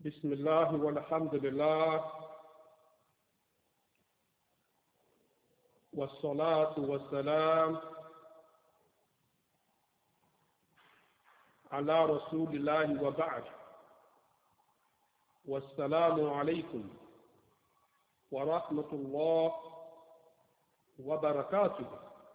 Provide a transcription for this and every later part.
بسم الله والحمد لله والصلاة والسلام على رسول الله وبعد. والسلام عليكم ورحمة الله وبركاته.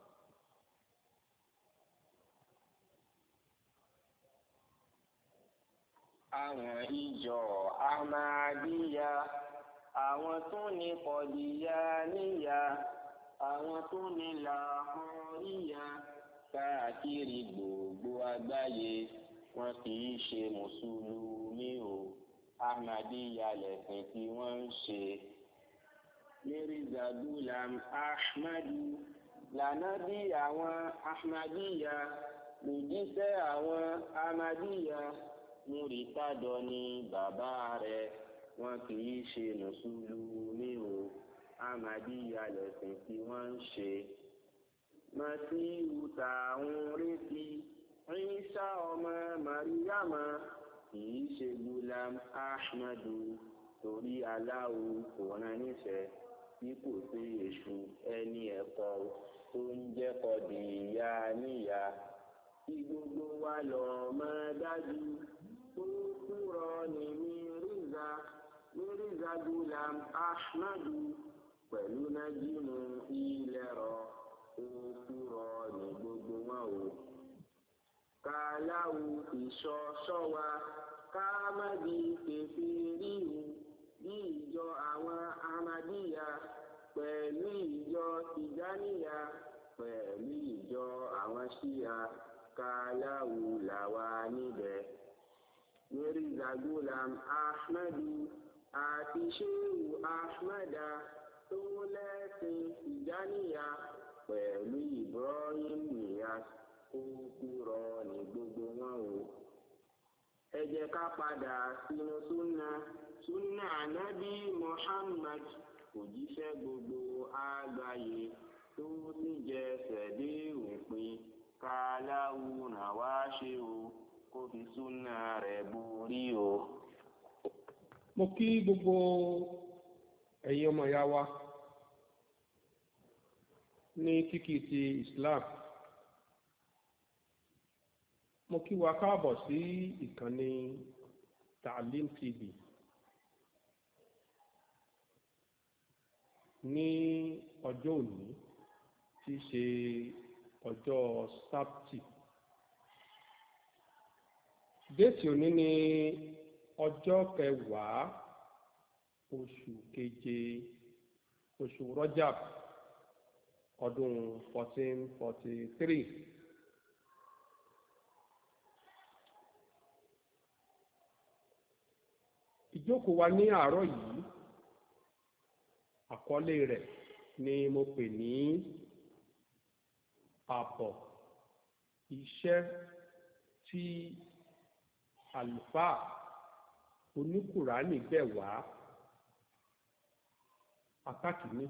Àwọn ìjọ Ahmadiyya, àwọn tó ní Kọ̀díyà níyà, àwọn tó ní Làhọ́ríyà, káàkiri gbogbo àgbáyé, wọn kì í ṣe mùsùlùmí o. Ahmadiyya lẹ̀sìn tí wọ́n ń ṣe. Mirza Ghulam Ahmadu lànábì àwọn Ahmadiyya, lòjíṣẹ́ àwọn Ahmadiyya. Múrítàdọ ni bàbá rẹ̀, wọn kì í ṣe mùsùlùmí o. Ahmadiyya lẹ̀sìn tí wọ́n ń ṣe. Màsíhù tá ń retí, Ìsá ọmọ Màríyámà, kì í ṣe Ghulam Ahmadu, torí Allahu kò rán níṣẹ́ bí kò sí èṣù ẹni ẹ̀kọ́ tó ń jẹ́ Kọ̀díyà níyà. Tí gbogbo wa lọ mọ̀ dájú, kúrọ̀ ní Mirza Ghulam Ahmadu, pẹ̀lú nájímù ilẹ̀rọ, kúrọ̀ ní gbogbo wọn o. Kàláwù ìṣọ́ wa, ká má di kèfèríhù, bí ìjọ àwọn Ahmadiyya, pẹ̀lú ìjọ Tìjàníyà, pẹ̀lú ìjọ àwọn Ṣíà. Kàláwù làwa níbẹ̀. Mirza Ghulam Ahmadu àti Shehu Ahmada tó lẹ́sìn Tìjàníyà, pẹ̀lú Ibrahim Niyas, kúrọ̀ ní gbogbo wọn o. Ẹ jẹ́ ká padà sínú súnà Ànábì Muhammad, òjíṣẹ́ gbogbo àgbáyé tó sì jẹsẹ̀ dé òpin. Kàláwù ràn wá ṣe o, kó fi súnà rẹ̀ borí o. Mo kí gbogbo ẹ̀yin ọmọ ìyá wa ní kíkí ti Islam. Mo kí wa káàbọ̀ sí ìkànnì Taalim TV ní ọjọ́ òní tí í ṣe ọjọ́ sábtì. Déètì òní ní ọjọ́ 10 oṣù keje, oṣù Rọ́jàb, ọdún 1443. Ìjókòó wa ní àárọ̀ yìí, àkọlé rẹ̀ ni mo pè ní àbọ̀ iṣẹ́ tí àlùfáà oníkùránì bẹ̀ wá, apá kìíní.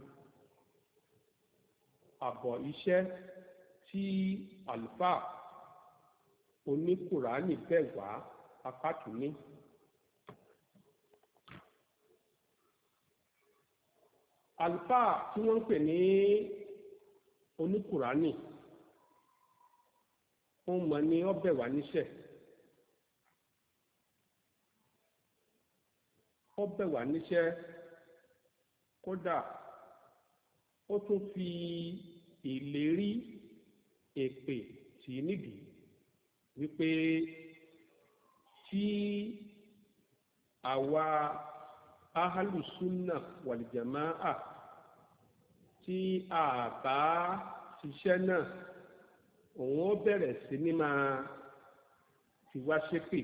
Àbọ̀ iṣẹ́ tí àlùfáà oníkùránì bẹ̀ wá, apá kìíní. Àlùfáà tí wọ́n ń pè ní oníkùránì, wọ́n mọ̀ ní ó bẹ̀ wá níṣẹ́. Ó bẹ̀ wá níṣẹ́, kódà ó tún fi ìlérí èpè tì í nídìí wípé tí àwa ahàlùsúnà wàlìjàmáà tí a bá ṣiṣẹ́ náà, òun ó bẹ̀rẹ̀ sí ní máa fi wá ṣépè.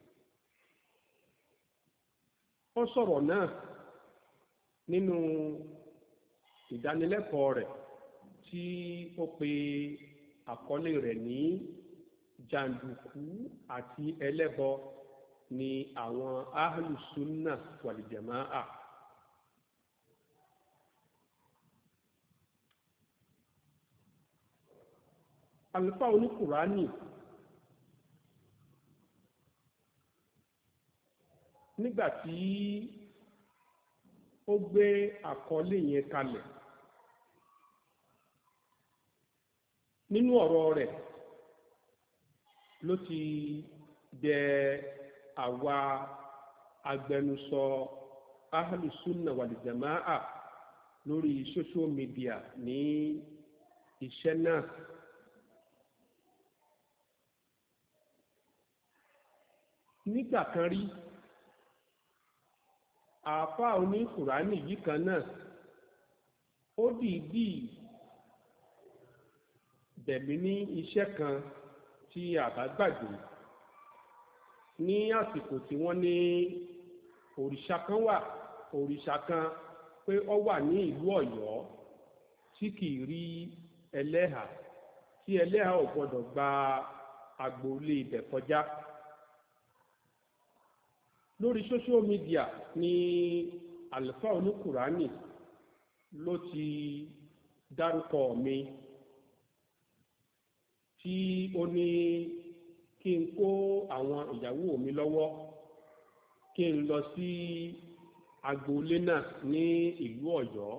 Ó sọ̀rọ̀ náà nínú ìdánilẹ́kọ̀ọ́ rẹ̀ tí ó pe àkọlé rẹ̀ ní jàǹdùkú àti ẹlẹ́bọ ni àwọn ahàlùsúnà wàlìjàmáà. Àlùfáà oníkùránì nígbà tí ó gbé àkọlé yẹn kalẹ̀ nínú ọ̀rọ̀ rẹ̀ ló ti bẹ àwa agbẹnusọ ahlùsúnnà wàlìjàmáà lórí social media ní iṣẹ́ náà. Nígbà kan rí àáfàá oníkùránì yìí kan náà ó dìídì bẹ̀mí ní iṣẹ́ kan tí àbá gbàgbé ní àsìkò tí wọ́n ní òrìṣà kan pé ó wà ní ìlú Ọ̀yọ́ tí kìí rí ẹlẹ́hà tí ẹlẹ́hà ò gbọ́dọ̀ gba agboolé ibẹ̀ kọjá. Lórí social media ni àlùfáà oníkùránì ló ti dárúkọ mi tí ó ní kí n kó àwọn ìyàwó mi lọ́wọ́ kí n lọ sí agboolé náà ní ìlú Ọ̀yọ́.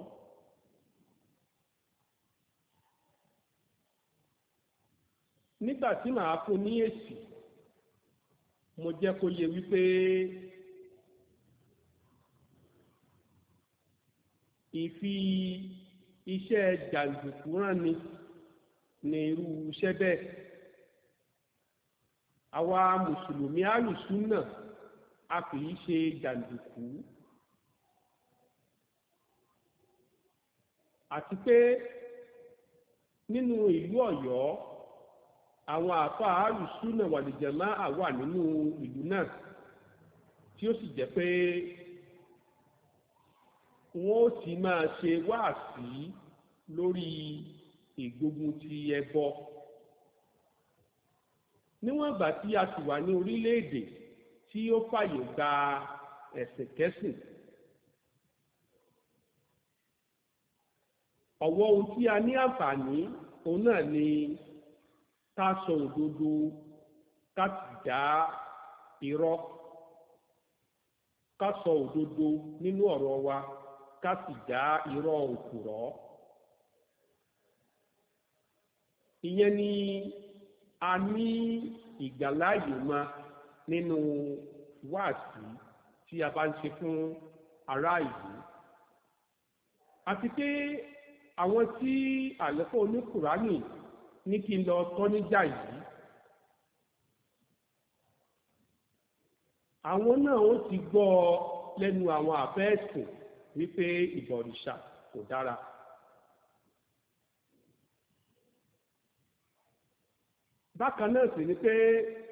Nígbà tí màá fún ní èsì mo jẹ́ kó yé wípé ìfi iṣẹ́ jàǹdùkú rán ni ní irú iṣẹ́ bẹ́ẹ̀. Àwa mùsùlùmí àlùsúnnà a kì í ṣe jàǹdùkú. Àti pé nínú ìlú Ọ̀yọ́ àwọn àfáà àlùsúnnà wàlìjàmáà wà nínú ìlú náà tí ó sì jẹ́ pé wọ́n ó ti máa ṣe wáàsí lórí ìgbógun ti ẹbọ. Níwọ̀n ìgbà tí a sì wà ní orílẹ̀-èdè tí ó fàyè gba ẹ̀sìnkẹ́sìn, ọ̀wọ́ ohun tí a ní àǹfààní òun náà ni ká sọ òdodo, ká sì dá irọ́, ká sọ òdodo nínú ọ̀rọ̀ wa, ká sì dá irọ́ òpùrọ́. Ìyẹn ni a ní ìgbàláyè mọ nínú wáàsí tí a bá ń ṣe fún ará ìlú. Àti pé àwọn tí àlùfáà oníkùránì ní kí n lọ tọ́ níjà yìí, àwọn náà ó ti gbọ́ lẹ́nu àwọn àfẹ́ẹ̀sìn wípé ìbọ̀rìṣà kò dára. Bákan náà sì ni pé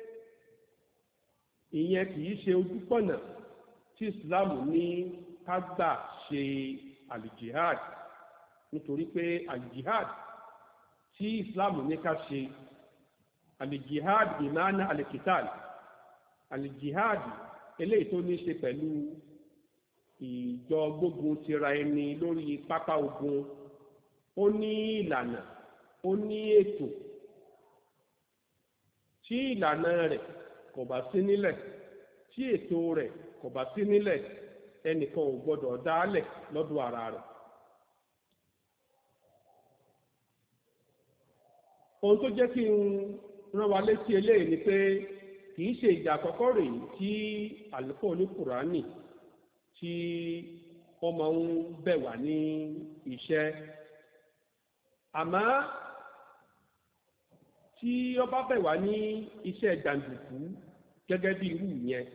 ìyẹn kìí ṣe ojúpọ̀nà tí Islam ní ká gbà ṣe àlìjihad, nítorí pé àlìjihad tí Islam ní ká ṣe àlìjihad ìmáná àlìkìtàl, àlìjihad eléyìí tó ní ṣe pẹ̀lú ìjọ gbógun tira ẹni lórí pápá ogun, ó ní ìlànà, ó ní ètò. Tí ìlànà rẹ̀ kò bá sí nílẹ̀, tí ètò rẹ̀ kò bá sí nílẹ̀, ẹnìkan ò gbọdọ̀ dálẹ̀ lọ́dọ̀ ara rẹ̀. Ohun tó jẹ́ kí n rán wa létí eléyìí ni pé kì í ṣe ìjà àkọ́kọ́ rèé tí àlùfáà oníkùránì tí wọ́n máa ń bẹ̀ wá ní iṣẹ́. Àmọ́ tí ó bá bẹ̀ wá ní iṣẹ́ jàǹdùkú gẹ́gẹ́ bí irú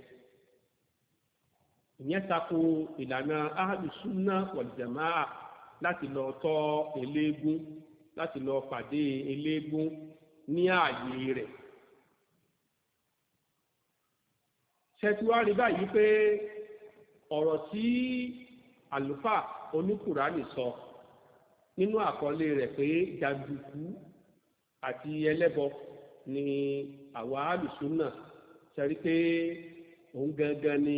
ìyẹn tako ìlànà ahlùsúnnà wàlìjàmáà láti lọ tọ́ eléégún, láti lọ pàdé eléégún ní ààyè rẹ̀. Ṣẹ̀túwárí báyìí pé ọ̀rọ̀ tí àlùfáà oníkùránì sọ nínú àkọlé rẹ̀ pé jàǹdùkú àti ẹlẹ́bọ ni àwa àlùsúnnà, ṣẹ́rí pé òun gangan ni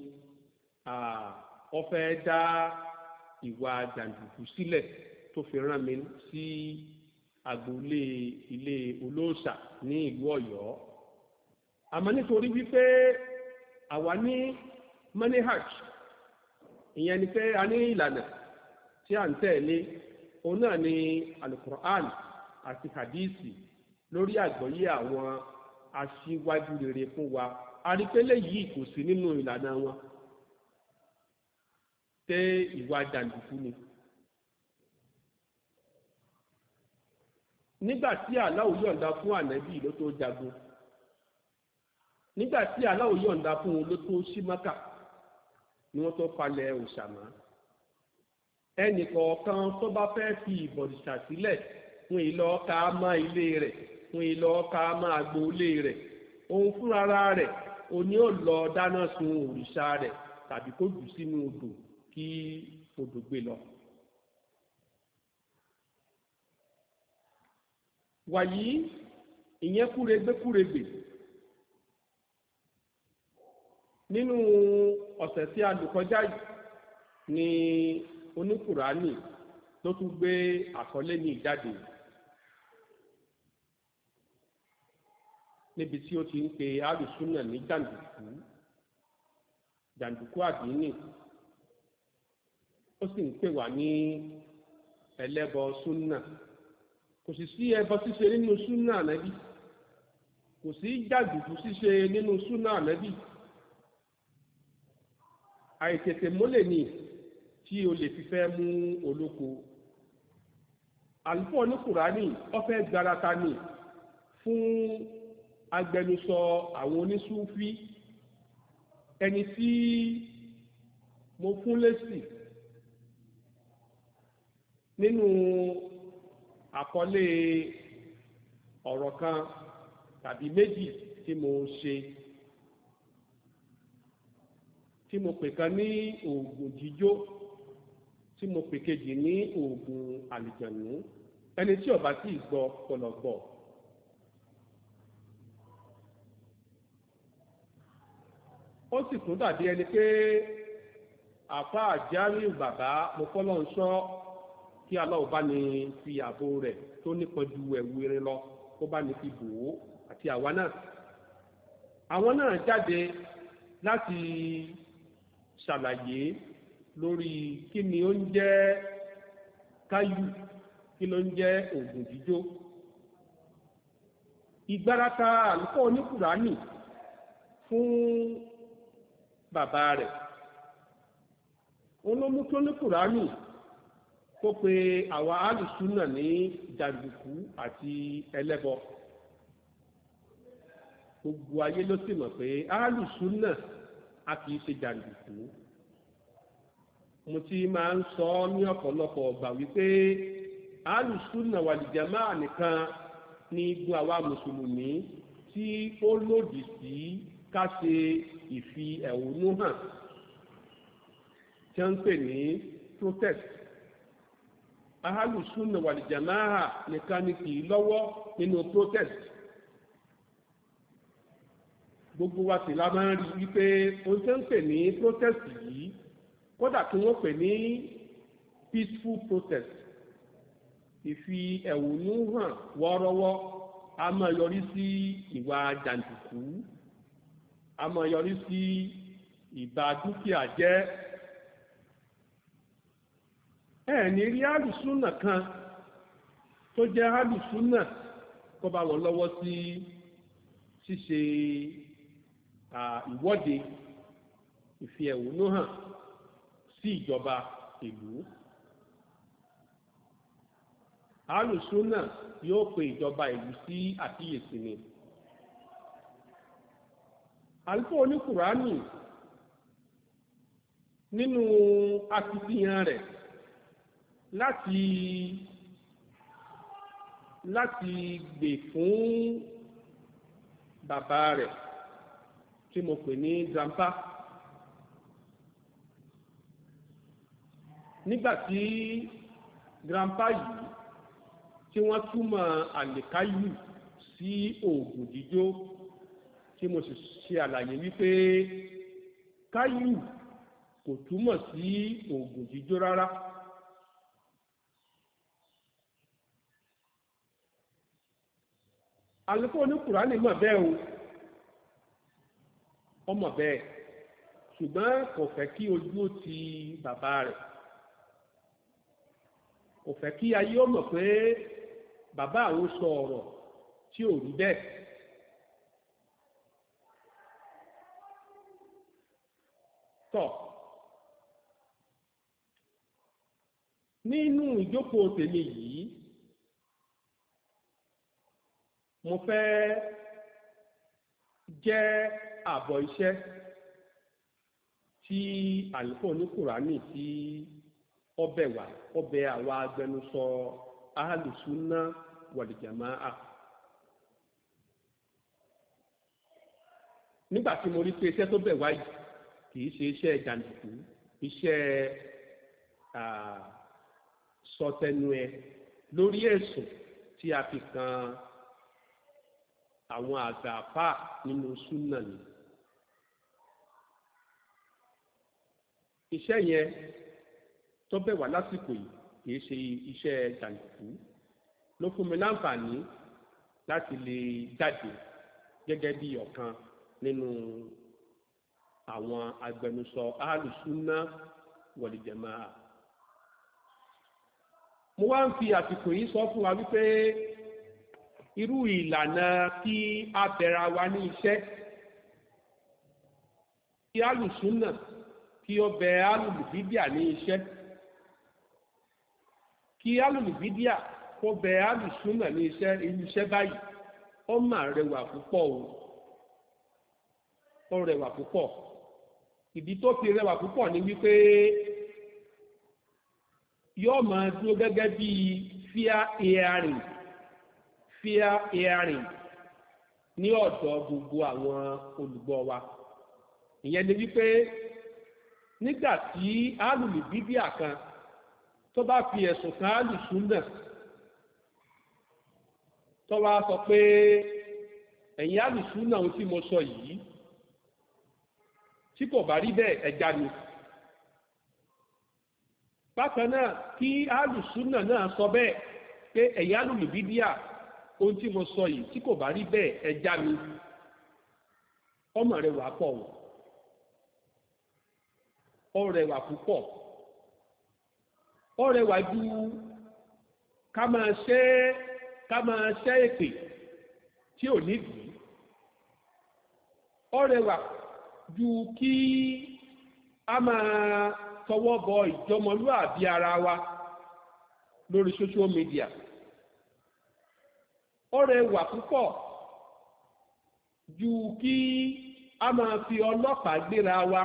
ó fẹ́ dá ìwà jàǹdùkú sílẹ̀ tó fi rán mi sí agboolé ilé olóòṣà ní ìlú Ọ̀yọ́. Àmọ́ nítorí wípé àwa ní manihaj ìyẹn ni pé a ní ìlànà tí a ń tẹ̀lé òun náà ni alukur'an àti hadisi lórí àgbọ́yé àwọn aṣíwájú rere fún wa arípélé yìí kò sí nínú ìlànà wọn pé ìwà jàǹdùkú ni. nígbà tí Allah yọ̀ǹda fún ànábì ló tó jagun nígbà tí Allah yọ̀ǹda fún un ló tó ṣí Mákà ni wọ́n tó palẹ̀ òṣàmá ẹnì kọ̀ọ̀kan tó bá fẹ́ fi ìbọ̀dìṣà sílẹ̀ fún ìlọ́ọ̀ká mọ́ ilé rẹ̀ fún ìlọ́ọ̀ká mọ́ agboolé rẹ̀ òun fúnra rẹ̀ òní ò lọ dáná sun òrìṣà rẹ̀ tàbí kó jù sínú odò kí odò gbé lọ. wàyí ìyẹn kúregbé nínú ọ̀sẹ̀ tí a lò kọjá yìí ni oníkùránì ló tún gbé àkọlé ní ìjáde níbi tí ó ti ń pe alùsùnà ní jàǹdùkú àdínì ó sì ń pè wá ní ẹlẹ́bọ súnà kò sì sí ẹbọ ṣíṣe nínú súnà ànábì kò sí jàǹdùkú ṣíṣe nínú súnà ànábì àìtètè mólè ní tí o lè fi fẹ́ mú olóko àlùfáà ní kùránì ó fẹ́ gbarata ní fún agbẹnusọ àwọn onísúfí ẹni tí mo fún lésì nínú àkọlé ọ̀rọ̀ kan tàbí méjì tí mo ṣe tí mo pè kan ní oògùn jíjó tí mo pè kejì ní oògùn àlìjànú ẹni tí ó bá tí gbọ́ pọ̀lọ̀gbọ̀. ó sì tún dàbí ẹni pé àfa àjárí bàbá mo fọ́lọ́ ń sọ kí aláwọ̀ bá ní fi ààbò rẹ̀ tó nípọn ju ẹ̀wù irin lọ kó bá ní fi bò ó àti àwa náà. àwọn náà jáde láti ṣàlàyé lórí kí ni ó ń jẹ́ káyù kí ló ń jẹ́ oògùn jíjó. ìgbárata àlùfáà oníkùránì fún bàbá rẹ̀ olómú tó ní kùránì kó pe àwa alùsùnà ní jàǹdùkú àti ẹlẹ́bọ gbogbo ayé ló sì mọ̀ pé alùsùnà a kì í ṣe jàǹdùkú. mo ti máa ń sọ ní ọ̀pọ̀lọpọ̀ ọgbà wípé alùsùnà wàlìjàmá nìkan ní igun àwa mùsùlùmí tí ó lòdì sí ká ṣe ìfi ẹ̀hónú hàn tí wọ́n ń pè ní protest. alùsùnà wàlìjàmá nìkan ní kì í lọ́wọ́ nínú protest. gbogbo wa sì la máa ń rí wípé ohun tí wọ́n ń pè ní protest yìí kódà kí wọ́n pè ní peaceful protest ìfi ẹ̀hónú hàn wọ́ọ́rọ́wọ́ a máa yọrí sí ìwà jàǹdùkú a máa yọrí sí ìba dúkìá jẹ́. ẹ̀ẹ̀ni rí alùsùnà kan tó jẹ́ alùsùnà kó bá wọn lọ́wọ́ sí ṣíṣe ìwọ́de ìfi ẹ̀hónú hàn sí ìjọba ìlú. alùsùnà yóò pe ìjọba ìlú sí àkíyèsí ni. àlùfáà oníkùránì nínú akitiyan rẹ̀ láti gbè fún bàbá rẹ̀ tí mo pè ní grandpa nígbàtí grandpa yìí tí wọ́n túmọ̀ àlèkáyù sí oògùn jíjó tí mo sì ṣe àlàyé wípé káyù kò túmọ̀ sí oògùn jíjó rárá. àlùfáà oníkùránì mọ̀ bẹ́ẹ̀ o ọmọ bẹ́ẹ̀ ṣùgbọ́n kò fẹ́ kí ojú ó ti bàbá rẹ̀, kò fẹ́ kí ayé ó mọ̀ pé bàbá àwọn sọ ọ̀rọ̀ tí ò rí bẹ́ẹ̀. tọ́ nínú ìjókòó tèmi yìí mo fẹ́ jẹ́ àbọ̀ iṣẹ́ tí àlùfáà oníkùránì tí ọbẹ̀ àwa agbẹnusọ ahàlùsúnná wàlìjàmáà. nígbà tí mo rí pé iṣẹ́ tó bẹ̀ wáyìí kìí ṣe iṣẹ́ jàǹdùkú, iṣẹ́ sọtẹnu ẹ lórí ẹ̀sùn tí a fi kan àwọn àgbà àfà nínú súnà ni. iṣẹ́ yẹn tó bẹ̀ wá lásìkò yìí kìí ṣe iṣẹ́ jàǹdùkú, ló fún mi láǹfààní láti lè jáde gẹ́gẹ́ bí ọ̀kan nínú àwọn agbẹnusọ alùsùnà wọ̀lìjẹ̀máà. mo wá ń fi àsìkò yìí sọ fún wa wípé irú ìlànà kí a bẹ̀rẹ̀ wa ní iṣẹ́, kí alùsùnà kí ó bẹ alùlùbídíà ní iṣẹ́, kí alùlùbídíà kó bẹ alùsùnà ní iṣẹ́ báyìí ó mà rẹwà púpọ̀ o, ó rẹwà púpọ̀. ìdí tó fi rẹwà púpọ̀ ni wípé yóò máa dúró gẹ́gẹ́ bí fair hearing ní ọ̀dọ̀ gbogbo àwọn olùgbọ́ wa. ìyẹn ni wípé nígbà tí alùlùbídíà kan tó bá fi ẹ̀sùn kan alùsùnà tó wá sọ pé ẹ̀yin alùsùnà ohun tí mo sọ yìí tí kò bá rí bẹ́ẹ̀ ẹja ni. bákan náà kí alùsùnà náà sọ bẹ́ẹ̀ pé ẹ̀yin alùlùbídíà ohun tí mo sọ yìí tí kò bá rí bẹ́ẹ̀ ẹja ni. ọmọ rẹ̀ wà pọ̀ wọ̀, ó rẹwà púpọ̀, ó rẹwà ju ká máa ṣẹ́ èpè tí ò nídìí, ó rẹwà ju kí a máa tọwọ́ bọ ìjọmọlúàbí ara wa lórí social media, ó rẹwà púpọ̀ ju kí a máa fi ọlọ́pàá gbéra wa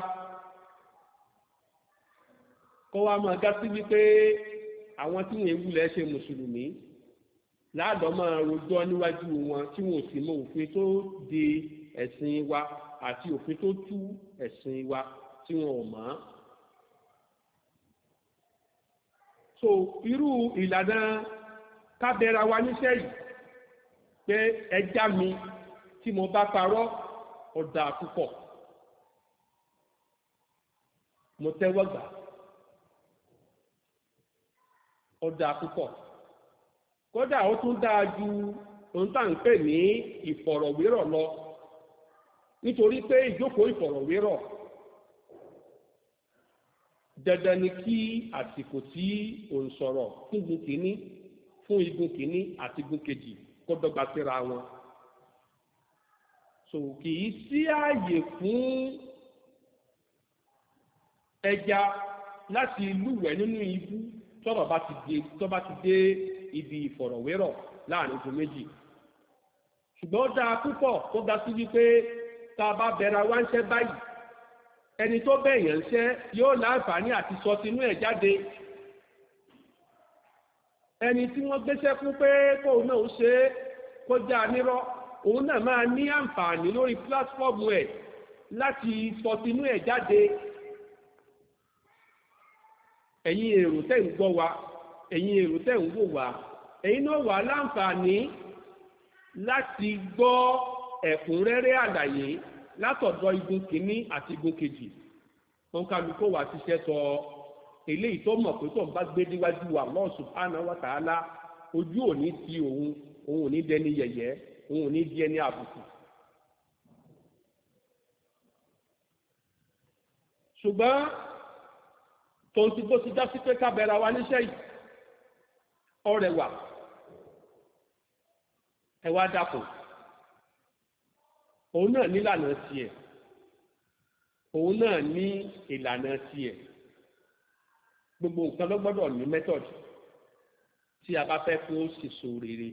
kó wá máa gá sí wípé àwọn tí wọ́n ewúlẹ̀ ṣe mùsùlùmí láàdọ́ máa rojọ́ níwájú wọn tí wọ́n sì mọ òfin tó de ẹ̀sìn wa àti òfin tó tú ẹ̀sìn wa tí wọn ò mọ̀. so irú ìlànà kábẹ́ra wa níṣẹ́ yìí pé ẹjá mi tí mo bá parọ́ ọ̀dà púpọ̀, mo tẹ́wọ́ gbà ọ̀dà púpọ̀, kódà ó tún dáa ju ohun tá à ń pè ní ìfọ̀rọ̀wérọ̀ lọ, nítorí pé ìjókòó ìfọ̀rọ̀wérọ̀ dandan ni kí àsìkò tí ò ń sọ̀rọ̀ fún igun kìíní àti igun kejì kó dọ́gba síra wọn. so kì í sí ààyè fún ẹja láti lúwẹ̀ẹ́ nínú ibú tọ́rọ̀ bá ti dé ibi ìfọ̀rọ̀wérọ̀ láàrin ojú méjì. ṣùgbọ́n ó dáa púpọ̀ tó dá sí wípé tá a bá bẹ̀rẹ̀ wá ń ṣẹ́ báyìí ẹni tó bẹ̀yàn ń ṣẹ́ yóò láǹfààní àti sọ tinú ẹ̀ jáde. ẹni tí wọ́n gbéṣẹ́ fún pé kóun náà ṣe é kó já nírọ́ òun náà máa ní àǹfààní lórí pílátífọ́ọ̀mù ẹ̀ láti sọ tinú ẹ̀ jáde. ẹ̀yin èrò tẹ́ ń gbọ́ wa, ẹ̀yin èrò tẹ́ ń wò wá, ẹ̀yin náà wà láǹfààní láti gbọ́ ẹ̀kúnrẹ́rẹ́ àlàyé látọ̀dọ̀ igun kìíní àti igun kejì. wọn kálukú wà ṣiṣẹ́ sọ eléyìí tó mọ̀ pé tó ń bá gbé níwájú Allah subhanahu wa ta'ala ojú òní ti òun ò ní dẹni yẹ̀yẹ́, òun ò ní di ẹni àbùkù. ṣùgbọ́n tòun ti bó ti dá sí pé ká bẹ̀rẹ̀ wa níṣẹ́ yìí ọ̀rẹ́ wà ẹ wá dàpọ̀ òun náà nílànà tiẹ̀ òun náà ní ìlànà tiẹ̀ gbogbo nǹkan ló gbọ́dọ̀ ní method tí a bá fẹ́ kó sèso rere.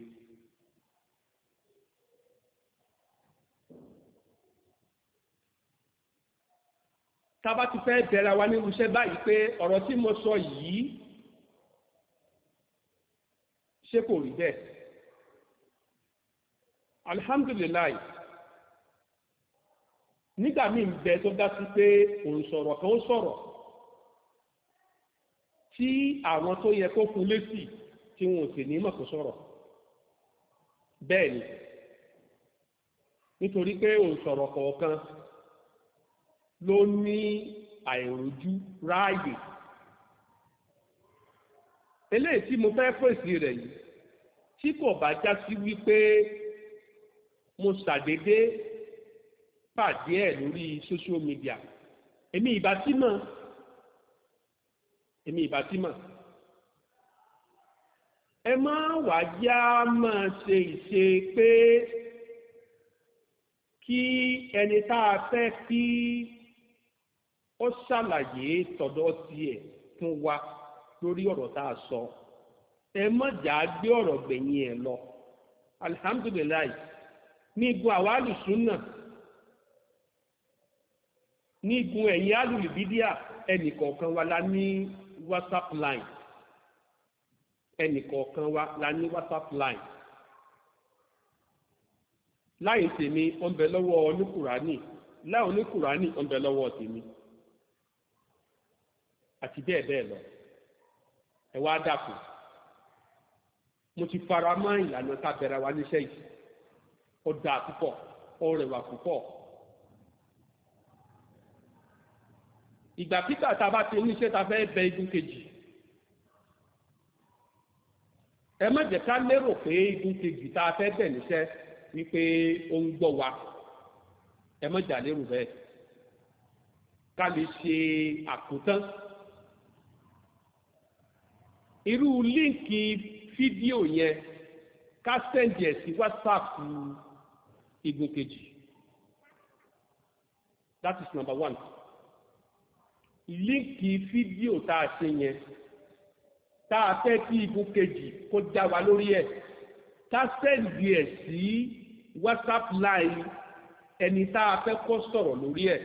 tá a bá ti fẹ́ bẹ̀rẹ̀ wa nínú iṣẹ́ báyìí pé ọ̀rọ̀ tí mo sọ yìí ṣé kò rí bẹ́ẹ̀ alhamdulilayi nígbà míì ń bẹ tó dá sí pé òun sọ̀rọ̀ kan ó sọ̀rọ̀ tí àwọn tó yẹ kó fún lésì tí wọn ò sì ní mọ̀ kó sọ̀rọ̀ bẹ́ẹ̀ ni nítorí pé òun sọ̀rọ̀ kọ̀ọ̀kan ló ní àìrójú ráàyè eléyìí tí mo fẹ́ fèsì rẹ̀ yìí tí kò bá já sí wípé mo ṣàdédé pàdé ẹ̀ lórí social media èmi ìbá tí mọ̀ ẹ máa wá já máa ṣe ìṣe pé kí ẹni tá a fẹ́ kí ó ṣàlàyé tọ̀dọ̀ tiẹ̀ fún wa lórí ọ̀rọ̀ tá a sọ ẹ má jà gbé ọ̀rọ̀ gbẹ̀yìn ẹ̀ lọ alihamudulilayi ní igun àwa alùsùnà ní igun ẹ̀yìn alùlùbídíà ẹnìkọ̀ọ̀kan wa la ní WhatsApp line ẹnìkọ̀ọ̀kan wa la ní WhatsApp line láyé tèmi ó ń bẹ lọ́wọ́ oníkùránì láì oníkùránì ó ń bẹ lọ́wọ́ tèmi àti bẹ́ẹ̀ bẹ́ẹ̀ lọ ẹ wá dàpọ̀ mo ti fara mọ́ ìlànà tá a bẹ̀rẹ̀ wa níṣẹ́ yìí ó dáa púpọ̀ ó rẹwà púpọ̀ ìgbà pípà tá a bá ti níṣẹ́ tá a fẹ́ bẹ igun kejì ẹ má jẹ́ ká lérò pé igun kejì tá a fẹ́ bẹ̀ níṣẹ́ wípé ó ń gbọ́ wa ẹ má jà lérò bẹ́ẹ̀ ká lè ṣe àkótán irú líǹkì fídíò yẹn ká sẹ́ǹdì ẹ̀ sí WhatsApp igun kejì that is number one líǹkì fídíò tá a ṣe yẹn tá a fẹ́ kí igun kejì kó já wa lórí ẹ̀ ká sẹ́ǹdì ẹ̀ sí WhatsApp line ẹni tá a fẹ́ kó sọ̀rọ̀ lórí ẹ̀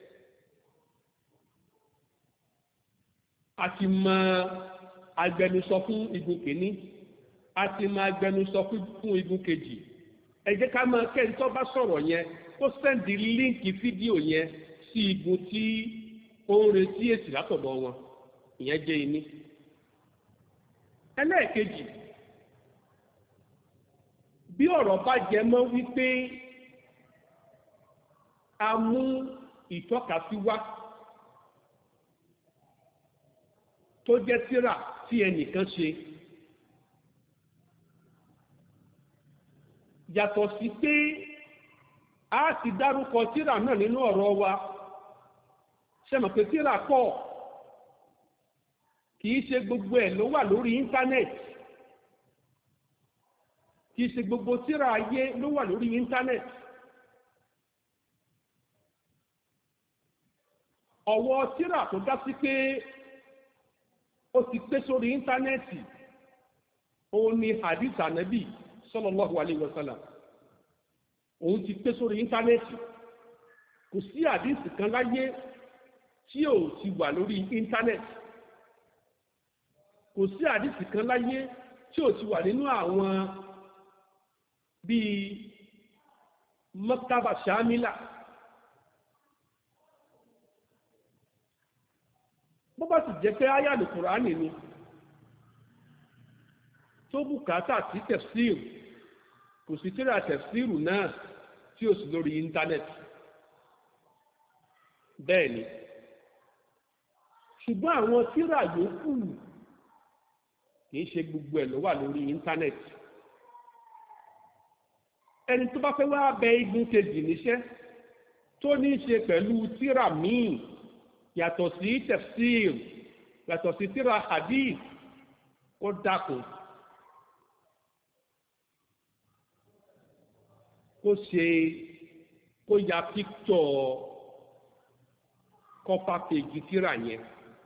a ti mọ agbẹnusọ fún igun kìíní a ti mọ agbẹnusọ fún igun kejì ẹ jẹ́ ká mọ kẹ́ni tó bá sọ̀rọ̀ yẹn kó sẹ́ǹdì líǹkì fídíò yẹn sí igun tí ó ń retí èsì látọ̀dọ̀ wọn ìyẹn jẹ́ iní. ẹlẹ́ẹ̀kejì bí ọ̀rọ̀ bá jẹ mọ́ wípé a mú ìtọ́kasí wá tó jẹ́ tírà tí ẹnìkan ṣe yàtọ̀ sí pé a ti dárúkọ tírà náà nínú ọ̀rọ̀ wa ṣe mọ̀ pé tírà pọ̀ kìí ṣe gbogbo ẹ̀ ló wà lórí íńtánẹ́ẹ̀tì kìí ṣe gbogbo tírà ayé ló wà lórí íńtánẹ́ẹ̀tì ọ̀wọ́ tírà tó dá sí pé ó ti pé sórí íńtánẹ́ẹ̀tì òun ni hadith anabi sallallahu alayhi wa sallam òun ti pé sórí íńtánẹ́ẹ̀tì kò sí hadith kan láyé tí ò ti wà lórí íńtánẹ́ẹ̀tì kò sí hadith kan láyé tí ò ti wà nínú àwọn bíi maktaba shamila bó bá sì jẹ́ pé áyà ní Kùránì ni tó bùkátà sí tẹ̀fsíìrù kò sí tírà tẹ̀fsíìrù náà tí ó sì lórí íńtánẹ́ẹ̀tì bẹ́ẹ̀ ni ṣùgbọ́n àwọn tírà yòókù kìí ṣe gbogbo ẹ̀ ló wà lórí íńtánẹ́ẹ̀tì ẹni tó bá fẹ́ wá bẹ igun kejì níṣẹ́ tó ní í ṣe pẹ̀lú tírà míì yàtọ̀ sí tafsir, yàtọ̀ sí tírà hadith, ó dákun kó ya píktọ̀ kọ́fà péjì tírà yẹn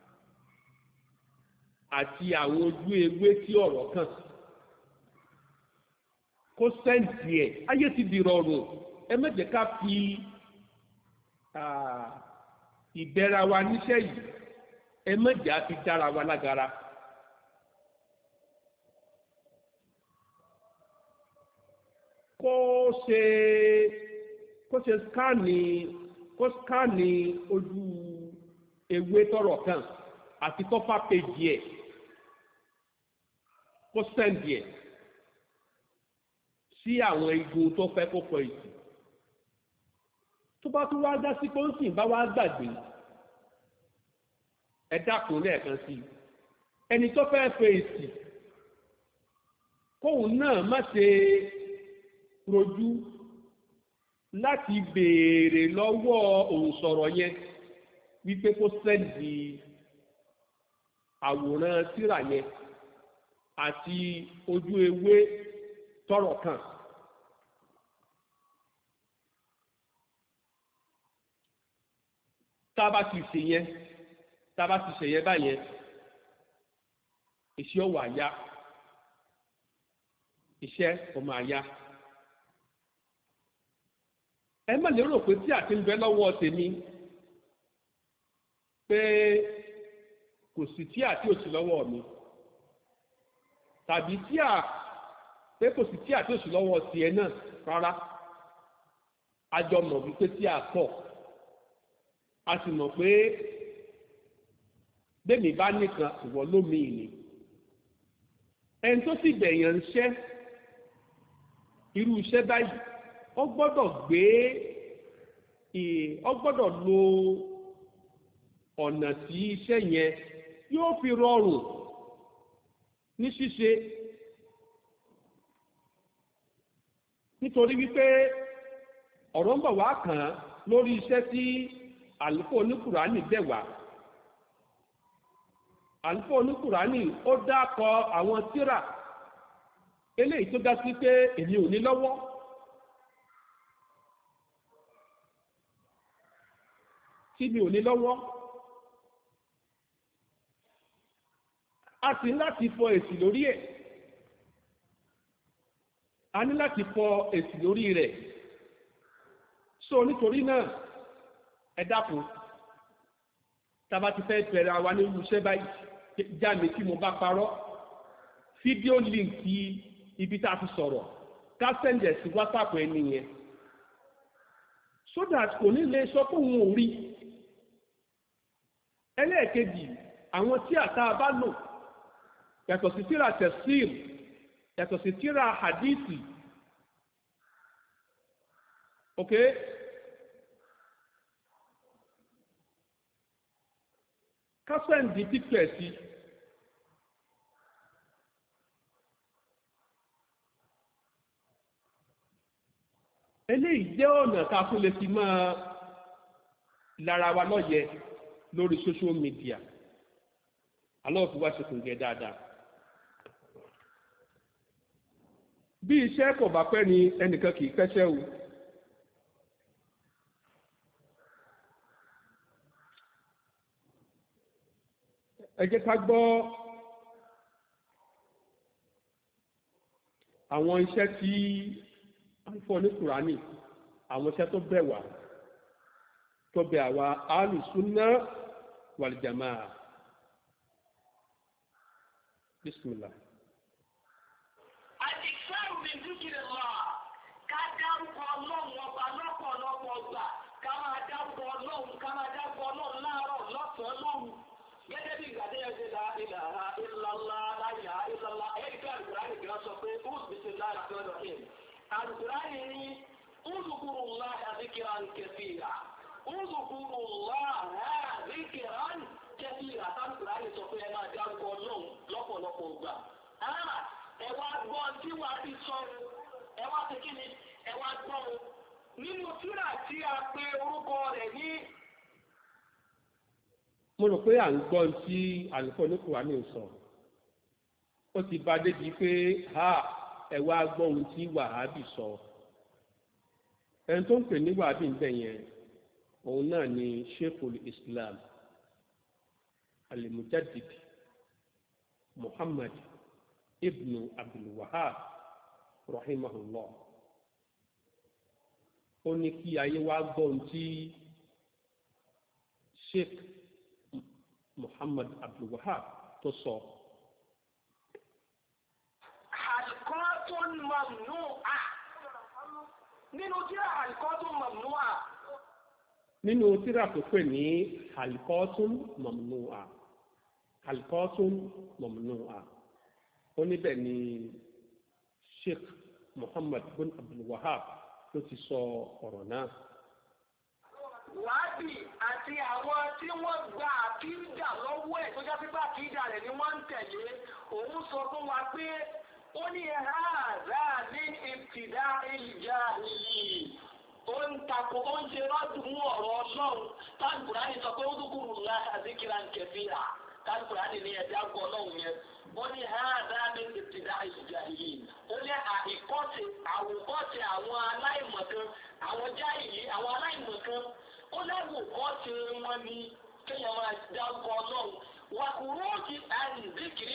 àti àwọn ojú ewé tí ọ̀rọ̀ kàn, kó sẹ́ǹtì ẹ̀. Ayé ti di rọrùn, ẹ má jẹ́ ká fi ìbẹ̀ra wa níṣẹ́ yìí, ẹ má jẹ́ á fi dára wa lágara. Kó ṣe skáàni ojú ewé tọrọ kan àti kọfà péjì ẹ̀, kó sẹ́ǹdì ẹ̀ sí àwọn igun tó fẹ́ kó pọ̀ ìsì. Tó bá tún wá dá sí pọ́ńsì bá wá gbàgbé, ẹ dákun lẹ́ẹ̀kan sí i, ẹni tó fẹ́ fẹ́ ìsì kóun náà má ṣe rojú láti béèrè lọ́wọ́ òǹsọ̀rọ̀ yẹn wípé kó sẹ́ǹdì àwòrán tírà yẹn àti ojú ewé tọrọ kan. Tába ti ṣe yẹn báyẹn, iṣẹ́ ó wá yá, iṣẹ́ ó máa yá. Ẹ má lérò pé tí àti ń bẹ lọ́wọ́ tèmi pé kò sí tí àti òsì lọ́wọ́ mi, tàbí pé kò sí tí àti òsì lọ́wọ́ tiẹ̀ náà rárá. A jọ mọ̀ wípé tí a pọ̀, a sì mọ̀ pé bẹ́ẹ̀ni bá nìkan ìwọ lómi ìní. Ẹni tó sì bẹ̀yàn ń ṣẹ́ irú iṣẹ́ báyìí, ó gbọ́dọ̀ lo ọ̀nà tí iṣẹ́ yẹn yóò fi rọrùn ní ṣíṣe, nítorí wípé ọ̀rọ̀ ń bọ̀ wá kàn án lórí iṣẹ́ tí àlùfáà oníkùránì bẹ̀ wá. Àlùfáà oníkùránì ó dákọ àwọn tírà eléyìí tó dá sí pé èmi ò ní lọ́wọ́. Tí mi ò ní lọ́wọ́, a sì ní láti fọ èsì lórí ẹ̀. A ní láti fọ èsì lórí rẹ̀. So nítorí náà, ẹ dákun, tàbá ti fẹ́ bẹ̀rẹ̀ àwa ní irúṣẹ́ báyìí, jáde tí mo bá parọ́, fídíò líǹkì ibi tá a ti sọ̀rọ̀, ká sẹ́ǹdẹ̀ sí WhatsApp ẹni yẹn, so that kò ní lè sọ pé òun ò rí. Ẹlẹ́ẹ̀kejì, àwọn tí àtà bá lò yàtọ̀ sí tírà tafsir, yàtọ̀ sí tírà hadithi, ok, kásẹ̀ǹdì pípẹ̀ sí eléyìí jẹ́ ọ̀nà tá a tún lè fi máa lára wa lọ́yẹ̀ lórí social media. Allah fi wá ṣe kò gẹ dáadáa. Bí iṣẹ́ kò bá pẹ́ ni ẹnìkan kì í kẹ́ṣẹ́ o. Ẹ jẹ́ ká gbọ́ àwọn iṣẹ́ tí àlùfáà oníkùránì, àwọn iṣẹ́ tó bẹ̀ wá, tó bẹ̀ àwa alùsùnà wàlìjàmáà. Bismillah. Àdìsáàrù mi dúkìrì lọ, ká dárúkọ ọlọ́run ọba lọ́pọ̀lọpọ̀ gbà, ká máa dárúkọ ọlọ́run, ká máa dárúkọ ọlọ́run láàárọ̀ lọ́sàn-án lọ́run. Gẹ́gẹ́ bí ìgbà déyẹ ṣe la ilaha illallah, la ilaha illallah, ẹ̀yìn tí àlùkùránì kìí sọ pé ó bìsí lára tó lọ ẹ̀. Àlùkùránì ní udhkurullaha dhikran kathira. Udhkurullaha dhikran kathira. Àlùkùránì sọ pé ẹ máa dárúkọ ọlọ́run lọ́pọ̀lọpọ̀ gbà. Ẹ wá gbọ́ tí wàá ti sọ, ẹ wá ti kí ni, ẹ wá gbọ́ o. Nínú tírà tí a pe orúkọ rẹ̀ ní mo rò pé à ń gbọ́ tí àlùfáà oníkùránì sọ ó ti bá débi pé ẹ wá gbọ́ ohun tí wàhábì sọ ẹni tó ń pè ní wàhábì ń bẹ̀ yẹn òun náà ni sheikhul islam al-mujaddid muhammad ibn abdul wahab rahimahullah ó ní kí ayé wá gbọ́ ohun tí sheikh muhammad abdul wahab tó sọ. halqatun mamnu'a nínú tírà halqatun mamnu'a. nínú tírà tó pè ní halqatun mamnu'a halqatun mamnu'a ó níbẹ̀ ni sheikh muhammad bin abdul wahab ló ti sọ ọ̀rọ̀ náà. wàábì àti àwọn tí wọ́n gba àkídà lọ́wọ́ ẹ̀ tó jásí pé àkídà rẹ̀ ni wọ́n ń tẹ̀lé òun sọ fún wa pé ó ní hādhā min ibtidā'il jāhiliyyin ó ń takò ó ń ṣe rọ́dùn mú ọ̀rọ̀ ọlọ́run táwọn Kùránì sọ pé udhkurullāha dhikran kathīrā táwọn Kùránì ní ẹ̀dá gbọ́ ọlọ́run yẹn ó ní hādhā min ibtidā'il jāhiliyyin ó ní àwòkọ́ṣe àwọn aláìmọ̀kan àwọn jáìlì àwọn aláìmọ̀kan ó láwòkọ́ṣe wọn ni kéèyàn máa dákọ̀ ọlọ́run wà khuruji an dhikri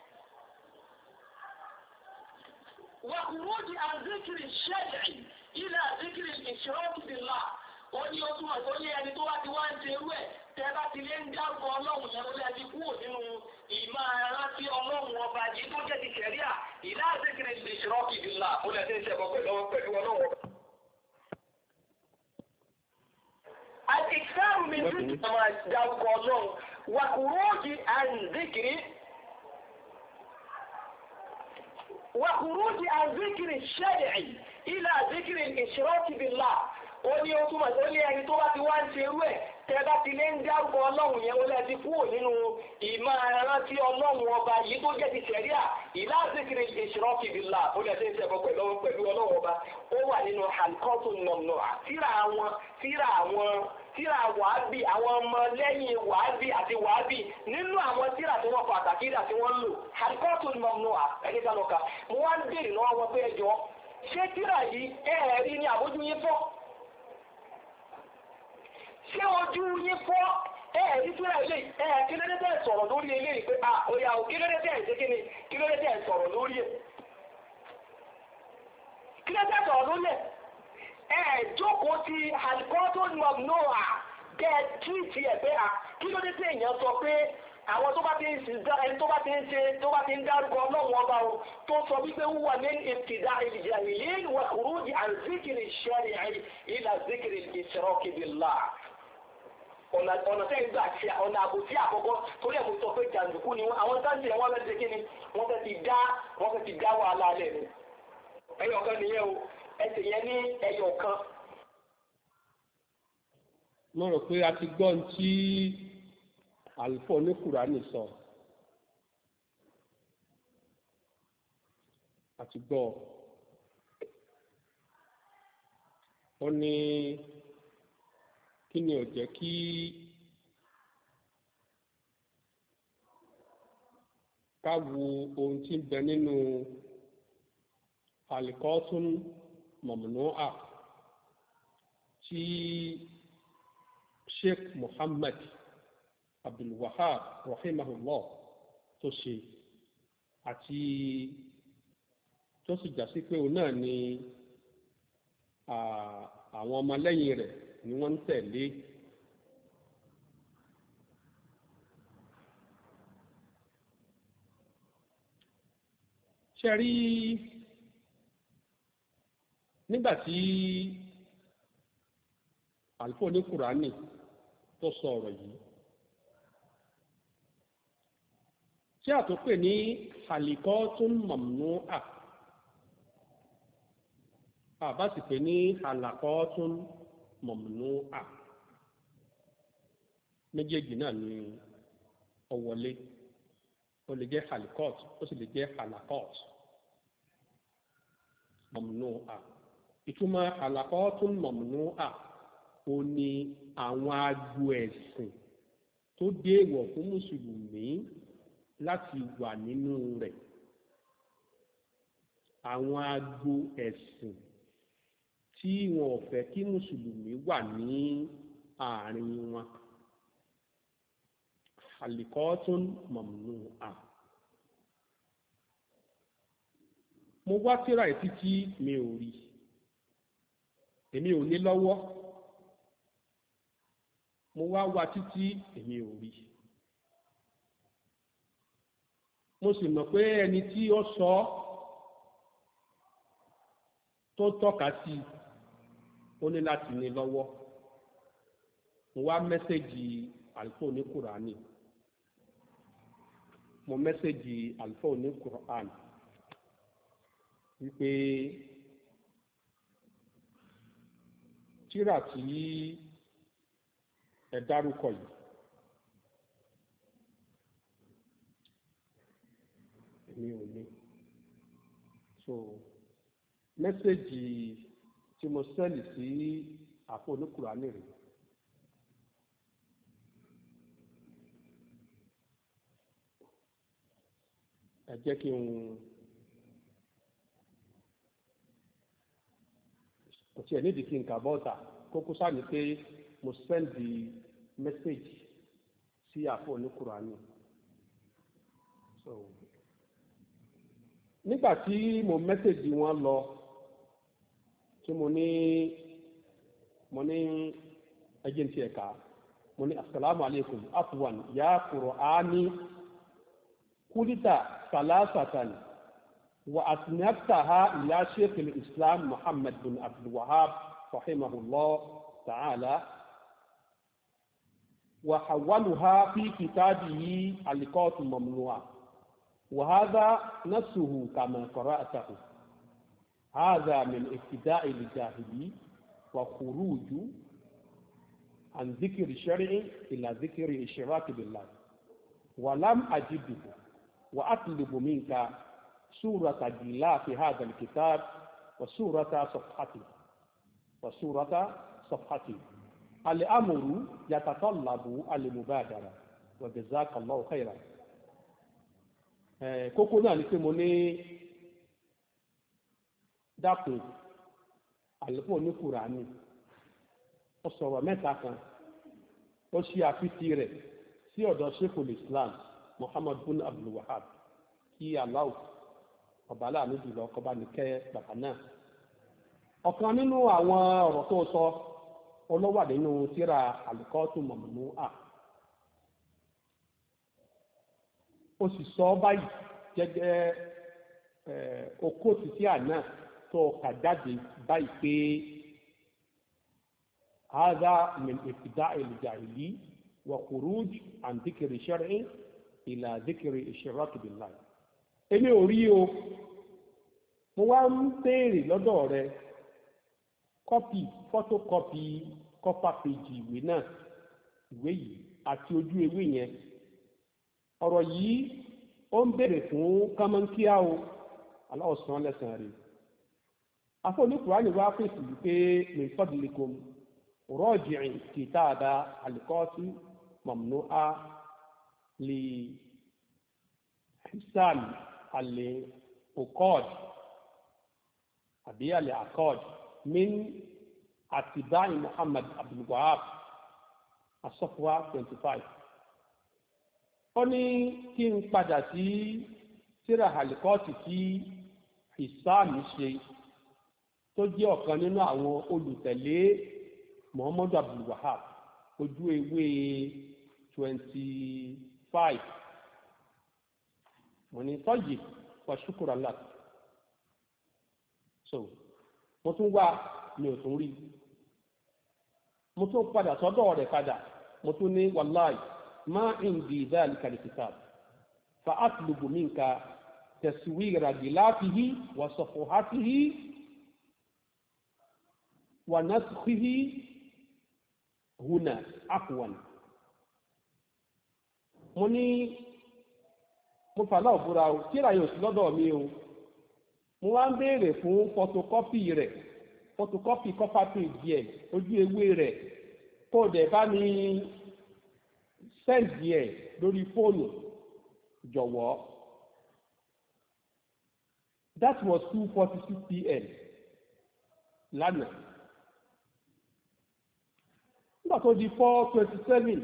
ash-shar'i ila dhikri al-ishrāki billah ó ní ó túmọ̀ tó ní ẹni tó wá ti wá ń ṣe irú ẹ̀ tẹ́ bá ti lé ń dákọ̀ ọlọ́run yẹn lórí ẹni kúrò nínú ìmọ̀ rántí ọlọ́run ọba yìí tó jẹ́ ti ṣẹ̀ríà ila dhikri al-ishrāki billah ó lẹ́sẹ̀ ń ṣẹ̀bọ̀ pẹ̀lú ọlọ́run ọba. الإكثار من ذكر ما دعوك الله وخروج عن ذكر الشرع إلى ذكر الإشراك بالله ó ní ó túmọ̀ tó ní ẹni tó bá ti wá ń ṣe irú ẹ̀ tẹ́ bá ti lé ń dárúkọ ọlọ́run yẹn ó lẹ́ ti kúrò nínú ìmọ̀ rántí ọlọ́run ọba yìí tó jẹ́ ti ṣẹ̀ríà ila dhikri al-ishraki billah ó lẹ́ ti ń ṣẹ̀bọ̀ pẹ̀lú ọlọ́run ọba ó wà nínú halqatun mamnu'a tíra wàábì àwọn ọmọ lẹ́yìn wàábì àti wàábì nínú àwọn tíra tí wọ́n pàtàkì àti wọ́n lò halqatun mamnu'a ẹni ká lọ́ka mo wá ń béèrè lọ́wọ́ wọn pé ẹjọ́ ṣé tíra yìí ẹ̀ẹ́rí ní àbójú yín fọ́ ṣé ojú yín fọ́ ẹ̀ẹ́rí tíra ilé kí ló dé tẹ́ sọ̀rọ̀ lórí eléyìí pé òyà ò kí ló dé tẹ́ ṣe kí ni kí ló dé tẹ́ sọ̀rọ̀ lórí ẹ̀ kí ló dé sọ̀rọ̀ lórí ẹ̀ jókòó ti halqatun mamnu'a kẹ́ tíìtì ẹ̀ pé kí ló dé tẹ́ èèyàn sọ pé àwọn tó bá ti ń dárúkọ ọlọ́run ọba o tó sọ wípé huwa min ibtidā'il jāhiliyyin wa khuruj 'an dhikri ash-shari'i ila dhikri al-ishrāki billah. ọ̀nà tẹ́yìn gbà ṣe ọ̀nà àbòsí àkọ́kọ́ torí ẹ̀mú sọ pé jàǹdùkú ni àwọn sáńtì ẹ̀ wọ́n fẹ́ ti kí ni wọ́n fẹ́ ti dá wàhálà alẹ́ ni ẹyọ kan nìyẹn o ẹsẹ̀ yẹn ní ẹyọ kan. mo rò pé a ti gbọ́ ohun tí àlùfáà oníkùránì sọ àti gbọ́ ó ní kí ni ò jẹ́ kí ká wo ohun tí ń bẹ nínú halqatun mamnu'a tí sheikh muhammad abdul wahab rahimahullah tó ṣe àti tó sì já sí pé òun náà ni àwọn ọmọlẹ́yìn rẹ̀ ni wọ́n ń tẹ̀lé. ṣe rí nígbà tí àlùfáà oníkùránì tó sọ ọ̀rọ̀ yìí tí a tó pè ní halqatun mamnu'a àbá sì pè ní halaqatun mamnu'a méjèèjì náà ni ó wọlé ó lè jẹ́ halqat ó sì lè jẹ́ halaqat mamnu'a ìtumọ̀ halaqatun mamnu'a ó ní àwọn agbo ẹ̀sìn tó dé èèwọ̀ fún mùsùlùmí láti wà nínú rẹ̀, àwọn agbo ẹ̀sìn tí wọn ò fẹ́ kí mùsùlùmí wà ní àárín wọn. Halikotun mamnu'a. Mo wá tírà ẹ̀ títí mi ò rí, èmi ò ní lọ́wọ́. Mo wá títí èmi ò rí. Mo sì mọ̀ pé ẹni tí ó sọ tó tọ́ka sí ó ní láti ní lọ́wọ́. Mo wá mẹ́sẹ̀jì àlùfáà ní Kùránì. Mo mẹ́sẹ̀jì àlùfáà ní Kùránì wípé tírà tí ẹ dárúkọ yìí èmi ò ní. So mẹ́sẹ̀jì tí mo sẹ́lì sí àpò oníkùránì rẹ̀. Ẹ jẹ́ kí n kò tiẹ̀ nídìí kí n kà bọ́ọ̀tà, kókó sáà ní pé mo sẹ́ndì mẹ́sẹ̀jì sí àpò oníkùránì. So nígbà tí mo mẹ́sẹ̀jì wọn lọ tí mo ní ẹjẹ́ ti ẹ̀ka, mo ní assalamu alaikum afwan ya Qur'ani kulita salasatan wa asnaftaha ila Sheikh al-Islam Muhammad bin Abdul Wahhab rahimahullah ta'ala wa hawwaluha fi kitabihi al-Liqat mamnu'a وهذا نفسه كما قرأته. هذا من ابتداء الجاهلي وخروج عن ذكر الشرع إلى ذكر الشراك بالله. ولم أجده وأطلب منك سورة غلاف هذا الكتاب وسورة صفحته. الأمر يتطلب المبادرة وجزاك الله خيرا. Kókó náà ni pé mo ní dákun àlùfáà ní Kùránì ó sọ̀rọ̀ mẹ́ta kan, ó ṣe àfitì rẹ̀ sí ọ̀dọ̀ Sheikhul Islam Muhammad bin Abdul Wahhab, kí Allah ọba láàánú jùlọ kọba nìkẹ́ bàbá náà. Ọ̀kan nínú àwọn ọ̀rọ̀ tó sọ olówà nínú tírà Al-Liqatu Mamnu'a. Ó sì sọ báyìí gẹ́gẹ́ okó títí àná tó kà jáde báyìí pé hadha min ibtida'i al-jahili wa khuruj an dhikri shar'i ila dhikri ishrak billah. Èmi ò rí o, mo wá ń béèrè lọ́dọ̀ rẹ kọ́pì fọ́tókọ́pì kọ́pà péjì ìwé náà, ìwé yìí àti ojú ewé yẹn. Ọ̀rọ̀ yìí ó ń bèèrè fún kámọ́nkíá o, aláwọ̀sán lẹ́sàn rẹ̀. Afọ́nìkùránì wá fèsì wípé min fadlikum raji'in kitaba Al-Liqatu Mamnu'a li Hisam al-Uqad àbí al-Aqad min atba'i Muhammad Abdul Wahhab as-Safwa 25. Ó ní kí n padà sí tírà Al-Liqatu tí Hisam ṣe, tó jẹ́ ọ̀kan nínú àwọn olùtẹ̀lé Muhammad Abdul Wahhab, ojú ewé 25. Mo ní tọ́yì wa shukran lak. So mo tún wá mi ò tún rí, mo tún padà sọ́dọ̀ rẹ̀ padà, mo tún ní wallahi ما عندي ذلك الكتاب فأطلب منك تصوير غلافه وصفحته ونسخه هنا عفوا. mo ní mo fàlà òbúra o, kíra yóò sí lọ́dọ̀ mi o. Mo wá ń béèrè fún fọ́tókọ́pì rẹ̀, fọ́tókọ́pì kọ́pà péjì ẹ̀, ojú ewé rẹ̀, kó dẹ̀ bá mi sẹ́ǹdì ẹ̀ lórí fóònù jọ̀wọ́. That was 2:46 p.m. lánàá. Nígbà tó di 4:27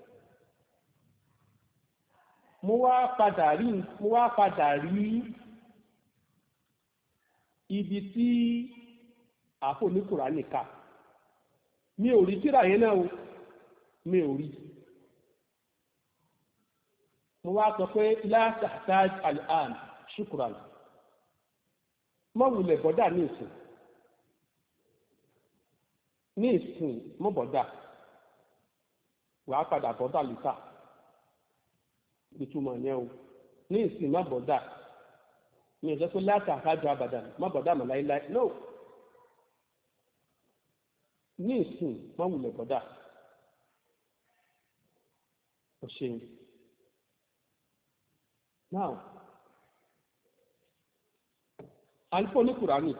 mo wá padà rí ibi tí àfò ní Kùránì kà. Mi ò rí tírà yẹn náà o, mi ò rí. Mo wá sọ pé la tahtaj al-an shukran. Mọ́ wulẹ̀ bọ́dà ní ìsìn mọ́ bọ́dà wàá padà bọ́dà lítà ìtumọ̀ yẹn o ní ìsìn mọ́ bọ́dà mi ò sọ pé láta àkájọ àbàdà mọ́ bọ́dà mọ́ láíláí no ní ìsìn mọ́ wulẹ̀ bọ́dà o ṣeun. Now alifo ní Kùránì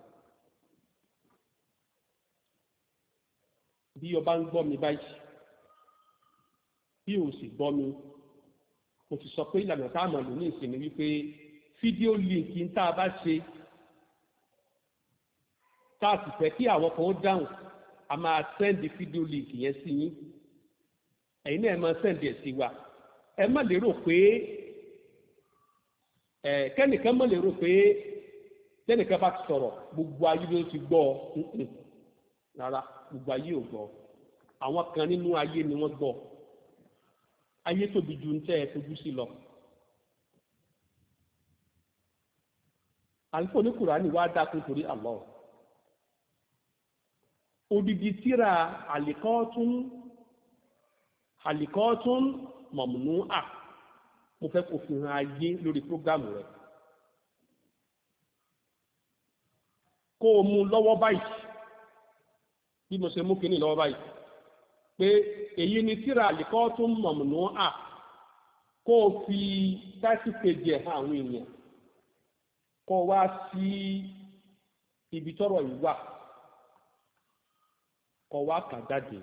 bí o bá ń gbọ́ mi báyìí bí o sì gbọ́ mi mo ti sọ pé ìlànà tá a mọ̀ lò ní ìsinmi wípé fídíò líǹkì tá a bá ṣe tá a sì fẹ́ kí àwọn kan ó dáhùn a máa sẹ́ndì fídíò líǹkì yẹn sí yín ẹ̀yin náà ẹ máa sẹ́ndì ẹ̀ sí wa ẹ má lérò pé kẹ́nìkan má lérò pé tẹ́nìkan bá ti sọ̀rọ̀ gbogbo ayé ló ti gbọ́ rárá gbogbo ayé ò gbọ́ àwọn kan nínú ayé ni wọ́n gbọ́ ayé tóbi ju ń tẹ́ ẹ fojú sí lọ. àlùfáà ní Kùránì wá dákun torí Allah odidi tíra àlìkọ́tún mamnu'a mo fẹ́ kó fi hàn ayé lórí prógámù rẹ̀. Kó o mú lọ́wọ́ báyìí bí mo ṣe mú kíní lọ́wọ́ báyìí pé èyí ni tíra àlìkọ́tún mamnu'a kó o fi táìsì kejì ẹ̀ hàn àwọn èèyàn kó o wá sí ibi tọ́rọ̀ yìí wà kó o wá kà jáde.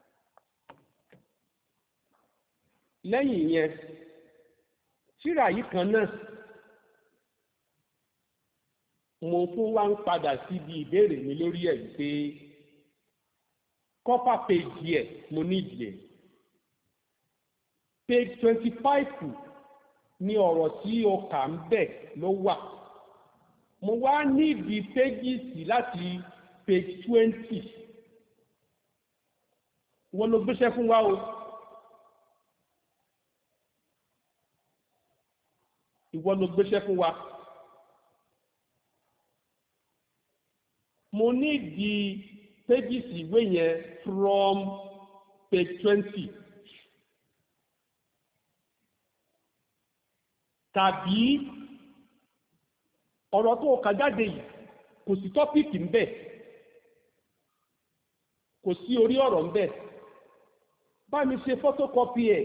Lẹ́yìn yẹn tíra yìí kan náà mo tún wá ń padà síbi ìbéèrè mi lórí ẹ̀ pé kọ́pà péjì ẹ̀ mo nídìí ẹ̀ page 25 ni ọ̀rọ̀ tí o kà ń bẹ̀ ló wà mo wá nídìí péjìsì láti page 20 wọ́n ló gbéṣẹ́ fún wa o. Ìwọ ló gbéṣẹ́ fún wa. Mo ní di pages ìwé yẹn from page 20. Tàbí ọ̀rọ̀ tó kà jáde yìí kò sí tọ́pìkì ń bẹ̀. Kò sí orí ọ̀rọ̀ ń bẹ̀. Bá mi ṣe photocopy ẹ̀.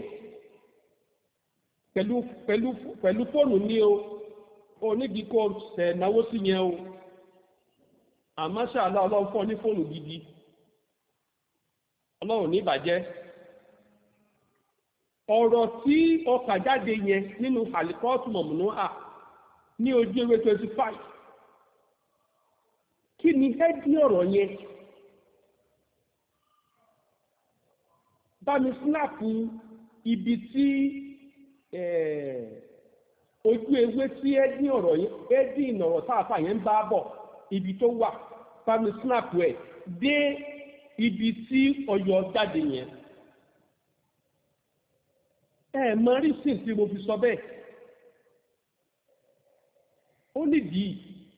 Pẹ̀lú fóònù ní o níbi kó ṣẹ̀ náwó sí yẹn o àmọ́ ṣàlá ọlọ́run fún ọ ní fóònù gidi ọlọ́run ní ìbàjẹ́ ọ̀rọ̀ tí ó kà jáde yẹn nínú àlìkọ́ọ̀tù mamnu'a ní ojú ewé 25 kí ni ẹ́dí ọ̀rọ̀ yẹn bá mi sínáàpù ibi tí ojú ewé tí ẹ́dí ìnọ̀rọ̀ táàfà yẹn ń bá bọ̀ ibi tó wà fami snap ẹ̀ dé ibi tí ọyọ jáde yẹn mọ rísìn tí mo fi sọ bẹ́ẹ̀ ó nídìí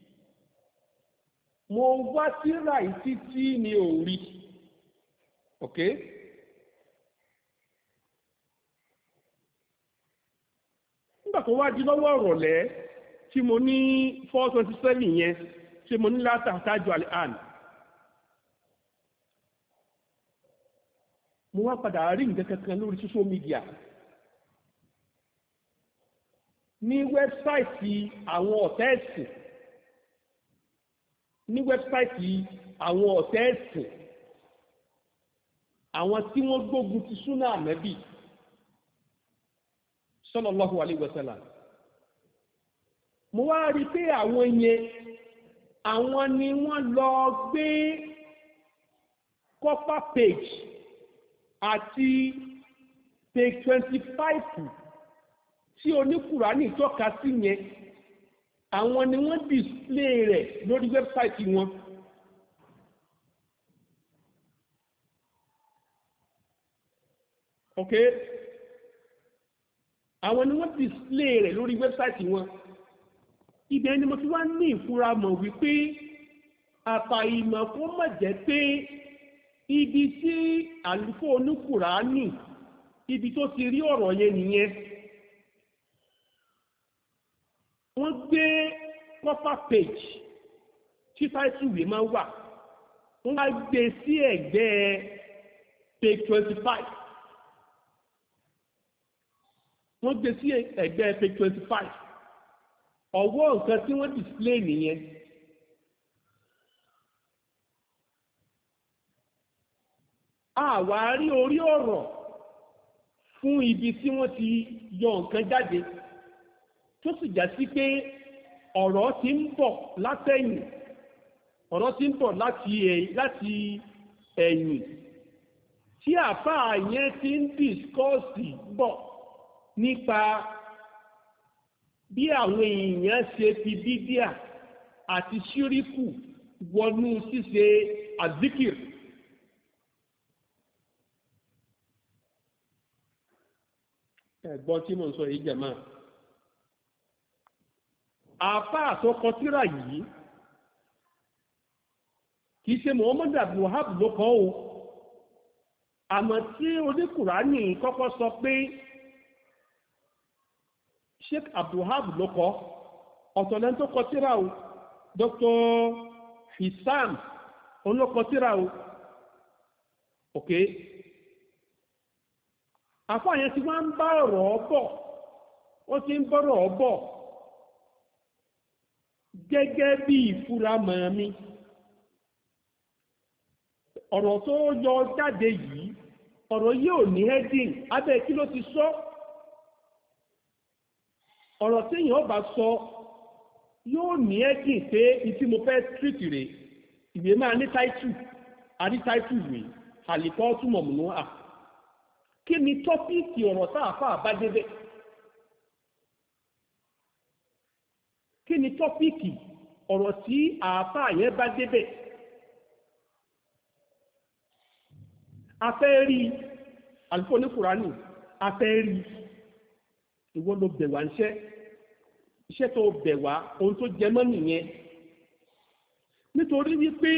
mo wá tírà títí ni ò rí ok. Nígbà tó wá di lọ́wọ́ ọ̀rọ̀lẹ́ tí mo ní 427 yẹn tí mo ní láti àtàjọ àlẹ́hàn mo wá padà rí nǹkan kankan lórí social media ní wẹ́bsáìtì àwọn ọ̀tá ẹ̀sìn àwọn tí wọ́n gbógun ti súnà ànábì sallallahu alaihi wasallam. Mo wá rí pé àwọn yẹn àwọn ni wọ́n lọ gbé cover page àti page 25 tí oníkùránì tọ́ka sí yẹn, àwọn ni wọ́n display rẹ̀ lórí wẹ́bsáìtì wọn. Ok, àwọn ni wọ́n display rẹ̀ lórí wẹ́bsáìtì wọn. Ibẹ̀ ni mo ti wá ní ìfura mọ̀ wípé àfàìmọ̀ kó má jẹ́ pé ibi tí àlùfáà oníkùránì ibi tó ti rí ọ̀rọ̀ yẹn nìyẹn. Wọ́n gbé cover page tí táìtùwé máa wà, wọ́n wá gbé sí ẹ̀gbẹ́ page 25. Wọ́n gbé sí ẹ̀gbẹ́ page 25. Ọwọ́ nǹkan tí wọ́n display nìyẹn. Àwárí orí ọ̀rọ̀ fún ibi tí wọ́n ti yọ nǹkan jáde tó sì já sí pé ọ̀rọ̀ ti ń bọ̀ látẹ̀yìn, ọ̀rọ̀ ti ń bọ̀ láti ẹ̀yìn tí àfáà yẹn ti ń dìskọ́ọ̀sì bọ̀ nípa bí àwọn èèyàn ṣe fi bídíà àti ṣíríkù wọnú ṣíṣe àzíkìr. Ẹ̀gbọ́n tí mo ń sọ yìí jẹ̀mọ́. Àfáà tó kọ tírà yìí kìí ṣe Muhammad Abdul Wahab ló kọ o. Àmọ́ tí oníkùránì kọ́kọ́ sọ pé Sheikh Abdul Wahab ló kọ, ọ̀tọ̀lẹ́ tó kọ tírà o, Dr. Hissam olókọ tírà o. Ok, àfáà yẹn ti wá ń bá ọ̀rọ̀ bọ̀, ó ti ń bọ́rọ̀ bọ̀ gẹ́gẹ́ bí ìfura mọ̀ mi. Ọ̀rọ̀ tó yọ jáde yìí, ọ̀rọ̀ yóò ní heading, abẹ́ kí ló ti sọ? Ọ̀rọ̀ tí èèyàn bá sọ yóò ní heading pé ìtí mo fẹ́ treat rẹ̀, ìwé máa ní title, àrí title rẹ̀, àlìkọ́ túmọ̀ múnú à. Kí ni tọ́píìkì ọ̀rọ̀ táàfà bá débẹ̀? Kí ni tọ́píìkì ọ̀rọ̀ tí àáfà yẹn bá débẹ̀? A fẹ́ rí àlùfáà oníkùránì, a fẹ́ rí ìwọ ló bẹ̀ wá iṣẹ́ tó bẹ̀ wá ohun tó jẹ mọ́ nìyẹn. Nítorí wípé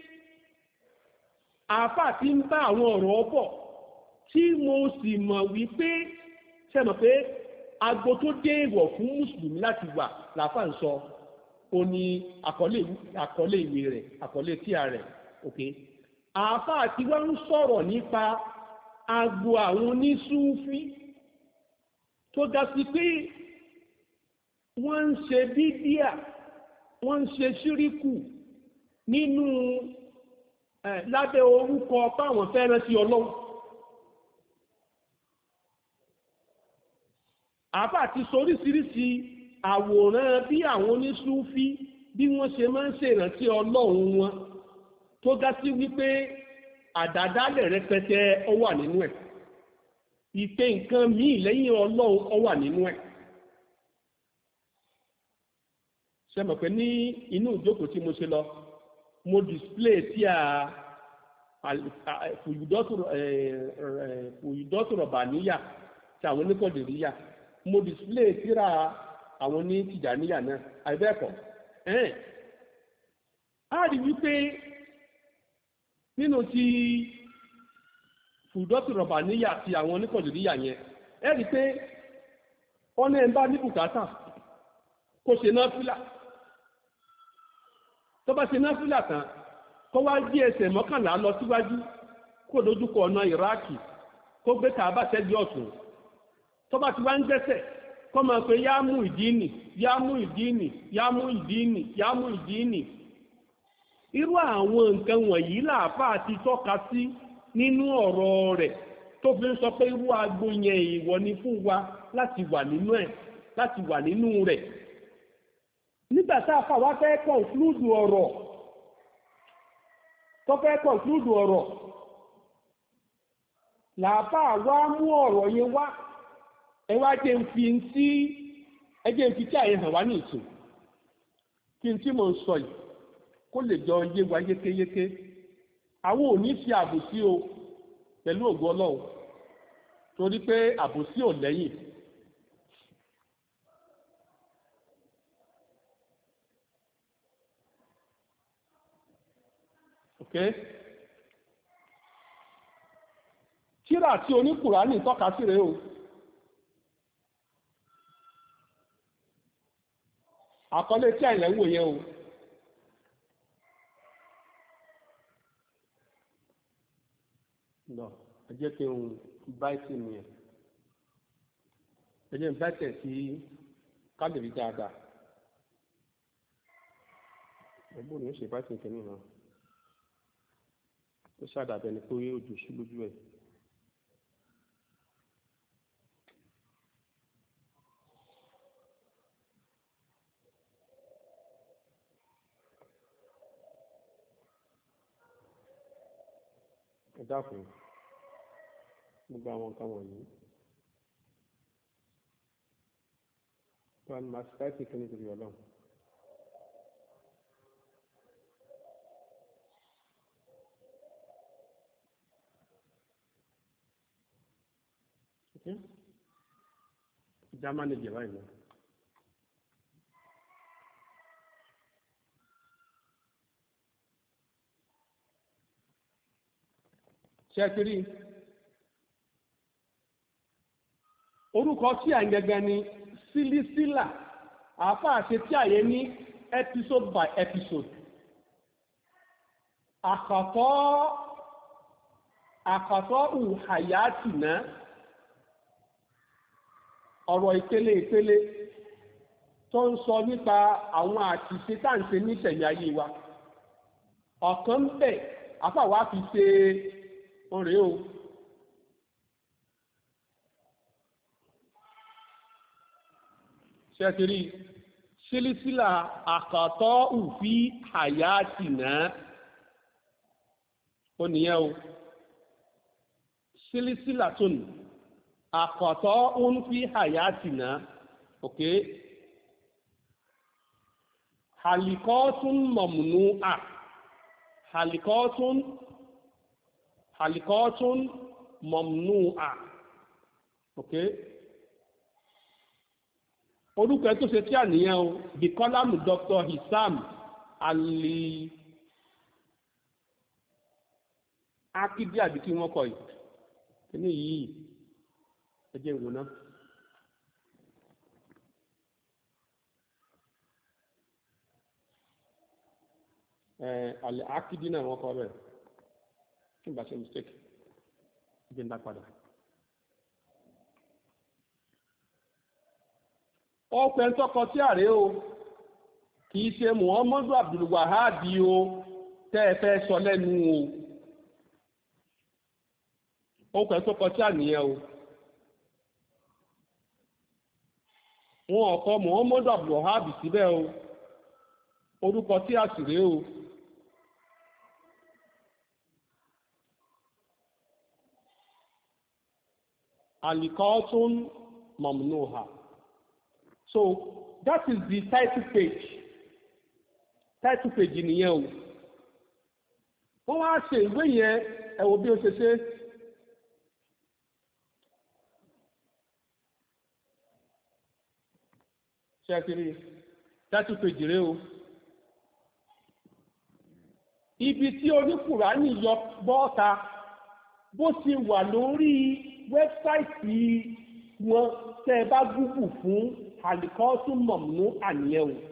àáfà ti ń bá àwọn ọ̀rọ̀ bọ̀ tí mo sì mọ̀ wípé sẹ́mọ̀ pé agbo tó dé ìwọ̀ fún mùsùlùmí láti wà làáfà ń sọ, ó ní àkọlé ìwé rẹ̀, àkọlé tíà rẹ̀. Ok, àáfà tí wọ́n ń sọ̀rọ̀ nípa agbo àwọn onísúfí tó dá sí pé wọ́n ń ṣe bídíà, wọ́n ń ṣe ṣíríkù nínú lábẹ́ orúkọ báwọn fẹ́ràn sí Ọlọ́run. Àfà ti sọ oríṣiríṣi àwòrán bí àwọn onísúfí bí wọ́n ṣe máa ń ṣèrántí Ọlọ́run wọn tó dá sí wípé àdádálẹ̀ rẹpẹtẹ ó wà nínú ẹ̀, ìpè nǹkan míì lẹ́yìn Ọlọ́run ó wà nínú ẹ̀. Ṣé mọ̀ pé ní inú ìjókòó tí mo ṣe lọ, mo display tí a fòyùdọ́tò bàníyà tí àwọn oníkọ̀dìríyà, mo display tíra àwọn ní tìjàníyà náà, àìbẹ́ẹ̀kọ́. A rí wípé nínú ti fòyùdọ́tò bàníyà tí àwọn oníkọ̀dìríyà yẹn, ẹ rí pé ọ̀nà ẹ̀ ń bá ní bùkátà kó ṣe náfílà. Tó bá ṣe náfílà tán, kó wá gbé ẹsẹ̀ 11 lọ síwájú kó dojúkọ ọ̀nà Ìrákì, kó gbé Kàábà sẹ́gbẹ̀ ọ̀tún. Tó bá ti wá ń gbẹ́sẹ̀, kó máa pe yá mú ìdíìnì, yá mú ìdíìnì, yá mú ìdíìnì, yá mú ìdíìnì. Irú àwọn nǹkan wọ̀nyí làáfà ti tọ́ka sí nínú ọ̀rọ̀ rẹ̀ tó fi ń sọ pé irú agbo yẹn ìwọ ni fún wa láti wà nínú ẹ̀, láti wà nínú rẹ̀. Nígbà tá a fà wá fẹ́ kọ̀ǹklúdù ọ̀rọ̀ tó fẹ́ kọ̀ǹklúdù ọ̀rọ̀ làbá wá mú ọ̀rọ̀ yẹn wá, ẹ wá jẹ́ ń fi tí àyè hàn wá ní ìsìn kí n tí mo ń sọ yìí kó lè jọ yé wa yékéyéké. Àwọn ò ní fi àbòsí o pẹ̀lú ògo Ọlọ́run torí pé àbòsí ò lẹ́yìn. Okay? Tírà tí oníkùránì tọ́ka sí rèé o. Àkọlé tí àìlẹ́ wò yẹn o. Lọ, ẹ jẹ́ kí n báìtì mi ẹ̀. Ẹ jẹ́ n báìtì sí kábìrì dáadáa. Ẹgbọ́n ni ó ṣe báìtì kìíní náà. Ó ṣàdàbẹ̀ ni pé ojú sí lójú ẹ̀. Ẹ dákun gbogbo àwọn nǹkan wọ̀nyí tó a ní máa ṣáìtì kí nítorí Ọlọ́run. Ìjà máa ń lè báyìí náà. Ṣẹ́tìrí orúkọ tí à ń gẹ́gẹ́ ni sílísílà àáfàá ṣe tí àyè ní episode by episode. àkọ́tọ́ ìhàyàtì náà ọ̀rọ̀ ìpele ìpele tó ń sọ nípa àwọn àṣìṣe tá à ń ṣe ní ìṣẹ̀lẹ̀ ayé wa. Ọ̀kan ń bẹ àáfàá wa fi ṣe ọ̀rẹ́ o. Ṣẹ́tìrí sílísílà àkọ́tọ́ òfin àyàtì náà ó nìyẹn o. Sílísílà tó nì àkọ́tọ́ òfin àyàtì náà ok. Halikọ́tún mọ̀mùnú à halikọ́tún mọ̀mùnú à ok. Orúkọ ẹ̀ tó ṣe tí àníyàn o bí kọ́lámù Dr. Hisam Ali Akidi àbí kí wọ́n kọ yìí kíní yìí ẹ jẹ́ ìwò náà. Ali Akidi náà wọ́n kọ bẹ́ẹ̀ kí n bá ṣe mistake jẹ́ ń dá padà. Ọpẹ́ tọ́kọ tí àrẹ o kìí ṣe Muhammadu Abdulwahabi o tẹ́ ẹ fẹ́ sọ lẹ́nu o. Ọpẹ́ tọ́kọ tí àníyàn o. Wọn ọkọ Muhammadu Abdulwahabi síbẹ̀ o. Orúkọ tí àṣìrè o. Alikọ́tún Mamnuha. So that is the title page. Title page nìyẹn o. Wọ́n wá ṣe ìwé yẹn ẹ wò bí ó ṣe ṣe. Ṣé ẹ ti rí title page rẹ o. Ibi tí oníkùránì yọ bọ́ta bó ti wà lórí wẹ́bsáìtì wọn tẹ́ ẹ bá gúgù fún àlìkọ́tún mọ̀mú àníyàn o.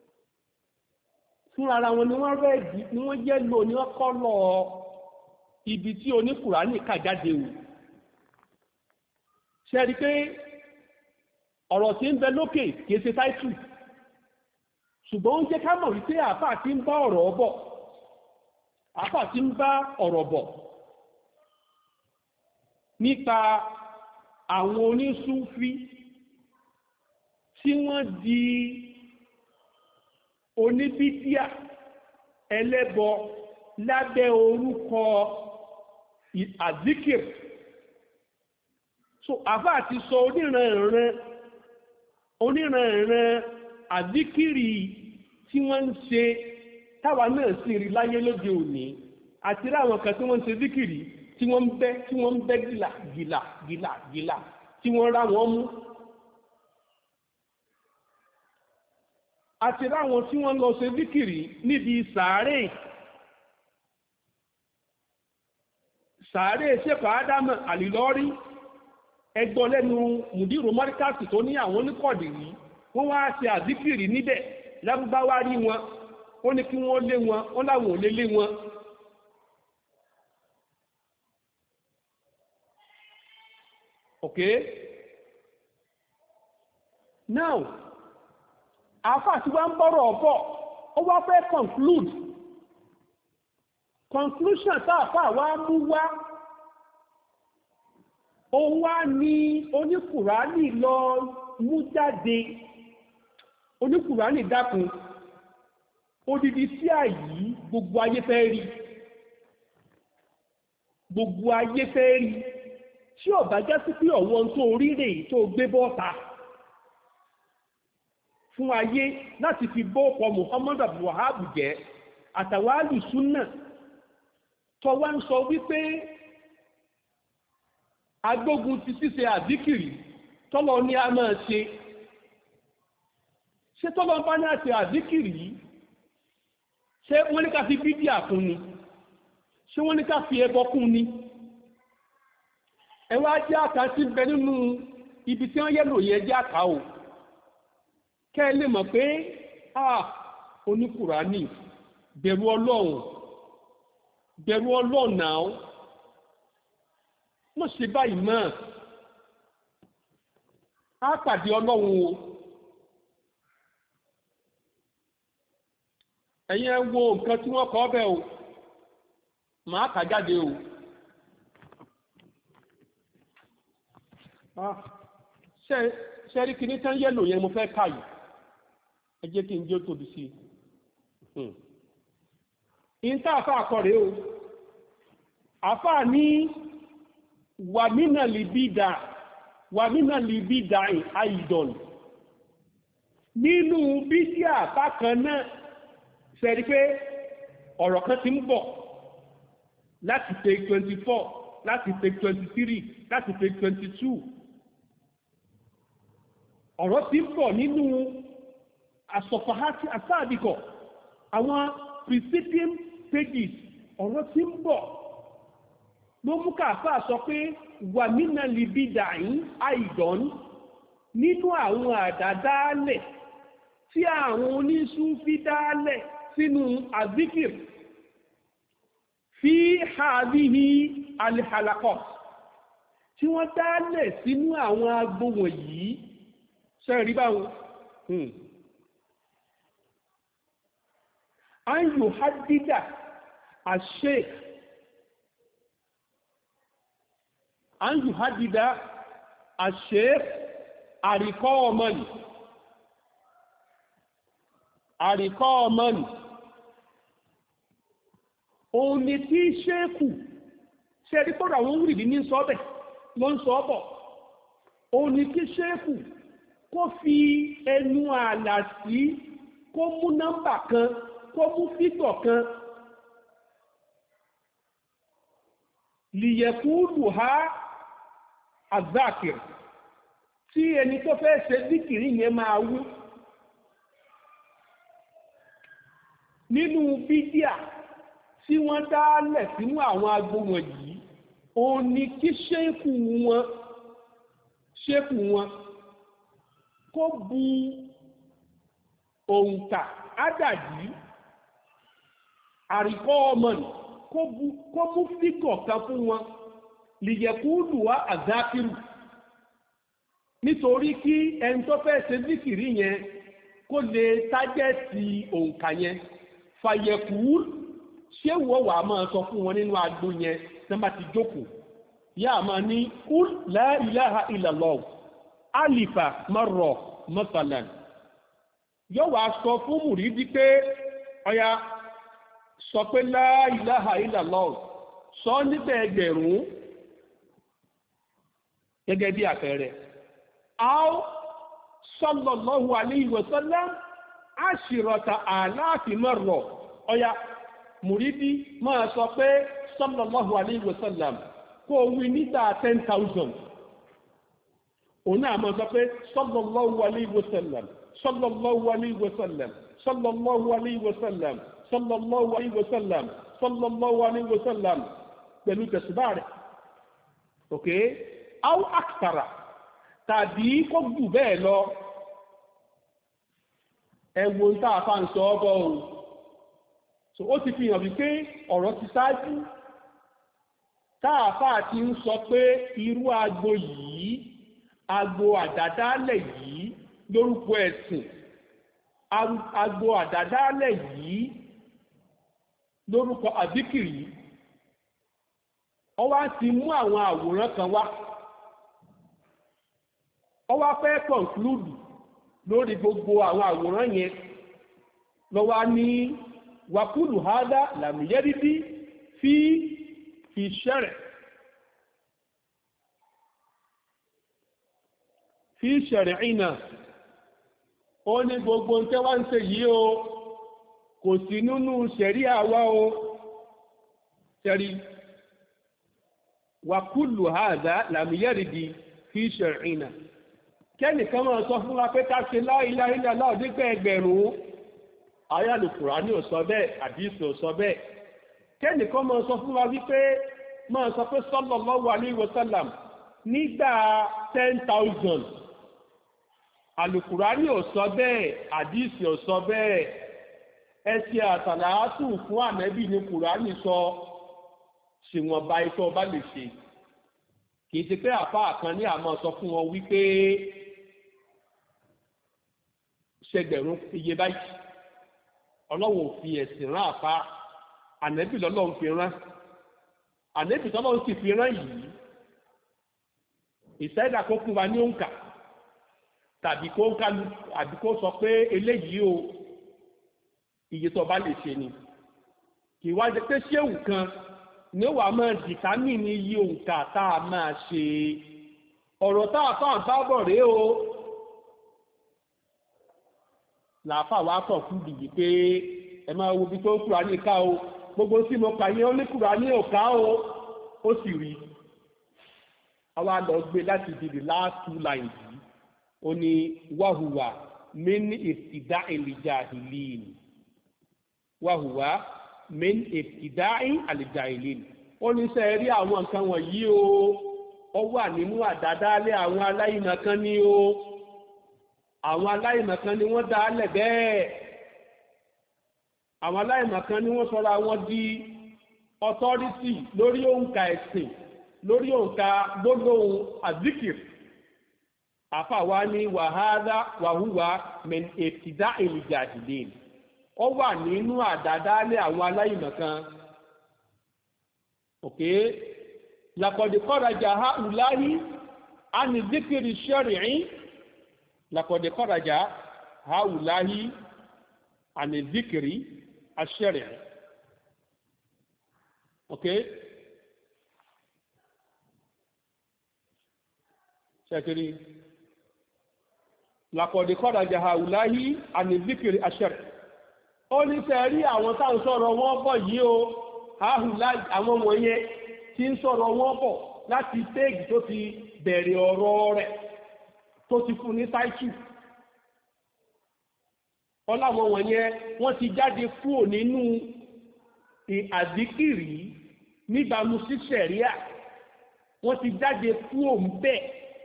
Fún ara wọn ni wọ́n rẹ́ẹ̀dì ni wọ́n jẹ́ lò ní wọ́n kọ́ lọ ibi tí oníkùránì kà jáde o. Ṣé rí pé ọ̀rọ̀ tí ń bẹ lókè kìí ṣe táìtù ṣùgbọ́n ó ń jẹ́ ká mọ̀ wípé àáfàá ti ń bá ọ̀rọ̀ bọ̀. Àáfàá ti ń bá ọ̀rọ̀ bọ̀. nípa àwọn onísúfí tí wọ́n di oníbídíà ẹlẹ́bọ lábẹ́ orúkọ àzíkìr. So àfá àti sọ oníranran àzíkìrì tí wọ́n ń ṣe táwa náà sì rí láyé lóde òní, àti ráwọn kan tí wọ́n ń ṣe zíkìrì tí wọ́n ń bẹ́ gìlà tí wọ́n rá wọn mú, àti ráwọn tí wọ́n lọ ṣe zíkìrì níbi sàárè ṣèkọ̀ ádámù àlìlọ́rí. Ẹgbọ́n lẹ́nu mùdírù mọ́ríkàsì tó ní àwọn oníkọ̀dìrí wọ́n wá ṣe àzíkìrì níbẹ̀, lágbáwá rí wọn, ó ní kí wọ́n lé wọn, ó láwọn ò lè lé wọn. Okay, now àfà tí wọ́n ń bọ́rọ̀ ọ̀bọ̀ ó wá fẹ́ conclusion táàfà wá mú wá, ó wá ní oníkùránì lọ mú jáde. Oníkùránì dákun, odidi sí àyí gbogbo ayé fẹ́ rí, tí ó bá já sí pé ọ̀wọ́n tó orílẹ̀ tó gbé bọ́ta fún ayé láti fi bọ́ọ̀pọ̀ Muhammad Abdul Wahab jẹ́ àtàwọn alùsúnnà tó wá ń sọ wípé agbógun ti ṣíṣe àzíkìrì tọ́lọ ní a máa ṣe tọ́lọ bá ní àṣẹ àzíkìrì yìí, ṣé wọ́n ní ká fi bídíà kún ni, ṣé wọ́n ní ká fi ẹbọ kún ni? Ẹwà jẹ́ àkà sí bẹ nínú ibi tí wọ́n yẹ́lò yẹ jẹ́ àkà o, kẹ́ lè mọ̀ pé oníkùránì bẹ̀rù Ọlọ́run náà, mọ́ ṣe báyìí mọ́, á pàdé Ọlọ́run o. Ẹ̀yin ẹ wo nǹkan tí wọ́n kọ bẹ́ o, máa kà jáde o. Ṣẹ́rí kìíní tán yẹ́lò yẹn mo fẹ́ káyì, ẹ jẹ́ kí n jẹ́ tóbi sí i. Ìntà àfà àkọrẹ́ o, àfà ní wàmínà libida àìdọ̀n nínú bídíà bákan náà. Ṣẹ́rí pé ọ̀rọ̀ kan ti ń bọ̀ láti page 24, láti page 23, láti page 22. Ọ̀rọ̀ ti ń bọ̀ nínú àsọ̀fàhátì àsáàdìkọ̀, àwọn preceding pages. Ọ̀rọ̀ ti ń bọ̀ ló mú káàfà sọ pé wà nínà libida àìdọ̀n nínú àwọn àdádálẹ̀ tí àwọn onísúfí dálẹ̀ sínú àzíkìr fi hadhihi alhalaqat tí wọ́n dálẹ̀ sínú àwọn agbóhùn yìí. Ṣẹ́rí báwọn an yuhaddida ash-shaykh àríkọ́ọ̀mọ́nì òun ni tí ṣéèkù ṣe rí pọ́dọ̀ àwọn wùrìdí ní sọ́bẹ̀ ló ń sọ́bọ̀. Òun ni tí ṣéèkù kó fi ẹnu ààlà sí, kó mú nọ́mbà kan, kó mú fígọ̀ kan, lìyẹ̀kúrù ha àzákìr tí ẹni tó fẹ́ ṣe díkìrí yẹn máa wú. Nínú bídíà tí wọ́n dálẹ̀ sínú àwọn agbóhùn yìí, òun ni kí ṣéèkù wọn kó bu òǹkà ádàdí àríkọ́ ọmọnì, kó mú fígọ̀ kan fún wọn, lìyẹ̀kúlù wá àzákìrù, nítorí kí ẹni tó fẹ́ ṣe díkìrí yẹn kó lè tájẹ́ẹ̀tì òǹkà yẹn. Fàyẹ̀kú ṣé wọ́n wà máa sọ fún wọn nínú agbó yẹn tí wọ́n bá ti jókòó yá máa ní kul la ilaha illallah alifa marra masalan yóò wá sọ fún mùrídí pé ọya sọ pé la ilaha illallah sọ níbẹ̀ ẹgbẹ̀rún gẹ́gẹ́ bí àpẹẹrẹ aw sallallahu alayhi wa sallam ashirata alafi marra ọya mùrídí máa sọ pé sallallahu alayhi wa sallam kó wí níta 10,000 òun náà máa sọ pé sallallahu alayhi wa sallam sallallahu alayhi wa sallam sallallahu alayhi wa sallam sallallahu alayhi wa sallam sallallahu alayhi wa sallam pẹ̀lú tẹ̀síbá rẹ̀ ok aw akthara tàbí kó jù bẹ́ẹ̀ lọ ẹ̀wọ̀n tá a fa ń sọ ọ́gọ́ o so ó ti fi hàn wípé ọ̀rọ̀ ti ṣáájú táàfà ti ń sọ pé irú agbo yìí agbo àdádálẹ̀ yìí lórúkọ ẹ̀sìn agbo àdádálẹ̀ yìí lórúkọ àdíkìrì ó wá ti mú àwọn àwòrán kan wá ó wá fẹ́ conclude lórí gbogbo àwọn àwòrán yẹn ló wá ní wàkúlù hádá làmìyẹ́dídí fi ṣẹ̀rẹ̀ fi ṣẹ̀rẹ̀ ìnà ó ní gbogbo tẹ́ wá ń ṣe yìí o kò sí nínú ṣẹ̀rí àwa o ṣẹ̀rí wàkúlù hádá làmìyẹ́dídí fi ṣẹ̀rẹ̀ ìnà kẹ́nìkan máa sọ fún wa pé ká ṣe la ilaha illallah dípẹ́ ẹgbẹ̀rún ayálu Kùránì ò sọ bẹ́ẹ̀ àdísì ò sọ bẹ́ẹ̀ kẹ́nìkan máa sọ fún wa wípé máa sọ pé sallallahu alayhi wa sallam nígbà 10,000 alùkùránì ò sọ bẹ́ẹ̀ àdísì ò sọ bẹ́ẹ̀ ẹsẹ̀ àsàlátù fún ànábì ní Kùránì sọ ṣèwọ̀nba ikọ́ ọba lè ṣe kì í ṣe pé àfáà kan ní àmọ́ sọ fún wọn wípé ṣẹgbẹ̀rún iye báyìí ọlọ́run ò fi ẹ̀sìn rán àfá ànẹ́bì lọ́lọ́run fi rán ànẹ́bì tọ́lọ́run sì fi rán yìí ìṣẹ́dà kó fún wa ní òǹkà tàbí kó kálu àbí kó sọ pé eléyìí o iye tó bá lè ṣe ni kì í wá jẹ pé ṣéwù kan ní ó wà máa dìtámì ní iye òǹkà tá a máa ṣe ọ̀rọ̀ tá a fà ń bábọ̀ rèé o làáfà wá kàn fún bìyí pé ẹ máa wo bí tó ń Kùránì ká o gbogbo tí mo kà yẹn ó ní Kùránì ò ká o ó sì rí àwa lọ gbé láti di the last 2 lines yìí ó ní wàhùwà min ibtida'i al-jahilin wàhùwà min ibtida'i al-jahilin ó ní sẹ́ rí àwọn nǹkan wọ̀nyí o ó wà nínú àdádálẹ̀ àwọn aláìmọ̀kan ní o àwọn aláìmọ̀kan ni wọ́n dá lẹ̀ bẹ́ẹ̀ àwọn aláìmọ̀kan ni wọ́n sọra wọn di authority lórí òǹkà ẹ̀sìn lórí òǹkà gbólóhùn àzíkìr àfàwà ní wàhúwà min ibtida'i al-jahilin ó wà nínú àdádálẹ̀ àwọn aláìmọ̀kan ok laqad kharaja ha'ula'i an dhikri shar'i laqad kharaja ha'ula'i an dhikri ash-shar'i ok ṣẹ́kiri laqad kharaja ha'ula'i an dhikri ash-shar'i ó ní sẹ́rí àwọn táwọn sọ̀rọ̀ wọn bọ̀ yìí o ha'ula'i àwọn wọ̀nyẹn tí ń sọ̀rọ̀ wọn bọ̀ láti téègì tó ti bẹ̀rẹ̀ ọ̀rọ̀ rẹ̀ tó ti fún ní sáìkì ọláwọn wọ̀nyẹn wọ́n ti jáde kúrò nínú àdíkìrí níbàámu sí ṣẹ̀ríà wọ́n ti jáde kúrò ń bẹ̀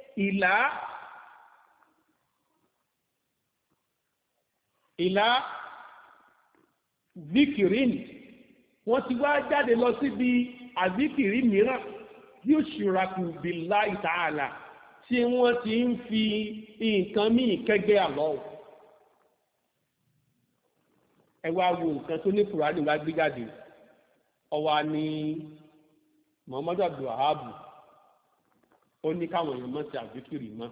ìlà zikirin wọ́n ti wá jáde lọ síbi àzíkìrí mìíràn yóò ṣìrakù billahi ta'ala tí wọ́n ti ń fi nǹkan míì kẹ́gbẹ́ Allah ẹ wá wo nǹkan tó ní Kùránì wá gbé jáde ọwá ní Muhammadu Abdul Wahab ó ní káwọn èèyàn mọ́ sí àzíkìrì mọ́.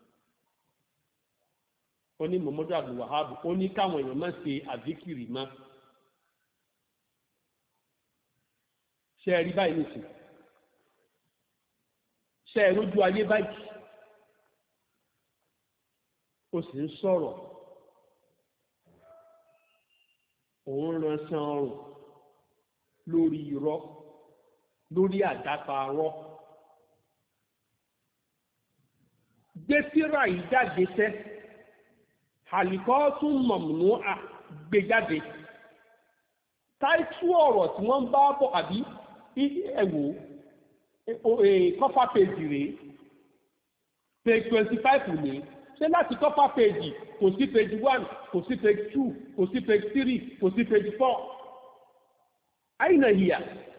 Ó ní Muhammadu Abdul Wahab ó ní káwọn èèyàn mọ́ sí àzíkìrì mọ́. Ṣé ẹ rí báyìí nìsín? Ṣé ẹ rójú ayé báyìí? Ó sì ń sọ̀rọ̀, òun ran san ọrùn lórí irọ́, lórí àdáparọ́. Gbé tírà yìí jáde sẹ́, àlìkọ́ tún mọ̀mùnú gbé jáde. Táìtú ọ̀rọ̀ tí wọ́n ń bá bọ̀ àbí ẹ̀wò kọ́fà péjì rèé, page 25 ní. Ṣé láti kọ́fà péjì kò sí page 1, kò sí page 2, kò sí page 3, kò sí page 4? Àyìnà ìyà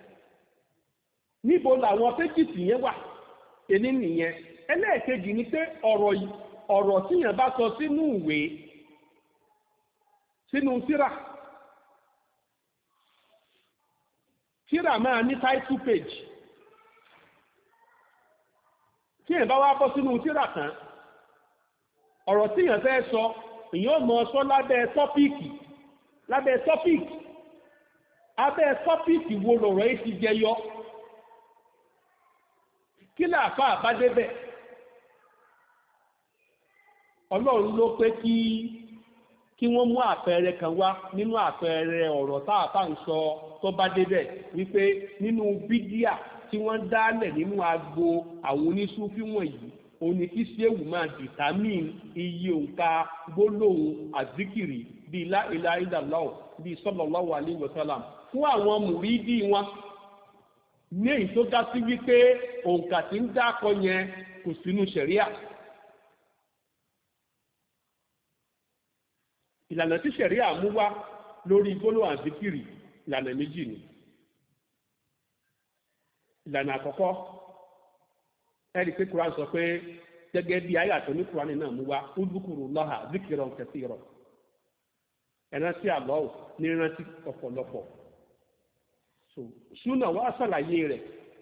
níbo làwọn péjìtì yẹn wà? Èní nìyẹn. Ẹlẹ́ẹ̀kejì ni pé ọ̀rọ̀ tíyàn bá sọ sínú ìwé, sínú tírà máa ní title page. Tíyàn bá wá bọ́ sínú tírà tán, ọ̀rọ̀ tíyàn fẹ́ sọ èyàn mọ̀ sọ lábẹ́ tọ́píìkì, abẹ́ tọ́píìkì wo lọ̀rọ̀ yìí ti jẹyọ. Kí làáfà bá débẹ̀? Ọlọ́run ló pé kí wọ́n mú àpẹẹrẹ kan wá nínú àpẹẹrẹ ọ̀rọ̀ táàfà ń sọ tó bá débẹ̀, wípé nínú bídíà tí wọ́n dálẹ̀ nínú agbo àwọn onísúfí wọ̀nyí, ó ní kí ṣéwù máa dìtámìn iye òǹkà gbólóhùn àzíkìrì bíi la ilaha illallah, bíi sallallahu alaihi wasallam fún àwọn mùrídì wọn, ní èyí tó dá sí wípé òǹkà tí ń dákọ yẹn kò sínú ṣẹ̀ríà. Ìlànà tí ṣẹ̀ríà mú wá lórí gbólóhùn àzíkìrì ìlànà méjì ni. Ìlànà àkọ́kọ́, ẹ̀rí pé Kùránì sọ pé gẹ́gẹ́ bí ayé àtọ́ ní Kùránì náà mú wá udhkurullaha dhikran kathiran. Ẹ̀rántí Allah ní rántí ọ̀pọ̀lọpọ̀. Súnà wá ṣàlàyé rẹ̀.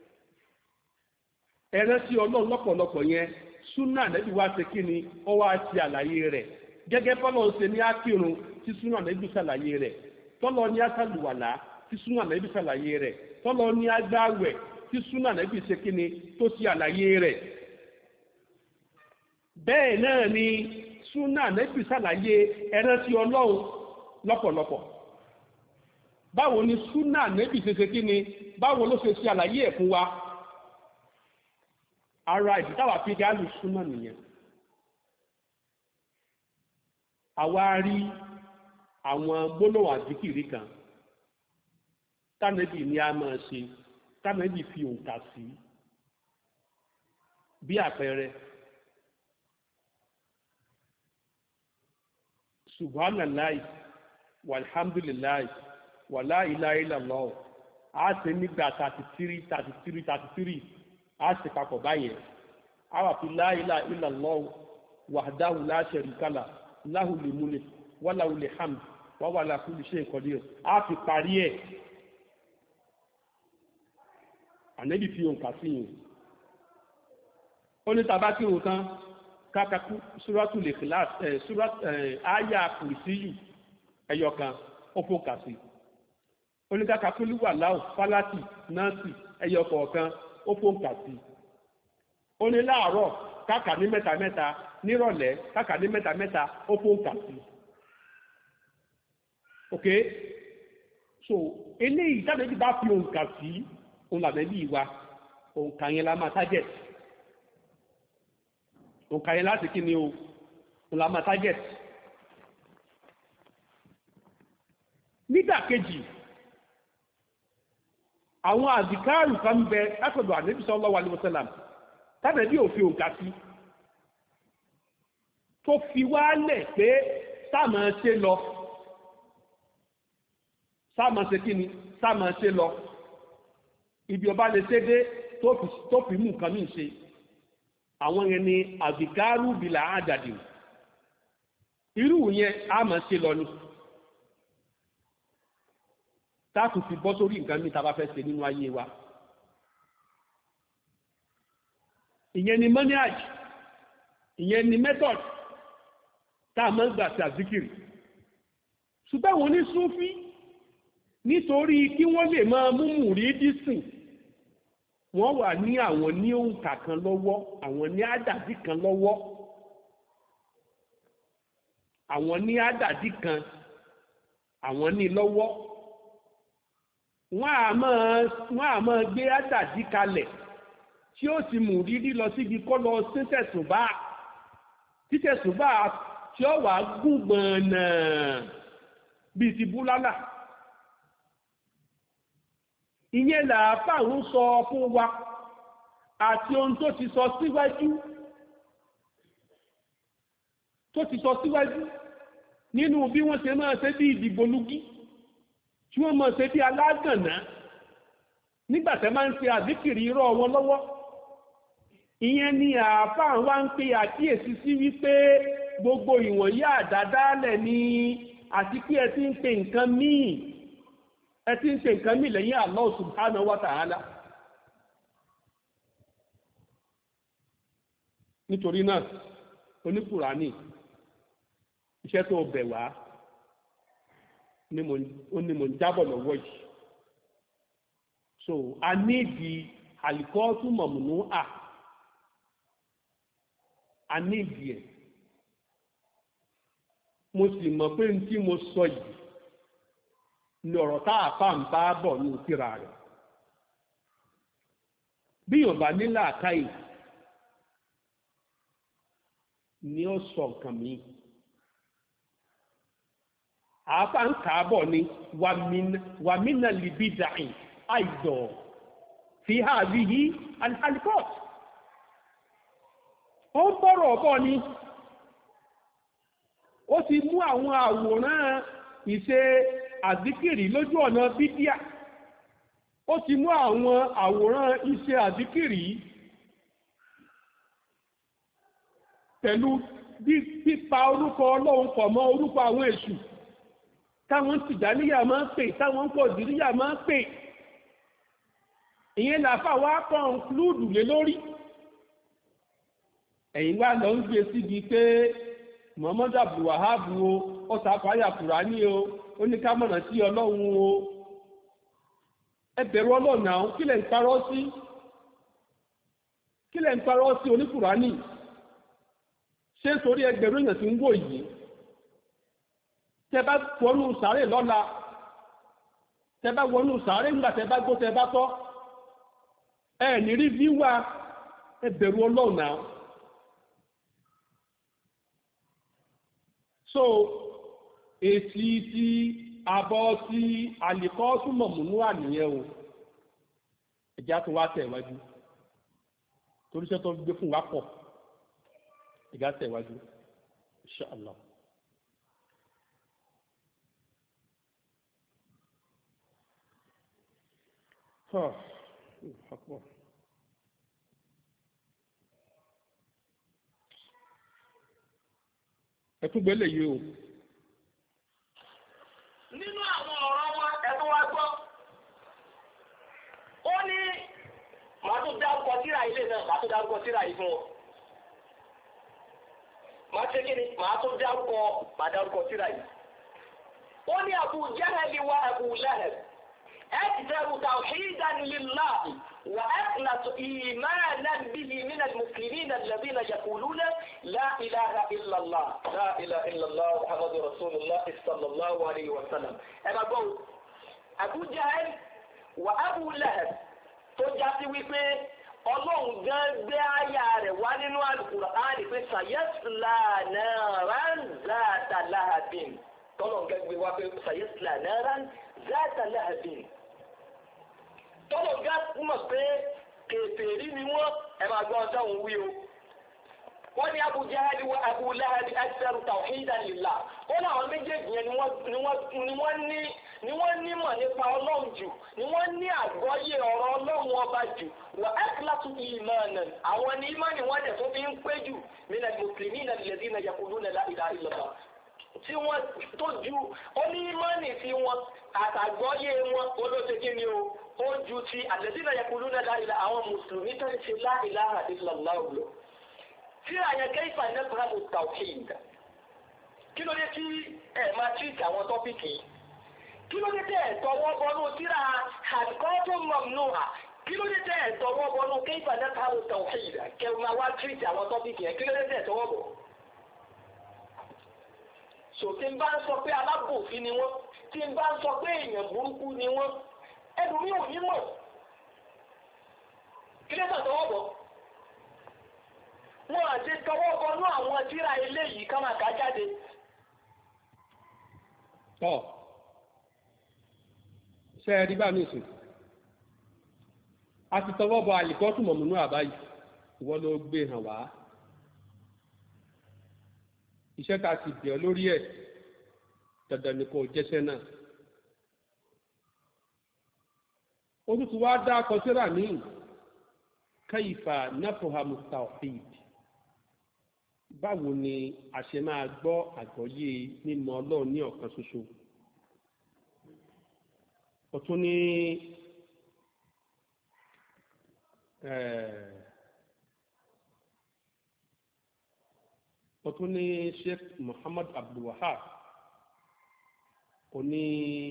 Ẹ̀rántí Ọlọ́run lọ́pọ̀lọpọ̀ yẹn, súnà Ànábì wá ṣe kí ni? Ó wá ṣe àlàyé rẹ̀. Gẹ́gẹ́ bọ́lọ̀ ṣe ní ákírun tí súnà Ànábì ṣàlàyé rẹ̀. Tọ́lọ ní àṣàlùwàlá tí súnà Ànábì ṣàlàyé rẹ̀. Tọ́lọ ní agbáwẹ̀ tí súnà Ànábì ṣe kí ni? Tó ṣe àlàyé rẹ̀. Bẹ́ẹ̀ náà ni súnà Ànábì ṣàlàyé ẹ̀rántí Ọlọ́run lọ́pọ̀lọpọ̀. Báwo ni súnà Ànábì ṣe kí ni? Báwo ló ṣe ṣe àlàyé ẹ̀ fún wa? Ara ìdítàwà fi gáàlù súnà nìyẹn. Àwa rí àwọn gbólóhùn àzíkìrì kan tánàbì ní a máa ṣe, tánàbì fi òǹkà sí. Bí àpẹẹrẹ, subhanallahi walhamdulillahi wala ilaha illallah, a ṣe nígbà 33 a ṣe papọ̀ báyẹn. A wà fi la ilaha illallah wahdahu la sharika lahu lahul mulk wa lahul hamd wa huwa ala kulli shay'in qadir. A fi parí ẹ̀. Ànábì fi òǹkà sí yìí. Ó ní tàbá kí òun tán kákàkú Suratul Ikhlas, àyà kùrìsíyù ẹyọkan ó fòǹkà sí. Ó ní kákàkú lúwà láò fálátì náàsì ẹyọkọ̀ọ̀kan ó fòǹkà sí. Ó ní láàárọ̀ káàkà ní mẹ́ta, nírọ̀lẹ́ káàkà ní mẹ́ta ó fòǹkà sí. Ok? So eléyìí tàbí bá fi òǹkà sí òun làbẹ́bí wa, òǹkà yẹn la máa target. Òǹkà yẹn láti kí ni o? Òun la máa target. Nígbàkejì, àwọn àzìkáàrù kan bẹ látọ̀dọ̀ Ànábì sallallahu alaihi wasallam tàbí ò fi òǹkà sí, tó fi wálẹ̀ pé sáàmà ṣe lọ, sáàmà ṣe kí ni? Sáàmà ṣe lọ. Ibi ọba lè ṣe dé tó fi mú nǹkan míì ṣe. Àwọn yẹn ni àzìkáàrù bìlà àjàdì. Irú yẹn a máa ṣe lọ ni. Táàtù fi bọ́ sórí nǹkan míì tá a bá fẹ́ ṣe nínú ayé wa. ìyẹn ni manhaj, ìyẹn ni method tá a máa ń gbà sí àzíkìrì. ṣùgbọ́n àwọn onísúfí nítorí kí wọ́n lè máa mú mùrídí sìn, wọ́n wà ní àwọn ní òǹkà kan lọ́wọ́, àwọn ní àdàdì kan lọ́wọ́, àwọn ní àdàdì kan àwọn ní lọ́wọ́. wọ́n á máa gbé àdàdì kalẹ̀ tí ó ti mùrídí lọ síbi kọ́ lọ sí tẹ̀sùbá, títẹ̀sùbá tí ó wà gúngbọ̀n náà bíi ti búlálà. ìyẹn làáfà ń sọ fún wa àti ohun tó ti sọ síwájú nínú bí wọ́n ṣe máa ṣe bí ìdìbò lúgí, tí wọ́n máa ṣe bí alágànná nígbàtẹ́ máa ń ṣe àzíkìrì irọ́ wọn lọ́wọ́. ìyẹn ni àáfà wa ń pe àkíyèsí sí wípé gbogbo ìwọ̀nyí àdádálẹ̀ ni, àti pé ẹ ti ń pe nǹkan míì, ẹ ti ń pe nǹkan míì lẹ́yìn Allah subhanahu wa ta'ala. nítorí náà oníkùránì iṣẹ́ tó bẹ̀ wá ní mo ń jábọ̀ lọ́wọ́ yìí. so a nídi àlìkọ́ọ̀tù mọ̀mùnú a nídi ẹ̀. mo sì mọ̀ pé ní tí mo sọ yìí ní ọ̀rọ̀ tá a fà ń bá bọ̀ ní ìtìra rẹ̀. bí yorùbá nílà àkáyè ni ó sọ nǹkan mi. àáfà ń kà á bọ̀ ní wàmínà libi dàín àìdọ̀ fi hadhihi alhalikot. ó ń bọ̀rọ̀ bọ̀ ni. ó ti mú àwọn àwòrán ìṣe àzíkìrì lójú ọ̀nà bídíà, ó ti mú àwọn àwòrán ìṣe àzíkìrì pẹ̀lú pípa orúkọ Ọlọ́run pọ̀ mọ́ orúkọ àwọn èṣù táwọn tìjàníyà máa ń pè, táwọn kọ̀dìríyà máa ń pè. ìyẹn làfà wá kọ̀ǹklúdù lé lórí. ẹ̀yin wá lọ ń gbé síbi pé Muhammadu Abdul Wahab o, ọ̀sà àpáyà Kùránì o, ó ní ká mọ̀nà sí Ọlọ́run o. ẹ bẹ̀rù Ọlọ́run náà, kí lẹ̀ ń parọ́ sí? kí lẹ̀ ń parọ́ sí oníkùránì? ṣé nítorí ẹgbẹ̀rún èèyàn tí ń wò yìí, tẹ bá wọnú sàárè lọ́la, tẹ bá wọnú sàárè nígbà tẹ bá gbó tẹ bá tọ́, ẹ ní rí fíwá. ẹ bẹ̀rù Ọlọ́run náà. so èsì tí abọ́ sí àlìkọ́ súnmọ̀ múnú àníyàn o, ẹ̀já tó wá tẹ̀wájú toríṣẹ́ tó gbé fún wa pọ̀. ẹ̀já tẹ̀wájú insha Allah. ẹ̀túgbẹ́lẹ̀ yìí o. nínú àwọn ọ̀rọ̀ wọn ẹ̀tún wa gbọ́, ó ní màá tún dárúkọ tírà ilé náà, màá tún dárúkọ tírà yìí fún ọ. màá ṣe kí ni màá tún dárúkọ tírà yìí. ó ní Abu Jahali wa Abu Lahab أكثر توحيدا لله وأخلص إيمانا به من المسلمين الذين يقولون لا إله إلا الله لا إله إلا الله محمد رسول الله صلى الله عليه وسلم. أما قول Abu Jahl وأبو لهب تجاسي ويpé Ọlọ́run gan gbé àyà rẹ̀ wá nínú Al-Qur'an pé sayasla naran zata lahabin. Ọlọ́run gan gbé wá pé sayasla naran zata lahabin. Tọ́lọ̀ gá mọ̀ pé kèfèrí ni wọ́n, ẹ máa gbọ́ ọjọ́ òun wí o. wọ́n ní Abu Jahl wa Abu Lahab aktharu tawhidan lillah. ó láwọn méjèèjì yẹn ni wọ́n nímọ̀ nípa Ọlọ́run jù, ni wọ́n ní àgbọ́yé ọ̀rọ̀ Ọlọ́run ọba jù. wa akhlasu imanan, àwọn ní ìmánì wọ́n dẹ̀ tó fi ń pé jù minal muslimina alladhina yaquluna la ilaha illallah. tí wọ́n tó ju onímọ̀nì tí wọ́n àtàgbọ́yé wọn olóṣè kí ni o ó ju ti alladhina yaquluna la ilaha àwọn mùsùlùmí tó ń ṣe la ilaha illallah lọ. tíra yẹn kayfa nafhamu tawhid kí ló dé tí ẹ máa tíìtì àwọn tọ́pìkì yìí kí ló dé tẹ́ ẹ̀ tọwọ́ bọnú tíra hadqatun mamnu'a kí ló dé tẹ́ ẹ̀ tọwọ́ bọnú kayfa nafhamu tawhid kẹ́ máa wá tíìtì àwọn tọ́pìkì yẹn kí ló dé tẹ́ ẹ̀ tọwọ́ bọ̀. tí n bá ń sọ pé alábòfin ni wọ́n tí n bá ń sọ pé èèyàn burúkú ni wọ́n ẹlòmí ò ní mọ̀ kí ló tẹ̀ tọwọ́ bọ̀ wọn àti tọwọ́ bọnú àwọn tíra eléyìí ká máa kà jáde. tọ́ ṣe é rí bá mi sùn a ti tọwọ́ bọ àlìkọ́tù mọ̀múnú àbáyé ìwọ ló gbé hàn wá iṣẹ́ tá a ti bẹ̀ ọ́ lórí ẹ̀ dandan ni kò jẹ́sẹ́ náà ó tún ti wá dá akọsíra ní kayfa nafhamu tawhid báwo ni a ṣe máa gbọ́ àgbọ́yé mímọ̀ Ọlọ́run ní ọ̀kan ṣoṣo ó tún ní ó tún ní Sheikh Muhammad Abdul Wahab ó ní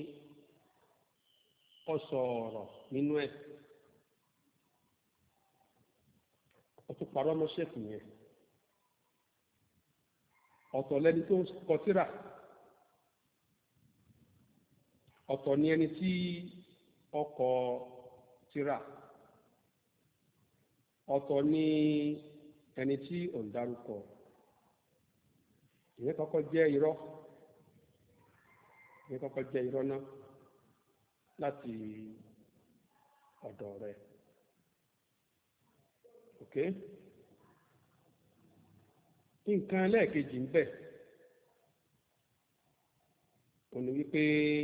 ọ̀sọ̀ ọ̀rọ̀ nínú ẹ̀ ó tún parọ́ mọ́ Sheikh yẹn ọ̀tọ̀ lẹni tó ń kọ tírà ọ̀tọ̀ ni ẹni tí ọkọ̀ tírà ọ̀tọ̀ ni ẹni tí ò ń dárúkọ ìyẹn kọ́kọ́ jẹ́ irọ́ náà láti ọ̀dọ̀ rẹ̀ ok nǹkan lẹ́ẹ̀kejì ń bẹ ó ní wípé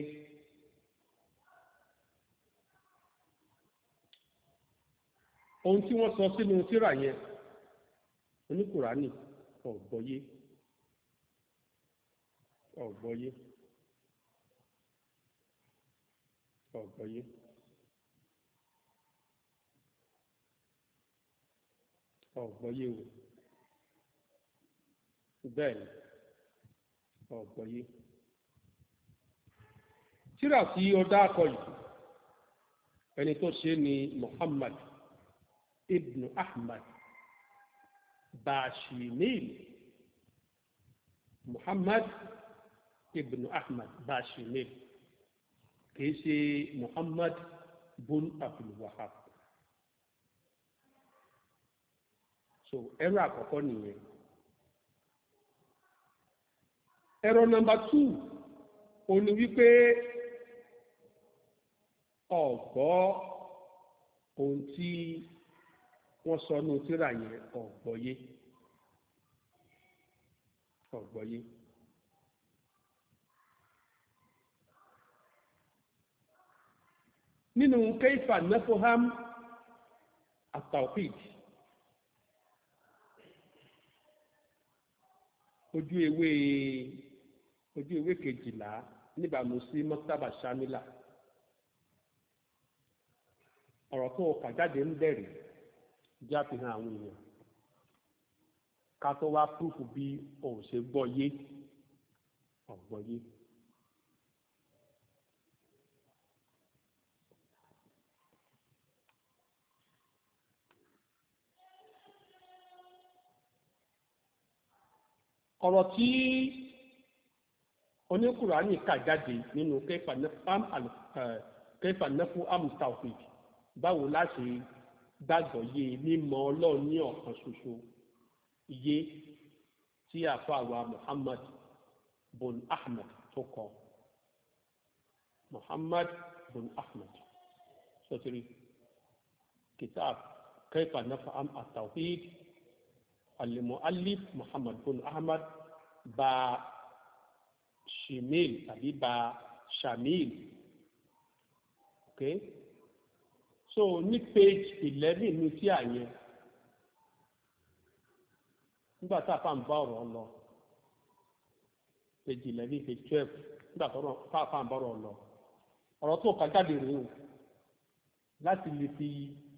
ohun tí wọ́n sọ sínú tírà yẹn oníkùránì ọ̀gbọ́yé o bẹ́ẹ̀ ni ọ̀gbọ́yé tírà tí ó dákọ̀ yìí ẹni tó ṣe ni Muhammad ibn Ahmad Bashimil Muhammad ibn Ahmad Bashimil kìí ṣe Muhammad bun Abdul Wahab so ẹ̀rọ àkọ́kọ́ nìyẹn. ẹ̀rọ nọ́mbà 2 ó ní wípé ọ̀gbọ́ ohun tí wọ́n sọ ní tírà yẹn ọ̀gbọ́yé nínú kayfa nafham at-tawhid ojú ewé 12 níbàámu sí mọ́tàbà shamila ọ̀rọ̀ tó kà jáde ń bẹ̀rẹ̀ jẹ́ àfihàn àwọn èèyàn ká tó wá púrúfù bí òun ṣe gbọ́yé ọ̀gbọ́yé. ọ̀rọ̀ tí oníkùránì kà jáde nínú kayfa nafhamu tawhid báwo láti gbàgbọ́ yé mímọ̀ Ọlọ́run ní ọ̀kan ṣoṣo iye tí àfàwà Muhammad bun Ahmad tó kọ Muhammad bun Ahmad sotiri kitab kayfa nafhamu at-tawhid al-mu'allif Muhammad bun Ahmad Bashimil tàbí Bashamil okay so ní page 11 ní tí àyẹn nígbà tá a fà ń bá ọ̀rọ̀ lọ page 11 page 12 nígbà tá a fà ń bá ọ̀rọ̀ lọ ọ̀rọ̀ tó kà jáde rèé o láti lè fi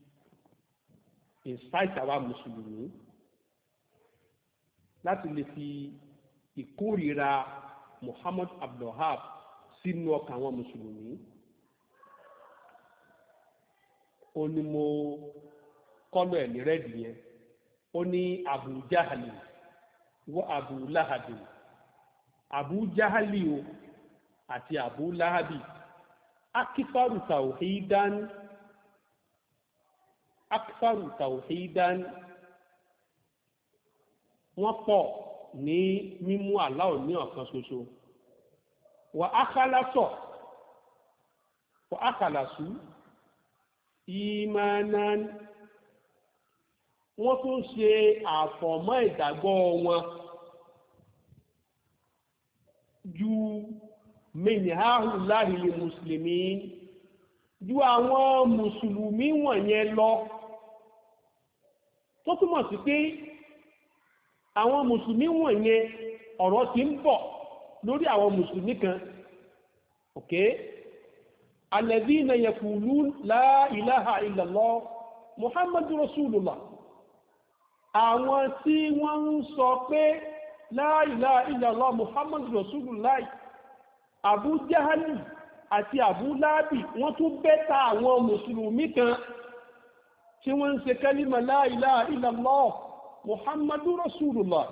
incite àwa mùsùlùmí láti lè fi ìkórìíra Muhammad Abdulwahab sínú ọkàn àwọn mùsùlùmí. Ó ní mo kọ́lọ̀ ẹ̀ ní rẹ́ẹ̀dì yẹn. Ó ní Abu Jahali wa Abu Lahabi. Abu Jahali o àti Abu Lahabi akifaru tawhidan wọ́n pọ̀ ní mímú Allah ní ọ̀kan ṣoṣo. Wa akhalasu imanan wọ́n tún ṣe àfọ̀mọ́ ìgbàgbọ́ wọn ju minhaulahi lil muslimin ju àwọn mùsùlùmí wọ̀nyẹn lọ, tó túmọ̀ sí pé àwọn mùsùlùmí wọ̀nyẹn ọ̀rọ̀ ti ń bọ̀ lórí àwọn mùsùlùmí kan, ok, alladhina yaqulun la ilaha illallah muhammadu rasulullah, àwọn tí wọ́n ń sọ pé la ilaha illallah muhammadu rasulullah. Abu Jahali àti Abu Lahabi wọ́n tún bẹ́ta àwọn mùsùlùmí kan tí wọ́n ń ṣe kẹ́límà la ilaha illallah muhammadu rasulullah.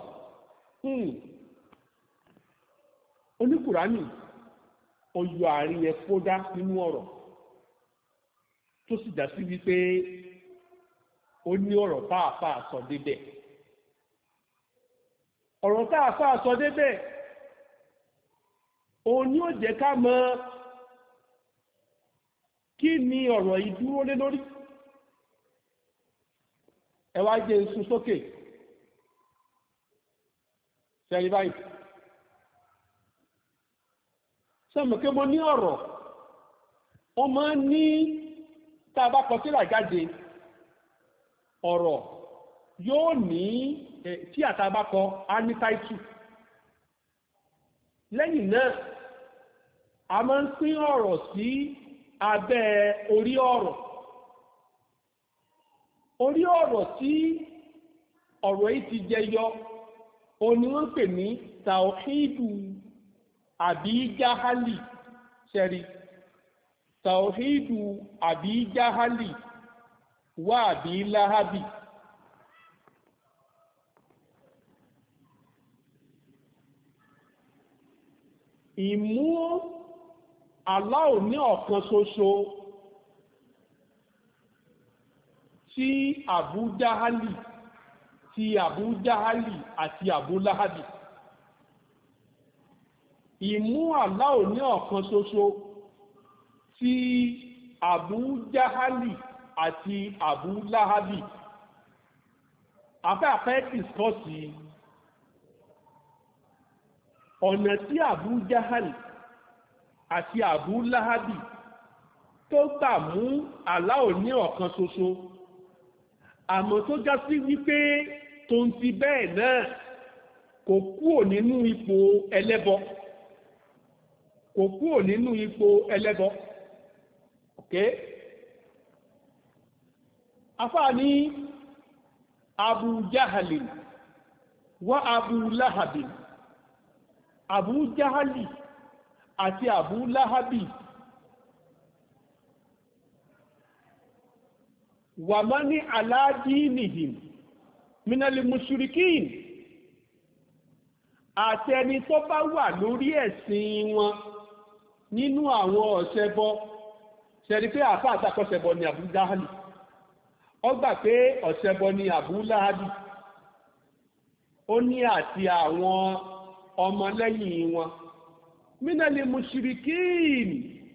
Oníkùránì ọyọ àárín ẹ fódá nínú ọ̀rọ̀ tó sì dá sí wípé ó ní ọ̀rọ̀ táàfáà sọ débẹ̀. Ọ̀rọ̀ táàfáà sọ débẹ̀ òun ni ó jẹ́ ká mọ̀ kí ni ọ̀rọ̀ yìí dúró lé lórí. Ẹ wá jẹ́ sún sókè sẹ́rí báyìí. Sọ́mọ̀ kí mo ní ọ̀rọ̀ wọ́n máa ń ní tá a bá kọ sílà jáde ọ̀rọ̀ yóò ní tí àtàbákọ á ní táìtù. Lẹ́yìn náà a máa ń pín ọ̀rọ̀ sí abẹ́ orí ọ̀rọ̀. Orí ọ̀rọ̀ tí ọ̀rọ̀ yìí ti jẹyọ òun ni wọ́n ń pè ní tàwhídù Àbí Jahali. Ṣẹ́rí tàwhídù Àbí Jahali wà Àbí Láhábì. Ìmú Allah ní ọ̀kan ṣoṣo tí Abu Jahali àti Abu Lahabi. Ìmú Allah ní ọ̀kan ṣoṣo tí Abu Jahali àti Abu Lahabi. Afẹ́ dìskọ́sì ọ̀nà tí Abu Jahali àti Abu Lahabi tó gbà mú Allah ní ọ̀kan ṣoṣo, àmọ́ tó já sí wípé tó ń ti bẹ́ẹ̀ náà kò kúrò nínú ipò ẹlẹ́bọ. Ok, afá ní Abu Jahali wa Abu Lahabi. Abu Jahali àti Abu Lahabi wà má ní aládínìhìm minali mushrikin, àti ẹni tó bá wà lórí ẹ̀sìn wọn nínú àwọn ọ̀ṣẹbọ. Ṣẹ̀rí pé àfáà àtàkọ́ṣẹbọ ni Abu Jahali, ó gbà pé ọ̀ṣẹbọ ni Abu Lahabi, ó ní àti àwọn ọmọlẹ́yìn wọn minali mushrikin,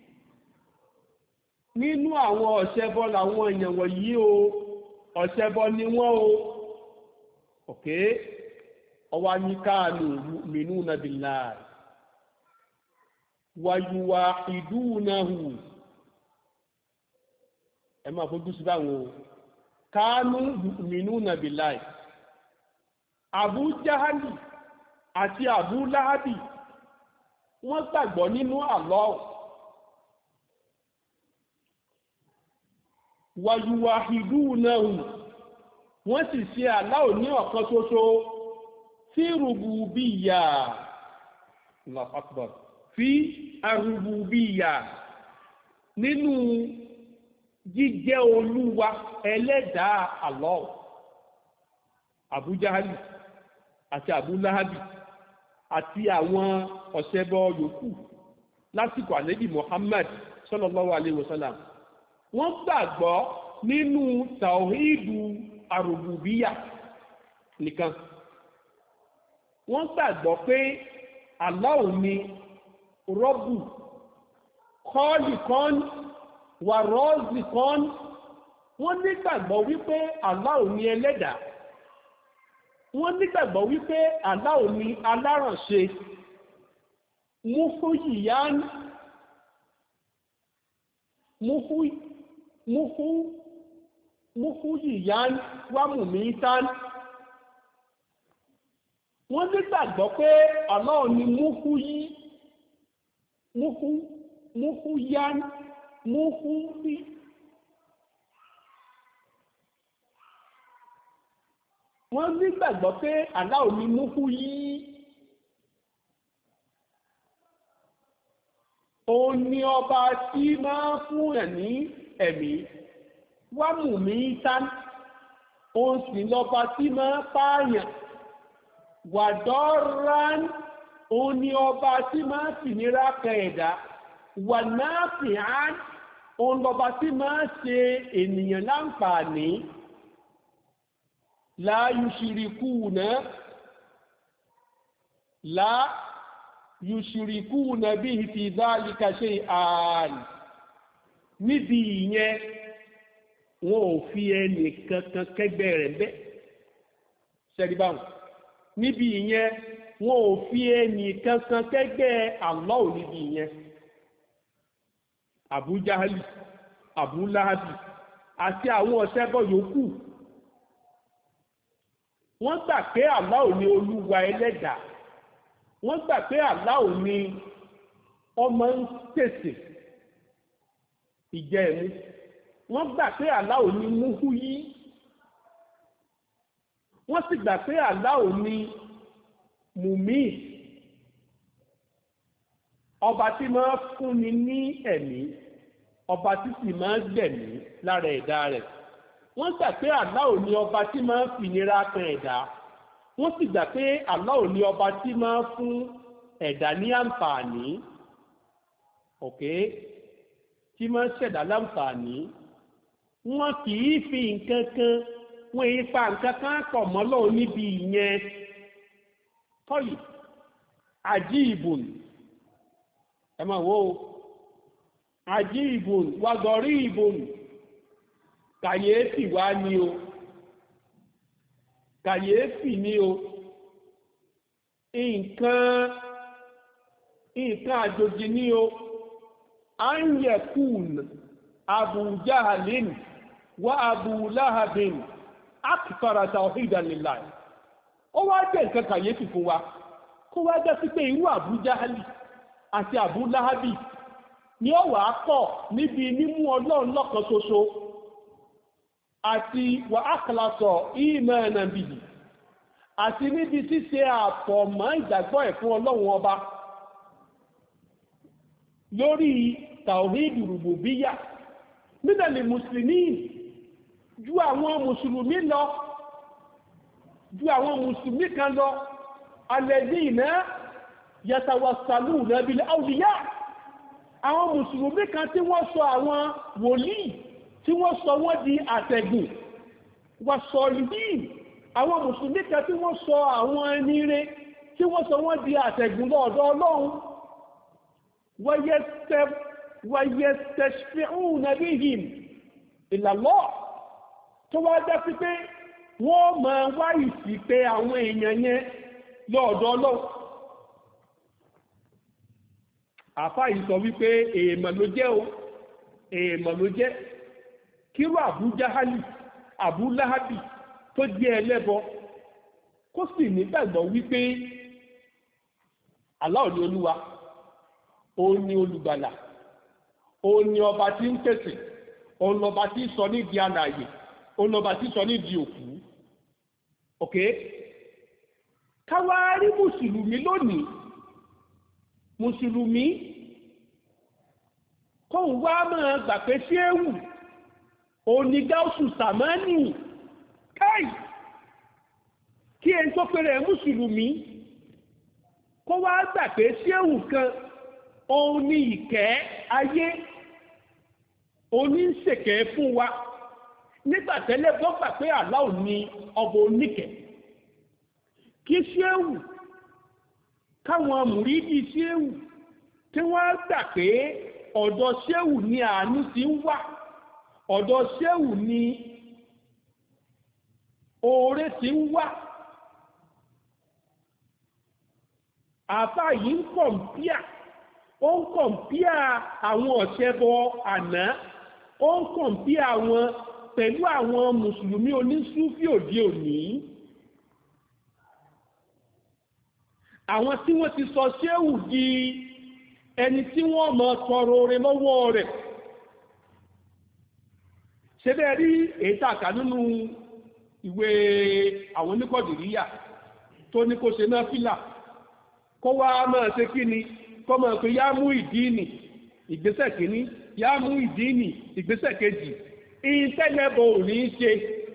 nínú àwọn ọ̀ṣẹbọ làwọn èèyàn wọ̀nyí o, ọ̀ṣẹbọ ni wọ́n o. Ok, ọwá ní káàlù yu'minuna billahi wa yuwahidunahu. Ẹ máa fojú sí báwọn o, kánú yu'minuna billahi. Abu Jahali àti Abu Lahabi wọ́n gbàgbọ́ nínú Allah. wàyùwàhìdúnàhù wọ́n sì ṣe Allah ní ọ̀kan ṣoṣo fi rububiyya Allahu akbar fi arububiyya nínú jíjẹ́ olúwa ẹlẹ́dàá Allah. Abu Jahali àti Abu Lahabi àti àwọn ọ̀ṣẹbọ yòókù lásìkò ànábì Muhammad sallallahu alaihi wasallam wọ́n gbàgbọ́ nínú tàwíìdù àrùbùbíyà nìkan. Wọ́n gbàgbọ́ pé Allah ni rọ́bù kọ́ọ̀lìkan wà rọ́ọ̀zìkan. Wọ́n nígbàgbọ́ wípé Allah ni ẹlẹ́dàá. Wọ́n nígbàgbọ́ wípé Allah ni alárànṣe muhuyiyan muhuyiyan wàmùmítan. Wọ́n nígbàgbọ́ pé Allah ni muhuyan muhuyi. Wọ́n nígbàgbọ́ pé Allah ni muhuyi. Òun ni ọba tí máa fún ẹ̀ ní ẹ̀mí wàmùmítan. Òun sì lọ́ba tí máa pààyàn wàdọ́rán. Òun ni ọba tí máa fìnira kan ẹ̀dá wà náà fi hàn. Òun lọ́ba tí máa ṣe ènìyàn láǹfààní. La yushirikuna bihi fi dhalika shay'an. Níbi ìyẹn wọn ò fi ẹnì kankan kẹgbẹ́ rẹ̀ bẹ́ ṣẹ́rí báwọn. Níbi ìyẹn wọn ò fi ẹnì kankan kẹgbẹ́ Allah níbi ìyẹn. Abu Jahali, Abu Lahabi àti àwọn ọ̀ṣẹbọ yòókù wọ́n gbà pé Allah ni olúwa ẹlẹ́dàá. Wọ́n gbà pé Allah ni ọmọ ń pèsè ìjẹ ẹ̀mú. Wọ́n gbà pé Allah ni muhuyi. Wọ́n sì gbà pé Allah ni mùmí, ọba tí máa fúnni ní ẹ̀mí, ọba tí sì máa gbẹ̀mí lára ẹ̀dá rẹ̀. Wọ́n gbà pé Allah ni ọba tí máa fìnira kan ẹ̀dá. Wọ́n sì gbà pé Allah ni ọba tí máa fún ẹ̀dá ní àǹfààní, tí máa ṣẹ̀dá láǹfààní. Wọ́n kì í fi nǹkan kan, wọ́n yí fa nǹkan kan pọ̀ mọ́ Ọlọ́hun níbi ìyẹn. Tọ́yì àjíìbùn, ẹ máa wò ó, àjíìbùn wàgọ̀rí ìbùn. Kàyéfì wá ní o, kàyéfì ní o. Nǹkan àjòjì ní o. An yakun Abu Jahalin wa Abu Lahabin akthara tawhidan lillah. Ó wá jẹ́ nǹkan kàyéfì fún wa kó wá jẹ́ sí pé irú Abu Jahali àti Abu Lahabi ni ó wà pọ̀ níbi mímú Ọlọ́run lọ́kan ṣoṣo àti wà ákàlàsọ̀ imanan bihi, àti níbi ṣíṣe àfọ̀mọ́ ìgbàgbọ́ ẹ̀ fún Ọlọ́run ọba lórí tawhid rububiyya minal muslimin ju àwọn mùsùlùmí lọ, ju àwọn mùsùlùmí kan lọ. Alladhina yatawassaluna bil awliya. Àwọn mùsùlùmí kan tí wọ́n sọ àwọn wòlíì, tí wọ́n sọ wọ́n di àtẹ̀gùn wà sọ̀lìdín. Àwọn mùsùlùmí kan tí wọ́n sọ àwọn ẹni rẹ̀, tí wọ́n sọ wọ́n di àtẹ̀gùn lọ́dọ̀ Ọlọ́run. wayastashfi'una bihim ila Allah. Tó wá jẹ́ sí pé wọ́n máa wá ìsìpé àwọn èèyàn yẹn lọ́dọ̀ Ọlọ́run. Àfáà yìí sọ wípé èèmọ̀ ló jẹ́ o, èèmọ̀ ló jẹ́ kírú Abu Jahali, Abu Lahabi tó jẹ́ ẹlẹ́bọ kó sì nígbàgbọ́ wípé Allah ni Olúwa, òun ni olùgbàlà, òun ni ọba tí ń pèsè, òun lọ́ba tí sọ ní di alààyè, òun lọ́ba tí sọ ní di òkú. ok káwá rí mùsùlùmí lónìí, mùsùlùmí kóun wá máa gbà pé ṣéwù òní gáúsù sàmánì káì, kí ẹni tó pèrè mùsùlùmí kó wá gbà pé ṣéwù kan òun ní ìkẹ́ ayé, òní ń ṣèkẹ́ fún wa, nígbà tẹ́lẹ̀ bọ́ gbà pé Allah ní ọba oníkẹ́. Kí ṣéwù káwọn mùrídìí ṣéwù tí wọ́n gbà pé ọ̀dọ̀ ṣéwù ni àánú ti ń wá, ọ̀dọ̀ ṣéwù ni oore ti ń wá. Àfáà yìí ń kọ̀m̀píà, ó ń kọ̀m̀píà àwọn ọ̀ṣẹbọ àná, ó ń kọ̀m̀píà wọn pẹ̀lú àwọn mùsùlùmí onísúfí òde òní. Àwọn tí wọ́n ti sọ ṣéwù di ẹni tí wọ́n mọ̀ tọrọ oore lọ́wọ́ rẹ̀. Ṣé bẹ́ẹ̀ rí èyí tàkà nínú ìwé àwọn oníkọ̀dìríyà tó ní kó ṣe náfílà, kó wá máa ṣe kí ni, kó máa pé yá mú ìdíìnì ìgbésẹ̀ kìíní, yá mú ìdíìnì ìgbésẹ̀ kejì. Ìtẹ́lẹ́bọ̀ ò ní í ṣe,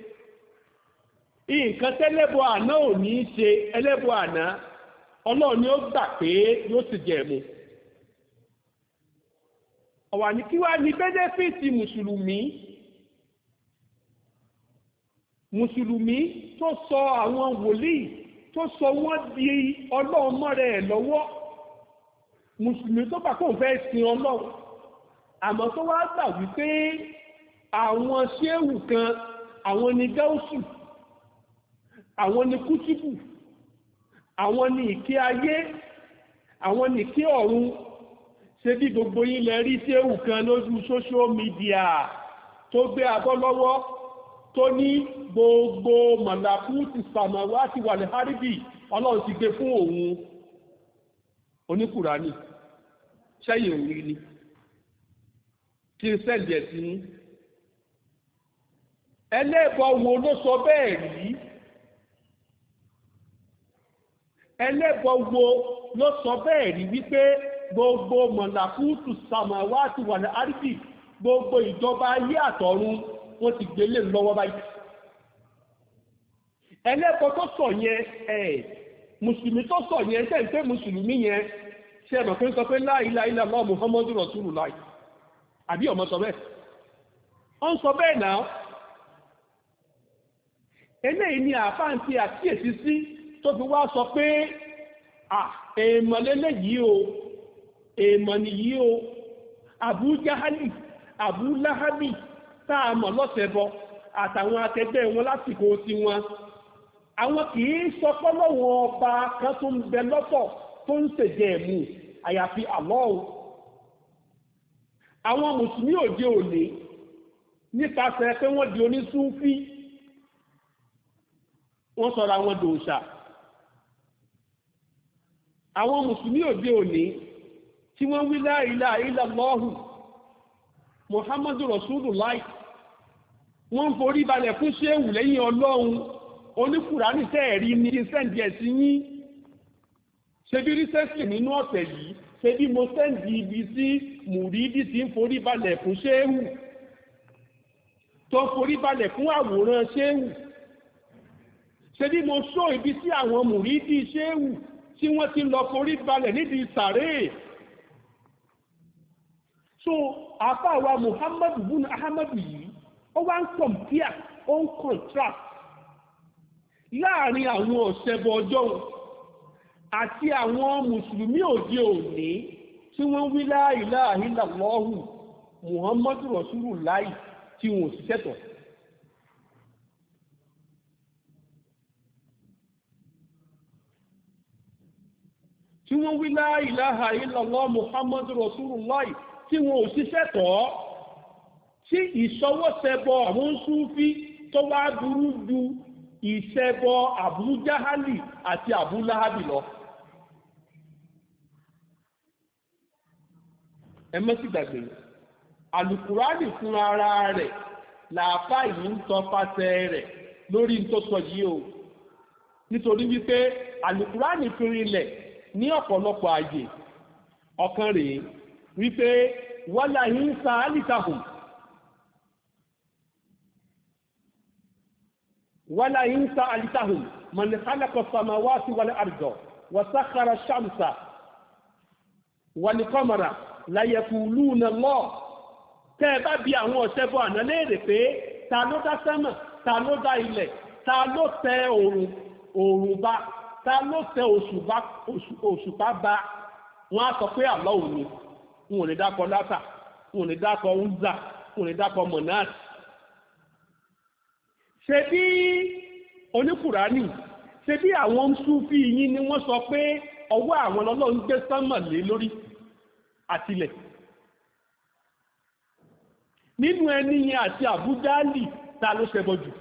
nǹkan tẹ́lẹ́bọ̀ àná ò ní í ṣe, ẹlẹ́bọ̀ àná Ọlọ́run ni ó gbà pé yóò sì jẹ̀mú. Ọ̀wà ní kí wá ní bẹ́nẹ́fìtì mùsùlùmí tó sọ àwọn wòlíì, tó sọ wọ́n di Ọlọ́run mọ́rẹ̀ ẹ̀ lọ́wọ́, mùsùlùmí tó bá kóun fẹ́ sin Ọlọ́run, àmọ́ tó wá gbà wípé àwọn ṣéwù kan, àwọn ni gáúsù, àwọn ni kútùbù, àwọn ni ìké ayé, àwọn ni ìké ọ̀run. Ṣé bí gbogbo yín lẹ rí ṣéwù kan lójú social media tó gbé abọ́ lọ́wọ́ tó ní gbogbo mọ̀làkú ti sàmàwá ti wà ní hárìbì Ọlọ́run ti gbé fún òun. Oníkùránì ṣẹ́yìn òun ni kí n sẹ́ǹdì ẹ̀ sí. Ẹlẹ́bọ wo ló sọ bẹ́ẹ̀ rí? Ẹlẹ́bọ wo ló sọ bẹ́ẹ̀ rí wípé gbogbo mọ̀làkútù sàmàwátì wà ní àríbì, gbogbo ìjọba ayé àtọ̀run wọ́n ti gbélé lọ́wọ́ báyìí? Ẹlẹ́bọ tó sọ yẹn, mùsùlùmí tó sọ yẹn, ṣe ń pé mùsùlùmí yẹn ṣe ẹ̀mọ̀ pé ń sọ pé la ilaha illallah Muhammadu Rasulullah, àbí ọmọ sọ bẹ́ẹ̀? Ó ń sọ bẹ́ẹ̀ náà. Eléyìí ni àfáàntí àkíyèsí sí tó fi wá sọ pé èèmọ̀ lélẹ́yìí o, èèmọ̀ nìyí o. Abu Jahali, Abu Lahabi táà mọ̀ lọ́sẹ̀bọ àtàwọn akẹgbẹ́ wọn lásìkò tí wọn, àwọn kìí sọ pọ́lọ́wọ́ ọba kan tó ń bẹ lọ́tọ̀ tó ń ṣèjẹ́ ẹ̀mú àyàfi Allah. Àwọn mùsùlùmí òde òní nípasẹ̀ pé wọ́n di onísúfí, wọ́n sọra wọn dòòṣà. Àwọn mùsùlùmí òde òní tí wọ́n wí la ilaha illallah Muhammadu Rasulullah, wọ́n ń forí balẹ̀ fún ṣéwù lẹ́yìn Ọlọ́run. Oníkùránì tẹ́ẹ̀rí ní sẹ́ǹdì ẹ̀sí yín. Ṣé bí rísẹ́sì nínú ọ̀tẹ̀ yìí, ṣé bí mo sẹ́ǹdì ibi sí mùrídì tí ń forí balẹ̀ fún ṣéwù, tó forí balẹ̀ fún àwòrán ṣéwù. Ṣé bí mo sọ ibi sí àwọn mùrídì ṣéwù tí wọ́n ti lọ forí balẹ̀ nídìí sàréè. So àfáàwà Muhammadu bun Ahmadu yìí, ó wá ń kọ̀mpíà, ó ń contrast láàrin àwọn ọ̀ṣẹbọ ọjọ́ àti àwọn mùsùlùmí òde òní tí wọ́n wí la ilaha illallah Muhammadu Rasulullah tí wọ́n sì tẹ́tọ̀. Tí wọ́n wí la ilaha illallah Muhammadu Rasulullah tí wọ́n ò ṣiṣẹ́ tọ́, tí ìṣọwọ́ṣẹbọ àwọn Súfí tó wá burú ju ìṣẹbọ Abu Jahali àti Abu Lahabi lọ. Ẹ má sì gbàgbé àlùkùránì fún ara rẹ̀ làáfà yìí ń tọpasẹ̀ rẹ̀ lórí tó sọ yìí o, nítorí wípé àlùkùránì fi rinlẹ̀ ní ọ̀pọ̀lọpọ̀ àyè. ọ̀kan rèé wípé wala in sa'altahum wala in sa'altahum man khalaqa as-samawati wal arda wa sakhkhara ash-shamsa wal qamara la yaquluna Allah. tẹ́ ẹ bá bi àwọn ọ̀ṣẹbọ àná léèrè pé ta ló dá sánmà, ta ló dá ilẹ̀, ta ló tẹ òòrùn bá, ta ló tẹ òṣùpá bá, wọ́n á sọ pé Allah ni. wọn ò ní dákọ látà, wọn ò ní dákọ Uzza, wọn ò ní dákọ Manat. ṣe bí oníkùránì, ṣe bí àwọn Súfì yín ni wọ́n sọ pé ọwọ́ àwọn Ọlọ́run gbé sánmà lé lórí àtilẹ̀. nínú ẹni yẹn àti àbújáàlì ta ló ṣẹbọ jù?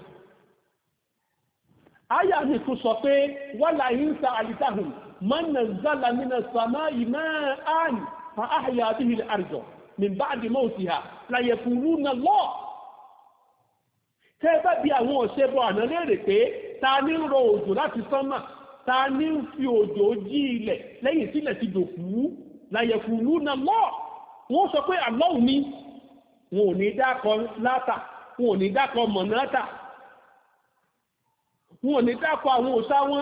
àyà mi tún sọ pé wala in sa'altahum man nazzala minas sama'i ma'an fa ahya bihi al-arda min ba'di mawtiha la yaquluna Allah. tẹ́ bá bí àwọn ọ̀ṣẹbọ àná léèrè pé ta ní ń rọ òjò láti sánmà, ta ní ń fi òjò jí ilẹ̀ lẹ́yìn sílẹ̀ ti dòkú, la yaquluna Allah. wọ́n sọ pé Allah ni. wọn ò ní dákọ látà, wọn ò ní dákọ mọ̀nátà, wọn ò ní dákọ àwọn òṣà wọn.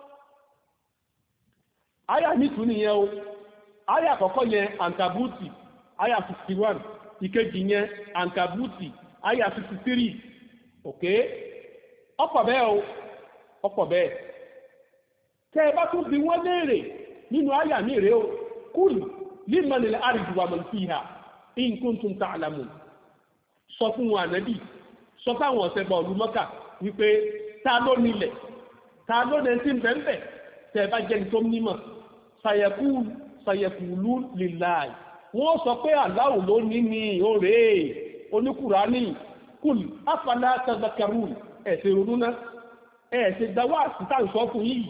àyà nìtún nìyẹn o. àyà àkọ́kọ́ yẹn Ankabuti àyà 61, ìkejì yẹn Ankabuti àyà 63. ok, ọ̀pọ̀ bẹ́ẹ̀ o, ọ̀pọ̀ bẹ́ẹ̀. tẹ́ ẹ bá tún bi wọ́n léèrè nínú àyà mi rèé o, kul limanil ardu wa man fiha in kuntum ta'lamun. sọ fún wọn ànábì, sọ fáwọn ọ̀sẹ̀bọ̀ ìlú Mọ́kà wípé ta ló nílẹ̀, ta ló ní tí ń bẹ̀ẹ̀bẹ̀. tẹ́ bá jẹ́ni tó nímọ̀, sayaqulu lillahi. wọ́n sọ pé Allahu ló ní ní òré oníkùránì. kul afala tadhakkarun. ẹ̀sẹ̀ ronú náà, ẹ̀sẹ̀ dáwà síta ń sọ fún yìí.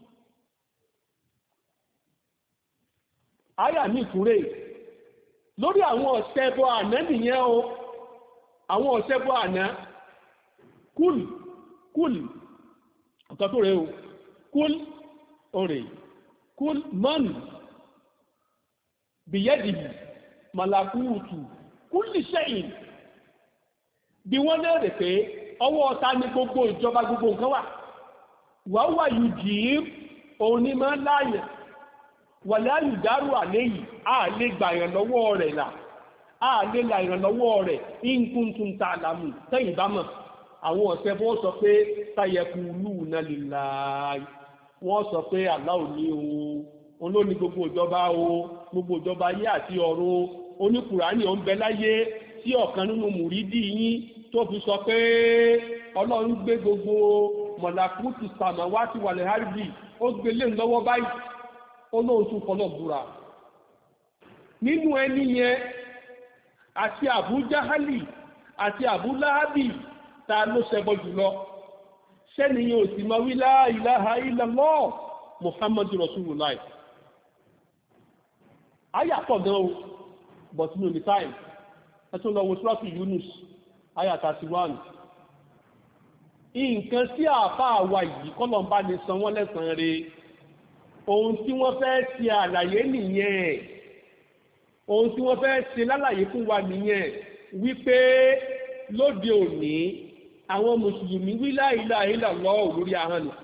àyà mi ìtúrè lórí àwọn ọ̀ṣẹbọ àná nìyẹn o. àwọn ọ̀ṣẹbọ àná, kúl ọ̀kan tó rẹ̀ o, kúl ọ̀rẹ̀, kúl man biyadihi malakutu kulli shay'in. bí wọ́n lẹ́rẹ̀ pé ọwọ́ ọ̀tá ní gbogbo ìjọba gbogbo nǹkan wà wà yìí jìí òun ní máa láàyàn wà láàyè dárò àléyìí a lè gbà ìrànlọ́wọ́ rẹ̀ là, a lè la ìrànlọ́wọ́ rẹ̀ in kuntum ta'lamun. tẹ́yìn bá mọ̀. àwọn ọ̀sẹ̀ bọ́ sọ pé sayaquluna lillahi. wọ́n sọ pé Allah ní o, olóní gbogbo ìjọba o, gbogbo ìjọba ayé àti ọ̀run. oníkùránì ó ń bẹ láyé tí ọ̀kan nínú mùrídì yín tó fi sọ pé Ọlọ́run gbé gbogbo mọ̀làkútù samawati wal ardi, ó gbé lé lọ́wọ́ báyìí. olóòtú fọlọ́ búra. nínú ẹni yẹn àti Abu Jahali àti Abu Lahabi ta ló ṣẹbọ jùlọ? sẹ́niyàn ò sì máa wí la ilaha illallah Muhammadu Rasulullah. àyà pọ̀ gan o, but no the time. ẹ tún lọ wo Suratu Yunus àyà 31. nǹkan tí àáfàá wa yìí kọ́lọ̀ ń bá ní san wọ́n lẹ́sàn-án rẹ̀. ohun tí wọ́n fẹ́ ṣe àlàyé nìyẹn, ohun tí wọ́n fẹ́ ṣe lálàyé fún wa nìyẹn, wípé lóde òní àwọn mùsùlùmí wí la ilaha illallah lórí ahọ́n nù.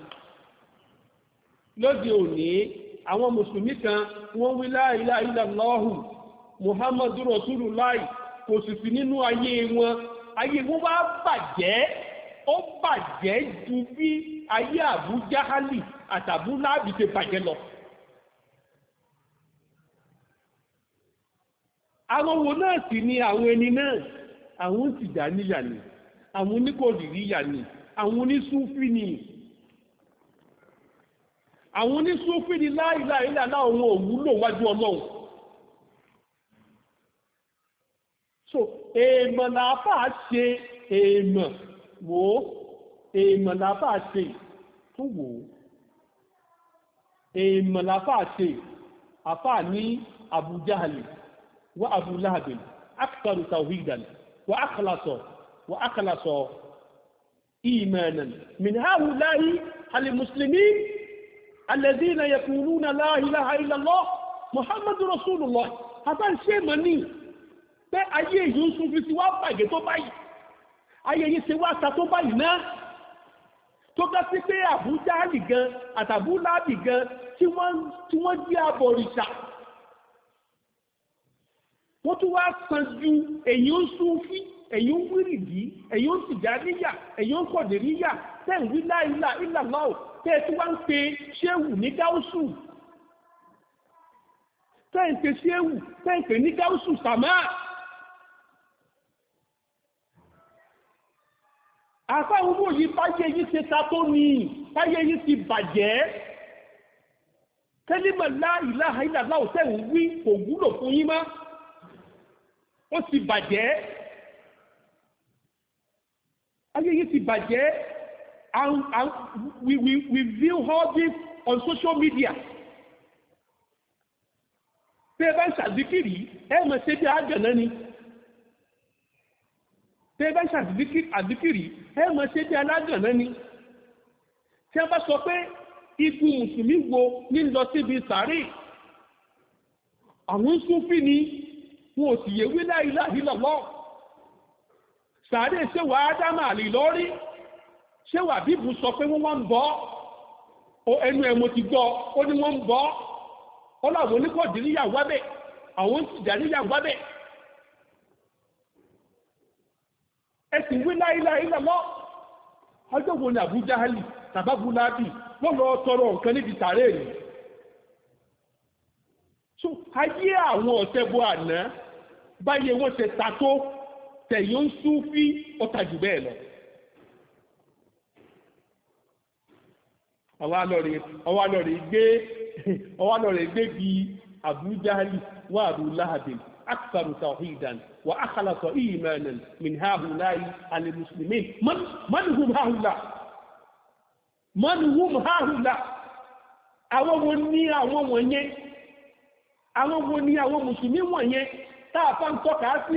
lóde òní àwọn mùsùlùmí kan wọ́n wí la ilaha illallah Muhammadu Rasulullah, kò sì sí nínú ayé wọn. ayé wọn bá bàjẹ́, ó bàjẹ́ ju bí ayé Abu Jahali àtàbú láàbì ṣe bàjẹ́ lọ. àwọn wo náà sì ni àwọn ẹni náà? àwọn Tìjàníyà ni, àwọn oníkòdìríyà ni, àwọn onísúfì ni. àwọn onísúfì ni la ilaha illallah àwọn òwúlò wájú Ọlọ́run. so èèmọ̀ làáfà ṣe, èèmọ̀ wò ó, èèmọ̀ làáfà ṣe tún wò ó. èèmọ̀ làáfà ṣe, àfà ní Abu Jahali wa Abu Lahabi أكثر توحيدا وأخلص إيمانا من هؤلاء المسلمين الذين يقولون لا إله إلا الله محمد رسول الله. هذا الشيء مني pé ayé yìí ń sún fi sí wá bàjẹ́ tó báyìí, ayé yìí ṣe wá ta tó báyìí náà, tó dá sí pé Abu Jahli gan àtàbú Láàbì gan tí wọ́n jẹ́ abọ̀rìṣà, wọ́n tún wá san ju èyí ń sún fí, èyí ń wírìdí, èyí ń tìjàníyà, èyí ń kọ̀dìríyà, tẹ́ ń wí la ilaha illallah, tẹ́ tí wá ń pe ṣéwù ní gáúsù, tẹ́ ń pe ṣéwù, tẹ́ ń pe ní gáúsù sàmáà. àfáwọn owó yìí báyé yìí ṣe ta tó ní báyé yìí ti bàjẹ́, kẹ́límà la ilaha illallah tẹ́ ń wí kò wúlò fún yín mọ́, ó ti bàjẹ́, ayé yìí ti bàjẹ́. And we view all this on social media. Tẹ́ bá ń ṣàzíkìrì ẹ mọ̀ ṣe bí àgànná ni, tẹ́ bá ń ṣàzíkìrì ẹ mọ̀ ṣe bí alágànná ni. Tí a bá sọ pé igun mùsùlùmí wo ní lọ síbi sàárè, àwọn Súfí ni wọn ò sì yẹ wí la ilaha illallah. Sàárè ṣe wà Ádámà àlè lórí, ṣé wà bíbù sọ pé wọ́n ń bọ́ ẹnu ẹ̀mọ́ ti gbọ́, ó ní wọ́n ń bọ́, ó láwọn oníkọ̀dìríyà wábẹ̀, àwọn tìjàníyà wábẹ̀. ẹ̀sìn wí la ilaha illallah. ọjọ́ wo ni Abu Jahali tàbábú Láàbì wọ́n lọ tọrọ nǹkan níbi tààrẹ rí? So ayé àwọn ọ̀tẹ́bọ àná báyé wọ́n ṣe ta tó tẹ̀yìn ń Súfí ọ̀tà jù bẹ́ẹ̀ lọ. ọwá lọ́rẹ̀ gbé bí Abu Jahali wa Abu Lahabin aksaru tawhidan wa akhlasa imanan min haulai al-muslimin. Man hum haula? àwọn wo ni àwọn wọ̀nyẹn? àwọn wo ni àwọn mùsùlùmí wọ̀nyẹn táàfà ń tọ́ka sí?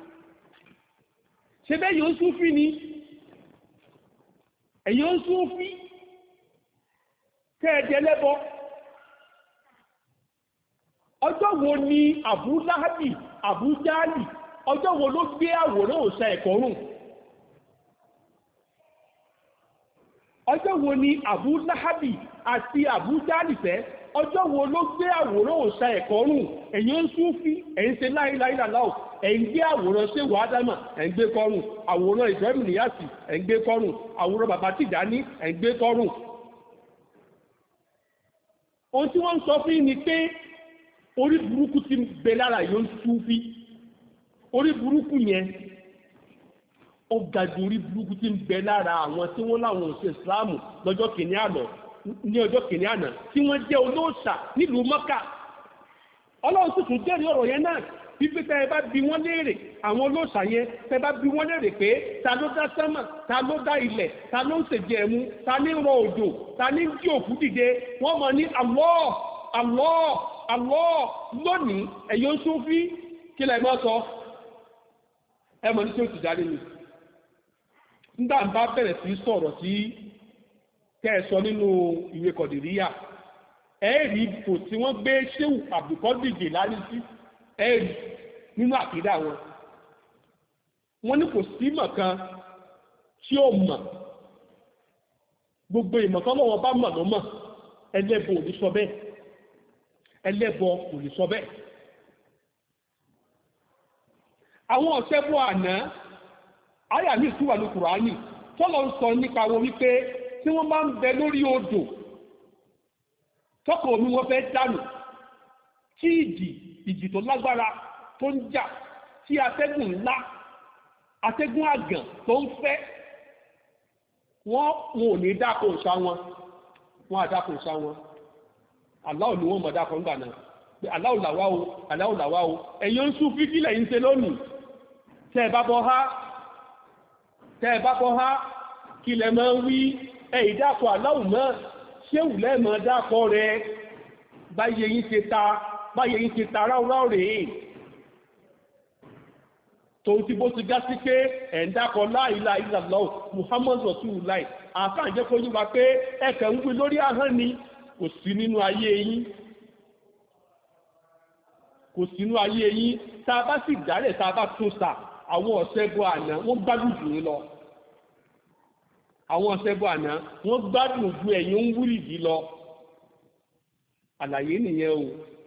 ṣe bẹ́ yóò Súfí ni? ẹ̀yọ́ Súfí tẹ́ẹ̀jẹ́ lẹ́bọ. ọjọ́ wo ni Abu Lahabi, Abu Jahali, ọjọ́ wo ló gbé àwòrán òṣà ẹ̀kọ́rùn? ọjọ́ wo ni Abu Lahabi àti Abu Jahali fẹ́? ọjọ́ wo ló gbé àwòrán òṣà ẹ̀kọ́rùn? ẹ̀yin ń Súfí, ẹ̀yin ṣe la ilaha illallah, ẹ̀yin gbé àwòrán ṣe wà Ádámà, ẹ̀ ń gbé kọ́rùn, àwòrán Ibrahim Niyasi ẹ̀ ń gbé kọ́rùn, àwòrán bàbá Tìjàní ẹ̀ ń gbé kọ́rùn. ohun tí wọ́n ń sọ fún ni pé orí burúkú ti bẹ lára yóò Súfí. orí burúkú yẹn ó ga jù orí burúkú ti bẹ lára àwọn tí wọ́n láwọn òṣè Ìsìláàmù lọ́jọ́ kìíní àná tí wọ́n jẹ́ olóòṣà nílùú Mọ́kà. Ọlọ́run sì tún jẹ́rìí ọ̀rọ̀ yẹn náà wípé tẹ́ ẹ bá bi wọ́n léèrè, àwọn olóòṣà yẹn tẹ́ bá bi wọ́n léèrè pé ta ló dá sánmà, ta ló dá ilẹ̀, ta ló ń ṣèjì ẹ̀mú, ta ní rọ òjò, ta ní jí òkú dìde, wọ́n mọ̀ ní Allah Allah Allah. lónìí ẹ̀yọ́ Súfí kí lẹ́ mọ́ sọ? ẹ mọ̀ ní tí ó ti jáde ni. nígbà ń bá bẹ̀rẹ̀ sí sọ̀rọ̀ sí kẹ́ ẹ sọ nínú ìwé Kọ̀dìríyà, ẹ̀ẹ́rì ipò tí wọ́n gbé Ṣéhù Abdulkadir Jilani sí, ẹ̀ẹ́rì nínú àkídà wọn. wọ́n ní kò sí ìmọ̀ kan tí ó mọ̀, gbogbo ìmọ̀ tọ́lọ́wọ́ bá mọ̀ ló mọ̀. ẹlẹ́bọ ò ní sọ bẹ́ẹ̀, ẹlẹ́bọ kò ní sọ bẹ́ẹ̀. àwọn ọ̀ṣẹ́bọ àná àyà ní ìtúwà ní Kùránì tọ́lọ́ ń sọ nípa wọn wípé tí wọ́n bá ń bẹ lórí odò tọ́kọ̀ omi wọn fẹ́ dànù, tí ìjì tó lágbára tó ń jà, tí atẹ́gùn ńlá, atẹ́gùn àgàn tó ń fẹ́, wọn ò ní dákò òṣà wọn, wọn àdákò òṣà wọn. Aláwọ̀ ni wọ́n mọ̀ dákò ńgbà náà pé aláwọ̀ làwá o, aláwọ̀ làwá o. ẹ̀yin ń sún fífílẹ̀ ń ṣe lónìí. tẹ́ ẹ bá bọ́ há kí lẹ máa ń wí? ìdákọ̀ aláwọ̀ náà ṣéwù lẹ́mọ̀ dákọ̀ rẹ̀. báyé yín ṣe ta ráúráú rèé. tòun ti bó ti gá sí pé ẹ̀ ń dákọ̀ la ilaha illallah Muhammad Rasulullah àfáà jẹ́ kó yí wa pé ẹ̀kẹ́ ń wí lórí ahọ́n ni kò sí nínú ayé yín kò sí nínú ayé yín tá a bá sì dálẹ̀ tá a bá tún sà àwọn ọ̀sẹ̀bọ̀ àná wọ́n gbádùn jù yín lọ àwọn ọ̀sẹ̀bọ̀ àná wọ́n gbádùn ju ẹ̀yin ń wúrì yìí lọ àlàyé nìyẹn o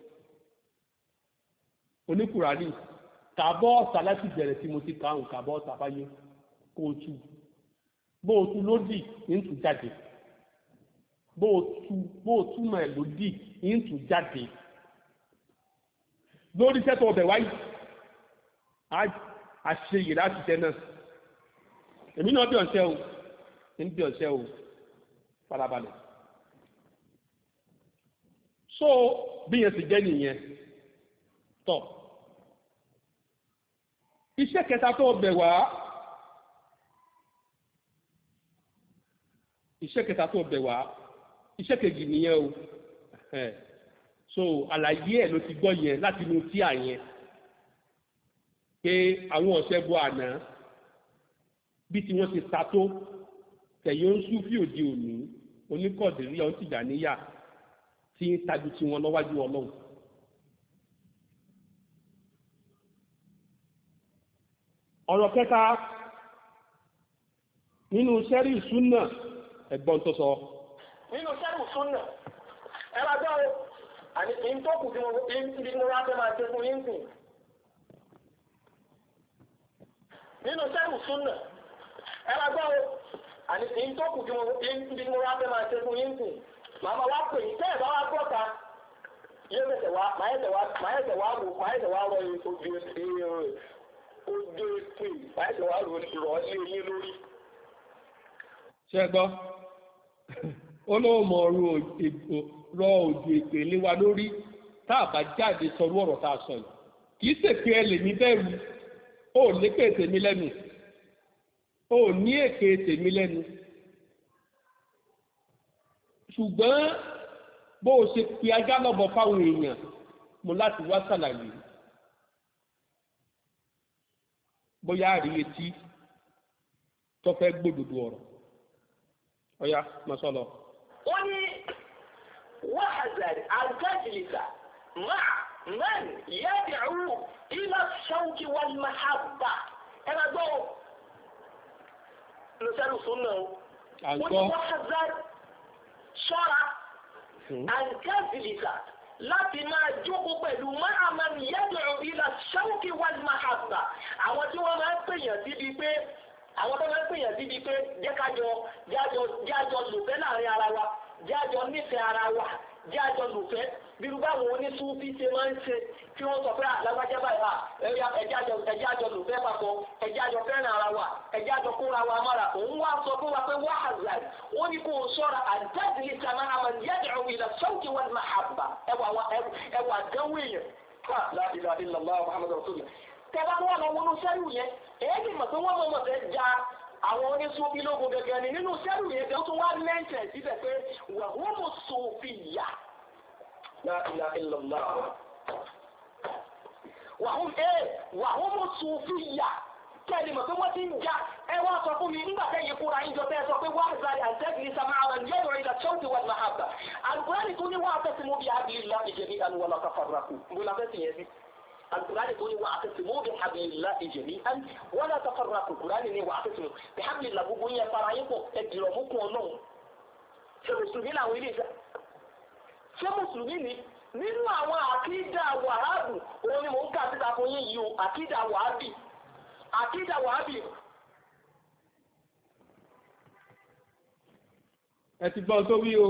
oníkùránì kàbọ̀ ọ̀sà láti bẹ̀rẹ̀ tí mo ti kàrùn kàbọ̀ ọ̀sà báyé kó o tú bó o tú lódì ń tú jáde bó o tú mọ̀ ẹ̀ lódì ń tú jáde lórí iṣẹ́ tó ọbẹ̀ wáyé àṣeyè láti jẹ náà èmi náà bí ọ̀sẹ̀ o ń bí ọ̀sẹ̀ o farabalẹ̀ so bí yẹn ti jẹ́ nìyẹn tọ́ iṣẹ́ kẹta tó bẹ̀ wá iṣẹ́ kejì nìyẹn o so àlàyé ẹ̀ ló ti gbọ́ yẹn láti inú tí à yẹn pé àwọn ọ̀sẹ̀ bọ́ àná bí tí wọ́n ti ta tó tẹ̀yìn ń sún fí òde òní oníkọ̀dìrí ọ̀hún tìjà níyà tí ń tajú tí wọn lọ́wájú ọlọ́run. ọ̀rọ̀ kẹta nínú sẹ́rí ìsúnà ẹ̀gbọ́n tó sọ. nínú sẹ́rí ìsúnà ẹ máa gbọ́ àní kì í tó kù tí mo wá fẹ́ máa ṣe fún yín sìn. nínú sẹ́rí ìsúnà ẹ máa gbọ́ àní kì í tó kù tí mo wá fẹ́ máa ṣe fún yín sìn. màmá wa pè é tẹ́ ẹ̀ bá wá gbọ́ ta yóò fẹsẹ̀ wá máa yẹ̀ tẹ̀ wá rọ ojú pè láìsí wà rọ̀ lé yín lórí. ṣé gbọ́ olóòmọ̀ rọ òjò èpè lé wa lórí tá a bá jáde sọrú ọ̀rọ̀ tá a sọ yìí kì í ṣèpè ẹ lè ní bẹ̀rù ó lépè tèmi lẹ́nu ó ní èké tèmi lẹ́nu ṣùgbọ́n bó o ṣe pe ajá lọ́bọ̀ fáwọn èèyàn mo láti wá ṣàlàyé bóyá àrí etí tó fẹ́ gbódòdó ọ̀rọ̀ ọ̀yá masọ́lọ. wọ́n ní wàhálà àgbàjìlìsà máa man yad'u ila ash-shawqi wal mahabba ẹ máa gbọ́ lọ́sẹ̀rù súnmọ́ wọ́n ní wàhálà ṣọ́ra àgbàjìlìsà láti máa jókòó pẹ̀lú máàmán yad'u ila ash-shawqi wal mahabba àwọn tí wọ́n máa ń pèèyàn síbi pé jájọ lùfẹ́ láàrin ara wa jájọ nífẹ̀ẹ́ ara wa jájọ lùfẹ́ bírú báwọn onísúfí ṣe máa ń ṣe tí wọ́n sọ pé àlágbájá báyìí ẹjájọ lùfẹ́ papọ̀ ẹjájọ fẹ́ràn ara wa ẹjájọ kóra wa mára òun wá sọ fún wa pé wàhálà wọ́n ní kó o sọ́ra àdájìlì sàmáhàmà yad'u ila ash-shawqi wal mahabba ẹwà dánwó èèyàn la ilaha illallah muhammadur rasulullah tẹ́lá wọn lọ wọnú sẹ́rù yẹn èyí mọ̀ pé wọ́n mọ̀ fẹ́ ja àwọn oníṣòfin lógun gẹ́gẹ́ ni nínú sẹ́rù yẹn tó tún wá mẹ́ǹtẹ̀ síbẹ̀ pé wàhùn mú sòfin yà la ilaha illallah wàhùn mú sòfin yà kẹ́lì mọ̀ pé wọ́n ti ń ja ẹ wá sọ fún mi nígbà tẹ́yìn kúra yín jọ tẹ́ sọ pé wọ́n àzàrí àǹtẹ́gìrì sàmáàrán yẹ́dọ̀ ìlà ṣọ́ọ̀tì wal mahabba àlùkùránì tó ní wọ́n àtẹ́sìmú bí hablillahi jami'an wala tafarraqu mo la fẹ́ sìn yẹn sí. القرآن يقول واعتصموا بحبل الله جميعا ولا تفرقوا القرآن ni واعتصموا بحبل الله gbogbo yẹn fara yín pọ̀ ẹdìrọ̀ mú kún Ọlọ́run ṣé mùsùlùmí làwọn ilé iṣẹ́ ṣé mùsùlùmí ni nínú àwọn àkídà wàhábù òun ni mò ń kà síta fún yín yìí o àkídà wàhábì ẹ ti gbọ́ tó wí o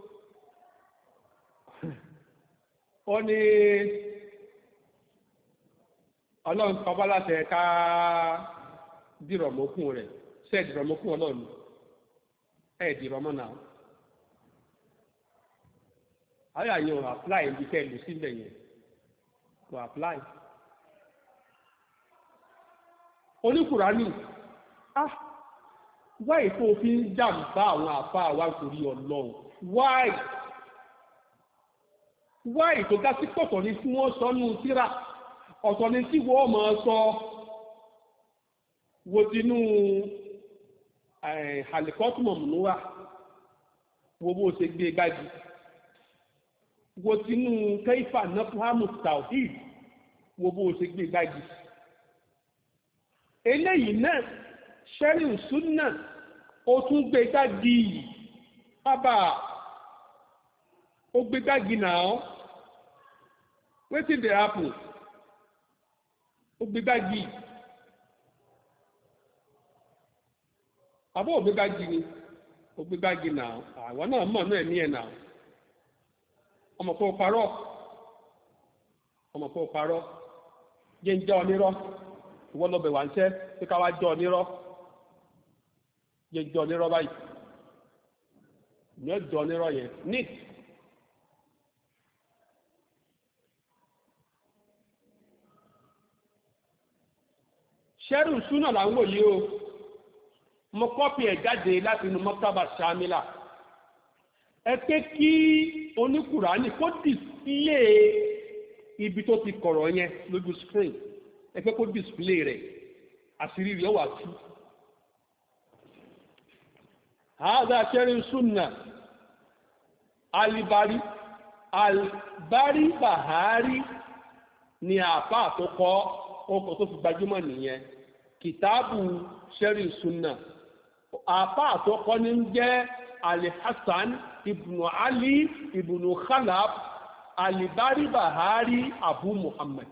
ó ní ọlọ́run kọba láti ẹ̀ka dìrọ̀mọ́kùn rẹ̀ ṣe dìrọ̀mọ́kùn ọlọ́run ẹ̀ dìrọ̀mọ́ náà ayà yẹn ò apply ibi tẹ́ lù sílẹ̀ yẹn kò apply oníkùránì wáyé tó fi ń jàǹbá àwọn àfa àwa torí ọlọ́run wáyé tó dá sí pọ̀tọ̀ ní tí wọ́n sọ nù síra ọ̀tọ̀ ni tí wọ́n máa sọ wo tinú àlìkọ́tùmọ̀ múnúwà wo bó ṣe gbé gbági wo tinú kẹ́ifà nafhamu tawhid wo bó ṣe gbé gbági eléyìí náà sẹ́rìn súnà ó tún gbé gbági bàbá ó gbé gbági náà wetin dey happen ó gbé gbági àbọ̀ ó gbé gbági ni ó gbé gbági náà àwọn náà mọ̀ náà ní ẹ̀ náà ọmọ kó parọ́ jẹ́ ń jẹ́ onírọ́ ìwọ lọ bẹ̀ wá ń ṣẹ́ pé ká wá jẹ́ onírọ́ jẹ́ ń jẹ́ onírọ́ báyìí ìyẹn jẹ́ onírọ́ yẹn neat. ṣẹ́rù súnà làwọn òye o mo kọ́pì ẹ̀ jáde láti inú mọ́tàbà sàmìlà ẹ pé kí oníkùránì kó dìsílé ibi tó ti kọ̀rọ̀ yẹn lójú screen ẹ pé kó dìsílé rẹ̀ àṣírí rẹ̀ wà tú. هذا شرع سنة Al-Bari Bahari ni àpá àtọkọ́ ọkọ̀ tó fi gbajúmọ̀ nìyẹn kìtàbù sẹ́rì súnà àpá àtọkọ́ ní jẹ́ Al-Hasan ibnu Ali ibnu Khalaf Al-Bari Bahari Abu Muhammad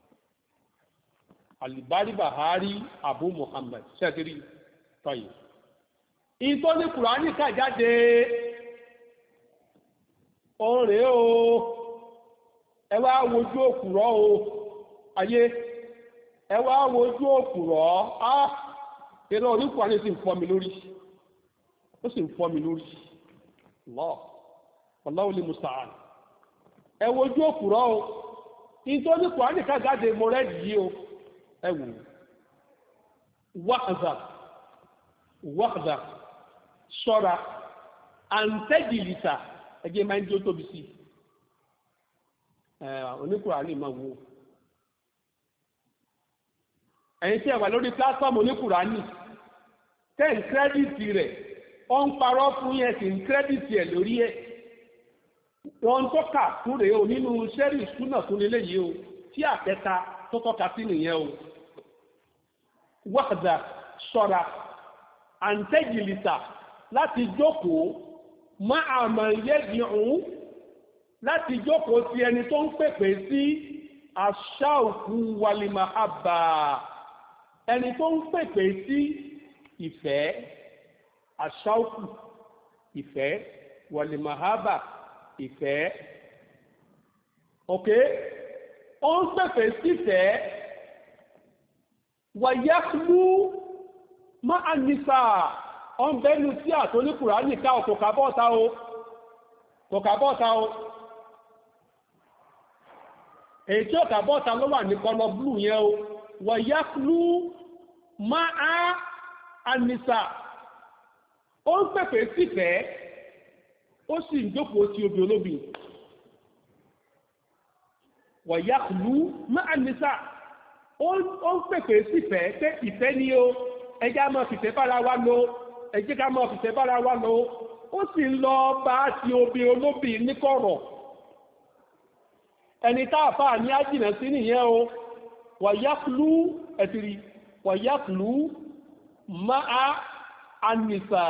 Al-Bari Bahari Abu Muhammad ṣẹ́gírí tọ́yì ìtọ́ ní Kùránì ká jáde ọ̀rẹ́ o ẹ wá wojú òkúrọ́ o ayé ẹ wá wojú òkúrọ́ eré oníkùrọ̀ ní sì ń fọ́ mi lórí ó sì ń fọ́ mi lórí Allahu li musta'an ẹ wojú òkúrọ́ o ìtọ́ ní Kùránì ká jáde mo rẹ́ yìí o ẹ wò wáxà ṣọ́ra àǹtẹ́jìlìta ẹgbẹ́ máa ń jó tóbi sí oníkùránì máa wo ẹ̀yin tí ẹ wà lórí platform oníkùránì 10 kírẹ́dìtì rẹ̀ ó ń parọ́ fún yẹn sí kírẹ́dìtì ẹ̀ lórí ẹ̀ wọ́n tó kà fún rèé o nínú sẹ́rì ìṣúná tó lélẹ̀ yìí o tí àkẹta tó tọ́ka sí nìyẹn o wáxà ṣọ́ra àǹtẹ́jìlìta láti jókòó máa mọ̀ yẹ́dì ọ̀hún láti jókòó sí ẹni tó ń pèpè sí aṣáòkú walimahaba ẹni tó ń pèpè sí ìfẹ́ aṣáòkú ìfẹ́ walimahaba ìfẹ́ ok ó ń pèpè sí ìfẹ́ wàyákùlú máa nìsà ọ̀nbẹ́nu tí àtòní Kùránì ká kòkàbọ́ta o èyí tí òkàbọ́ta ló wà ní kọlọ blue yẹn o wọ̀yáklú máa anìsà ó ń pẹ̀pẹ̀ sífẹ́ ó sì ń jókòó tí obì olóbì wọ̀yáklú máa anìsà ó ń pẹ̀pẹ̀ sífẹ́ pé ìfẹ́ ni o ẹjá máa fìfẹ́ bára wa lò ẹjẹ́ ká máa fìfẹ́ bára wa lò ó sì ń lọ bá ti obì olóbì níkọ̀rọ̀ ẹni táàfà ní ájìnà sí nìyẹn o wàyáklú ẹ̀tìrí wàyáklú máa anìsà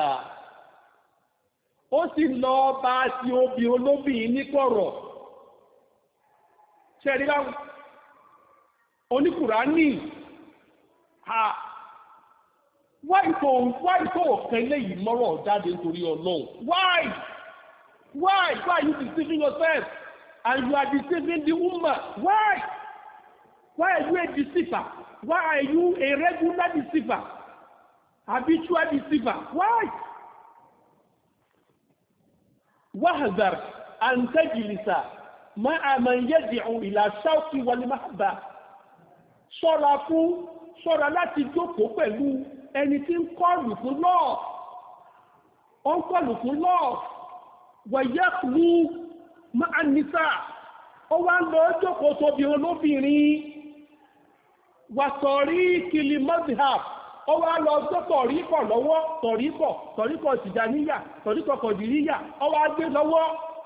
ó sì ń lọ bá ti obì olóbì níkọ̀rọ̀ ṣẹ́rí láwọn oníkùránì why tó ọ̀kan léyìí mọ́rọ̀ jáde nítorí Ọlọ́run why you deceiving yourself and you are deceiving the ummah why are you a deceiver why are you a regular deceiver habitual deceiver why wahdhar an tajlisa ma'a man yad'u ila shawqi wal mahabba ṣọ́ra láti jókòó pẹ̀lú ẹni tí ń kọlù fún lọ́ọ̀ ó ń kọlù fún lọ́ọ̀ wàyáklú máa nìsà ó wá ń lọ jókòó tóbi olóbìnrin wàsọ̀rí kìlì mọ́síhàb ó wá lọ gbé tọ̀ríkọ̀ lọ́wọ́ tọ̀ríkọ̀ tìjàníyà tọ̀ríkọ̀ kọ̀dìríyà ó wá gbé lọ́wọ́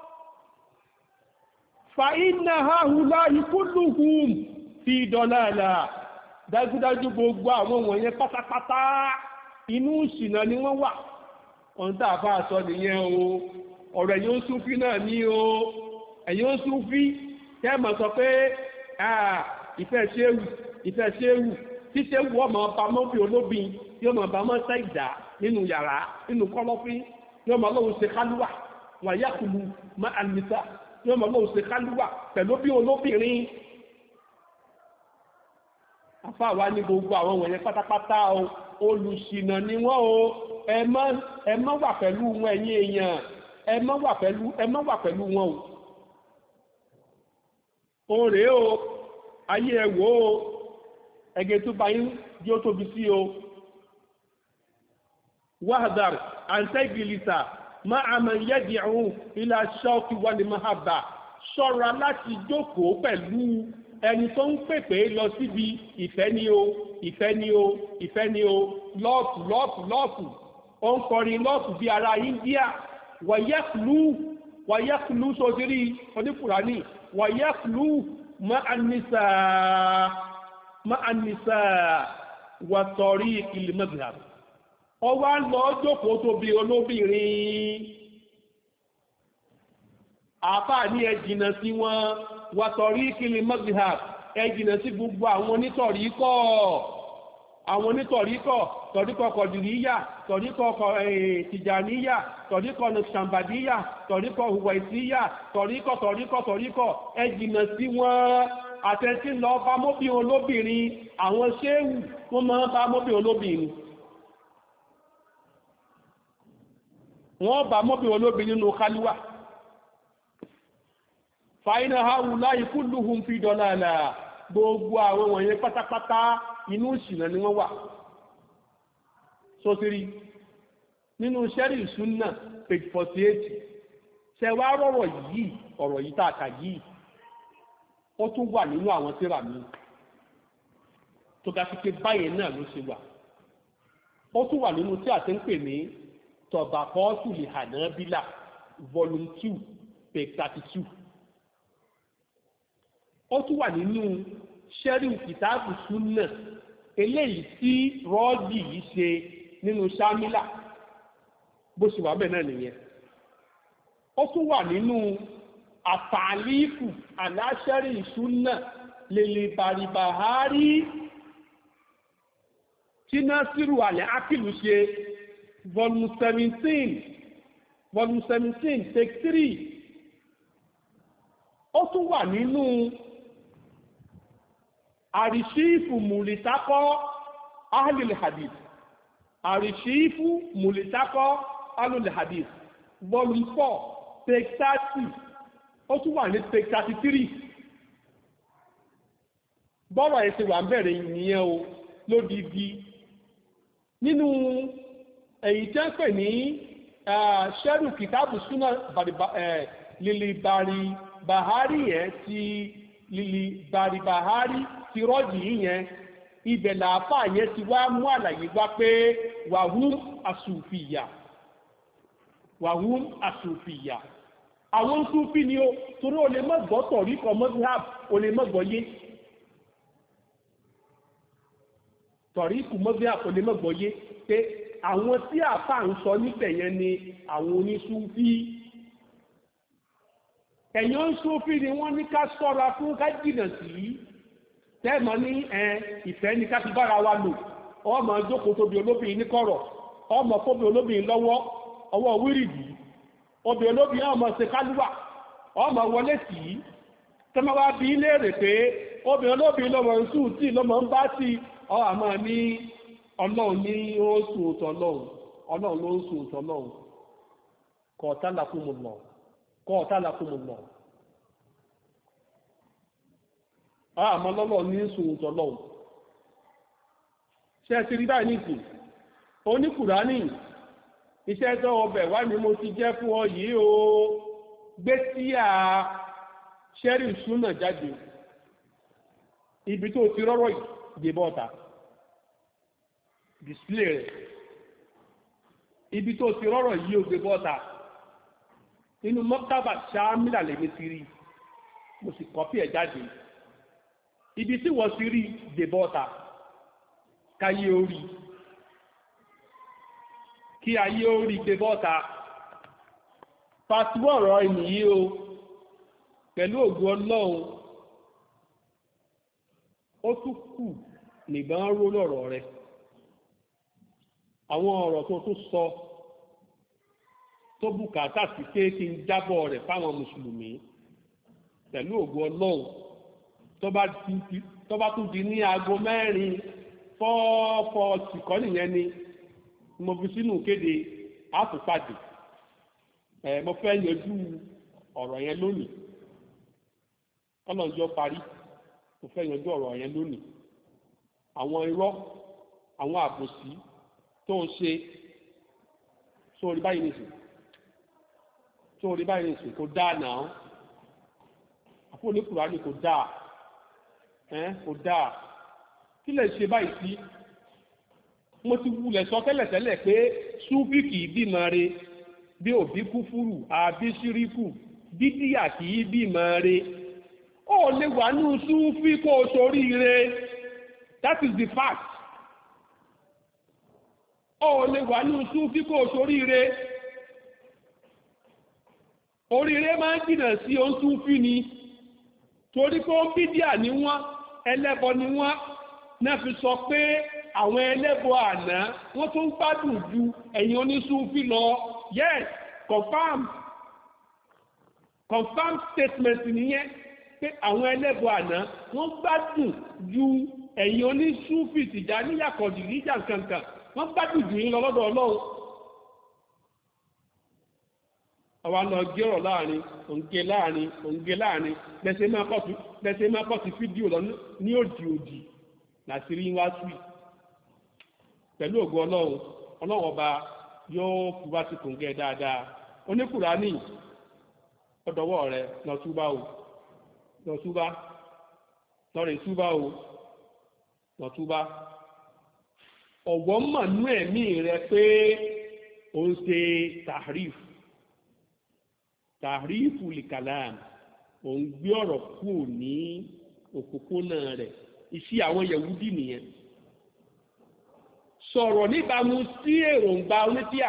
fa inna ha'ula'i kulluhum fi dalalah dájúdájú gbogbo àwọn wọ̀nyẹn pátápátá inú ìṣìnà ni wọ́n wà ọ̀n tá a bá sọ nìyẹn o ọ̀rọ̀ ẹ̀yin Súfí náà ní o ẹ̀yin Súfí tẹ́ẹ̀mọ̀ sọ pé ìfẹ́ ṣéwù tí ṣéwù ọmọ ọba mọ́bí olóbìn yóò mọ̀ bá mọ́ sẹ́ìdá nínú yàrá nínú kọ́lọ́fín yóò mọ̀ lóhun ṣe kálúwà wàyákùlù má àlùmísà yóò mọ̀ lóhun ṣe kálúwà pẹ̀lú bí olóbìnrin àfáàwá ní gbogbo àwọn wọ̀nyẹn pátápátá o olùṣìnà ni wọ́n o ẹ má wà pẹ̀lú wọn ẹ̀yin èèyàn ẹ má wà pẹ̀lú wọn o rèé o ayé ẹ wò ó ẹgẹ tó bá yín bí ó tóbi sí o wahdar àǹtẹ́gìlìsà má àmà yẹ́dì ọ̀hún ilá ṣọ́ọ̀kì wà ní mahaba ṣọ́ra láti jókòó pẹ̀lú ẹni tó ń pèpè lọ síbi ìfẹ́ ni o ìfẹ́ ni o ìfẹ́ ni o lọ́ọ̀fù lọ́ọ̀fù lọ́ọ̀fù ó ń kọrin lọ́ọ̀fù bí ara India wàyẹ́kùlú sódírí onífùrání wàyẹ́kùlú má àníṣà wàtọ̀rí ìlúmọ̀gbà ọ wá lọ jókòó tóbi olóbìnrin àfáà ní ẹ jìnnà sí wọn wàtọ̀rí ìkìlì mazhab ẹ jìnnà sí gbogbo àwọn onítọ̀ríkọ̀ tọ̀ríkọ̀ kọ̀dìríyà tọ̀ríkọ̀ tìjàníyà tọ̀ríkọ̀ nàṣàmbàdíyà tọ̀ríkọ̀ hùwàìsíyà tọ̀ríkọ̀ ẹ jìnnà sí wọn àtẹ̀tí lọ bá mọ́bí olóbìnrin àwọn ṣéwù wọ́n máa bá mọ́bí olóbìnrin wọ́n bá mọ́bí olóbìnrin nínú kálíwà fàínà haúláì kulluhum fi dalalah gbogbo àwọn wọ̀nyẹn pátápátá inú ìṣìnà ni wọ́n wà sótírí nínú sẹ́rì ìsúnnà page 48 ṣẹwàá ọ̀rọ̀ yìí tààkà yìí ó tún wà nínú àwọn tírà mi tó ga sí pé báyẹn náà ló ṣe wà ó tún wà nínú tí a ti ń pè ní Tabaqatul Hanabila volume 2 page 32 ó tún wà nínú sẹ́rí kìtàbù súnnà eléyìí tí rọ́ọ̀dì yìí ṣe nínú sámílà bó ṣe wà bẹ́ẹ̀ náà nìyẹn ó tún wà nínú àtàlífù aláṣẹ́rí súnnà lèlè bàrìbàhárí tí Násírù alẹ́ ákìlù ṣe volume 17 take 3 ó tún wà nínú àríṣífù mùlìtákọ́ ahlul hadith àríṣífù mùlìtákọ́ ahlul hadith volume 4 page 30 ó tún wà ní page 33 bọ́rọ̀ ẹ̀ ti wà ń bẹ̀rẹ̀ ìyẹn o lódìdí nínú èyí tẹ́ ń pè ní ṣẹ́rù kìtàbù súnà lílì bàrí bàhárì ẹ̀ ti lílì bàrí bàhárì ti rọ́jì yẹn ibẹ̀ làáfà yẹn ti wá mú àlàyé wá pé wàhún àsùfìyà àwọn Súfí ni ó torí o lè mọ́ gbọ́ tọ̀ríkọ̀ mọ́síháb o lè mọ́ gbọ́ yé tọ̀ríkù mọ́síháb o lè mọ́ gbọ́ yé pé àwọn tí àfà ń sọ níbẹ̀ yẹn ni àwọn onísúfí ẹ̀yàn Súfí ni wọ́n ní ká ṣọ́ra fún ká jìnà sí tẹ́ẹ̀mọ́ ní ìfẹ́ ní ká fi bára wa lò ọmọ jókòó tóbi olóbìnrin ní kọ̀rọ̀ ọmọ kóbi olóbìnrin lọ́wọ́ ọwọ́ wírìdì obì olóbìnrin ọmọ ṣe kálúwà ọmọ wọlé sí tẹ́mọ́ wá bí léèrè pé obì olóbìnrin lọ́mọ ń sùn tí lọ́mọ ń bá sí ọ àmọ́ ní ọlọ́run ní ó sùn òtọ́ ọlọ́run ló ń sùn òtọ́ ọlọ́run kọ̀ọ̀tàlákùmùlọ̀ àmọ́ lọ́lọ́ ní sùn òtọ́ ọlọ́run ṣe ti rí báyìí nìsín oníkùránì iṣẹ́ tó ọbẹ̀ wá ní mo ti jẹ́ fún ọ yìí o gbé tí a ṣẹ́rì súnà jáde ibi tó ti rọ́rọ̀ yìí display rẹ̀ ibi tó ti rọ́rọ̀ yìí ó gbé bọ́ta nínú mọ́tàbà ṣáámìlà lèmi ti rí mo sì kọ́pì ẹ̀ jáde ibi tí wọ́n ti rí gbé bọ́ta káyé orí kí ayé orí gbé bọ́ta pàtíwọ̀ ọ̀rọ̀ ènìyí o pẹ̀lú ògùn ọlọ́run ó tún kù nìbọn ró lọ́rọ̀ rẹ̀ àwọn ọ̀rọ̀ tó tún sọ tó bùkátà sí pé kí n jábọ̀ rẹ̀ fáwọn mùsùlùmí pẹ̀lú ògùn ọlọ́run tó bá tún di ní aago mẹ́rin fọ́ọ̀fọ́ tìkọ́ nìyẹn ni mo fi sínú kéde àtúpàdé mo fẹ́ yanjú ọ̀rọ̀ yẹn lónìí kọ́lọ́njọ́ parí mo fẹ́ yanjú ọ̀rọ̀ yẹn lónìí àwọn irọ́ àwọn àbòsí tó ń ṣe sórí báyìí nìsín kò dáa náà àfọ oníkùránì kò dáa kò dáa kí lè ṣe báyìí sí mo ti wulẹ̀ sọ tẹ́lẹ̀tẹ́lẹ̀ pé súfì kì í bímọ re bí òbí kúfúrù àbí ṣíríkù dídíyà kì í bímọ re ó lè wà ní súfì kó o ṣoríire that is the fact ó lè wà ní súfì kó o ṣoríire oríire máa ń jìnà sí ohun súfì ni torí pé ó ń bídíà ní wọ́n ẹlẹ́bọ ni wọ́n náà fi sọ pé àwọn ẹlẹ́bọ àná wọ́n tún gbádùn ju ẹ̀yin onísúfì lọ yes confirm statement nìyẹn pé àwọn ẹlẹ́bọ àná wọ́n gbádùn ju ẹ̀yin onísúfì Tìjàníyà Kọ̀dìríyà kankan wọ́n gbádùn jù yín lọ lọ́dọ̀ Ọlọ́run àwa lọ gé ọ̀rọ̀ láàrin òǹgé láàrin lẹ́sẹ̀ máa kọ́ sí fídíò lọ ní òdì láti rí wá sí pẹ̀lú ògo Ọlọ́run ọba yóò fi wá sí kòǹgẹ́ dáadáa oníkùránì ọ̀dọ̀wọ́ rẹ̀ lọ́túbá ọ̀wọ́ mọ̀ nú ẹ̀mí rẹ̀ pé ó ń ṣe tàhrífù lìkàlám ò ń gbé ọ̀rọ̀ kúrò ní òpópónà rẹ̀ iṣẹ́ àwọn Yẹ̀wúdì nìyẹn sọ̀rọ̀ níbàámu sí èròǹgbà onítíà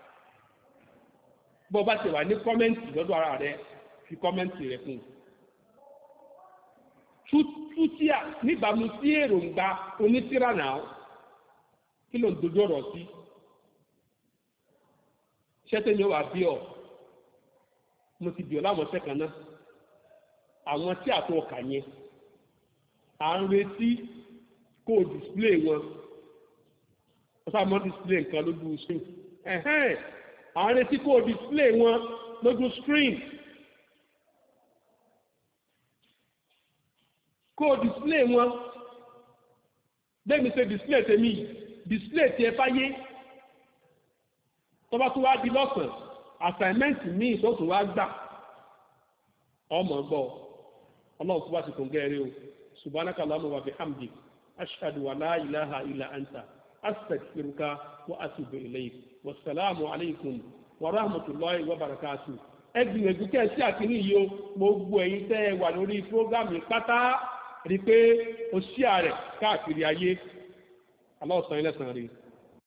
bọ́ bá ti wà ní kọ́mẹ́ǹtì lọ́dọ̀ ara rẹ̀ fi kọ́mẹ́ǹtì rẹ̀ fún tútíà níbàámu sí èròǹgbà onítìrà náà kí ló ń dojú ọ̀rọ̀ sí ṣẹ́tẹ́ ni ó wà bí ọ̀ mo ti bìọ́ láwọn ṣẹ́kan náà àwọn tí àtọ́ ọkà yẹn à ń retí kó o display wọn ọ̀sán mọ́ display nǹkan lójú screen à ń retí kó o display wọn lójú screen kó o display wọn bẹ́ẹ̀ mi ṣe display tèmi display tiẹ̀ fáyé tọ́ba tó wá di lọ́sàn-án assignment míì tó tún wá gbà ọmọ gbọ́ ọlọ́run tó bá ti kún gẹ́rẹ́ o subhanaka allahumma wa bihamdik ashhadu wa la ilaha illa anta astaghfiruka wa atubu ilayk wassalamu alaykum wa rahmatullahi wa barakatuh ẹgbìyànjú kẹ́ẹ̀sí àkíní yìí o gbogbo ẹ̀yin tẹ́ ẹ wà lórí prógámù pátá rí pé o ṣíà rẹ̀ káàkiri ayé Allah san ilẹ̀ san rí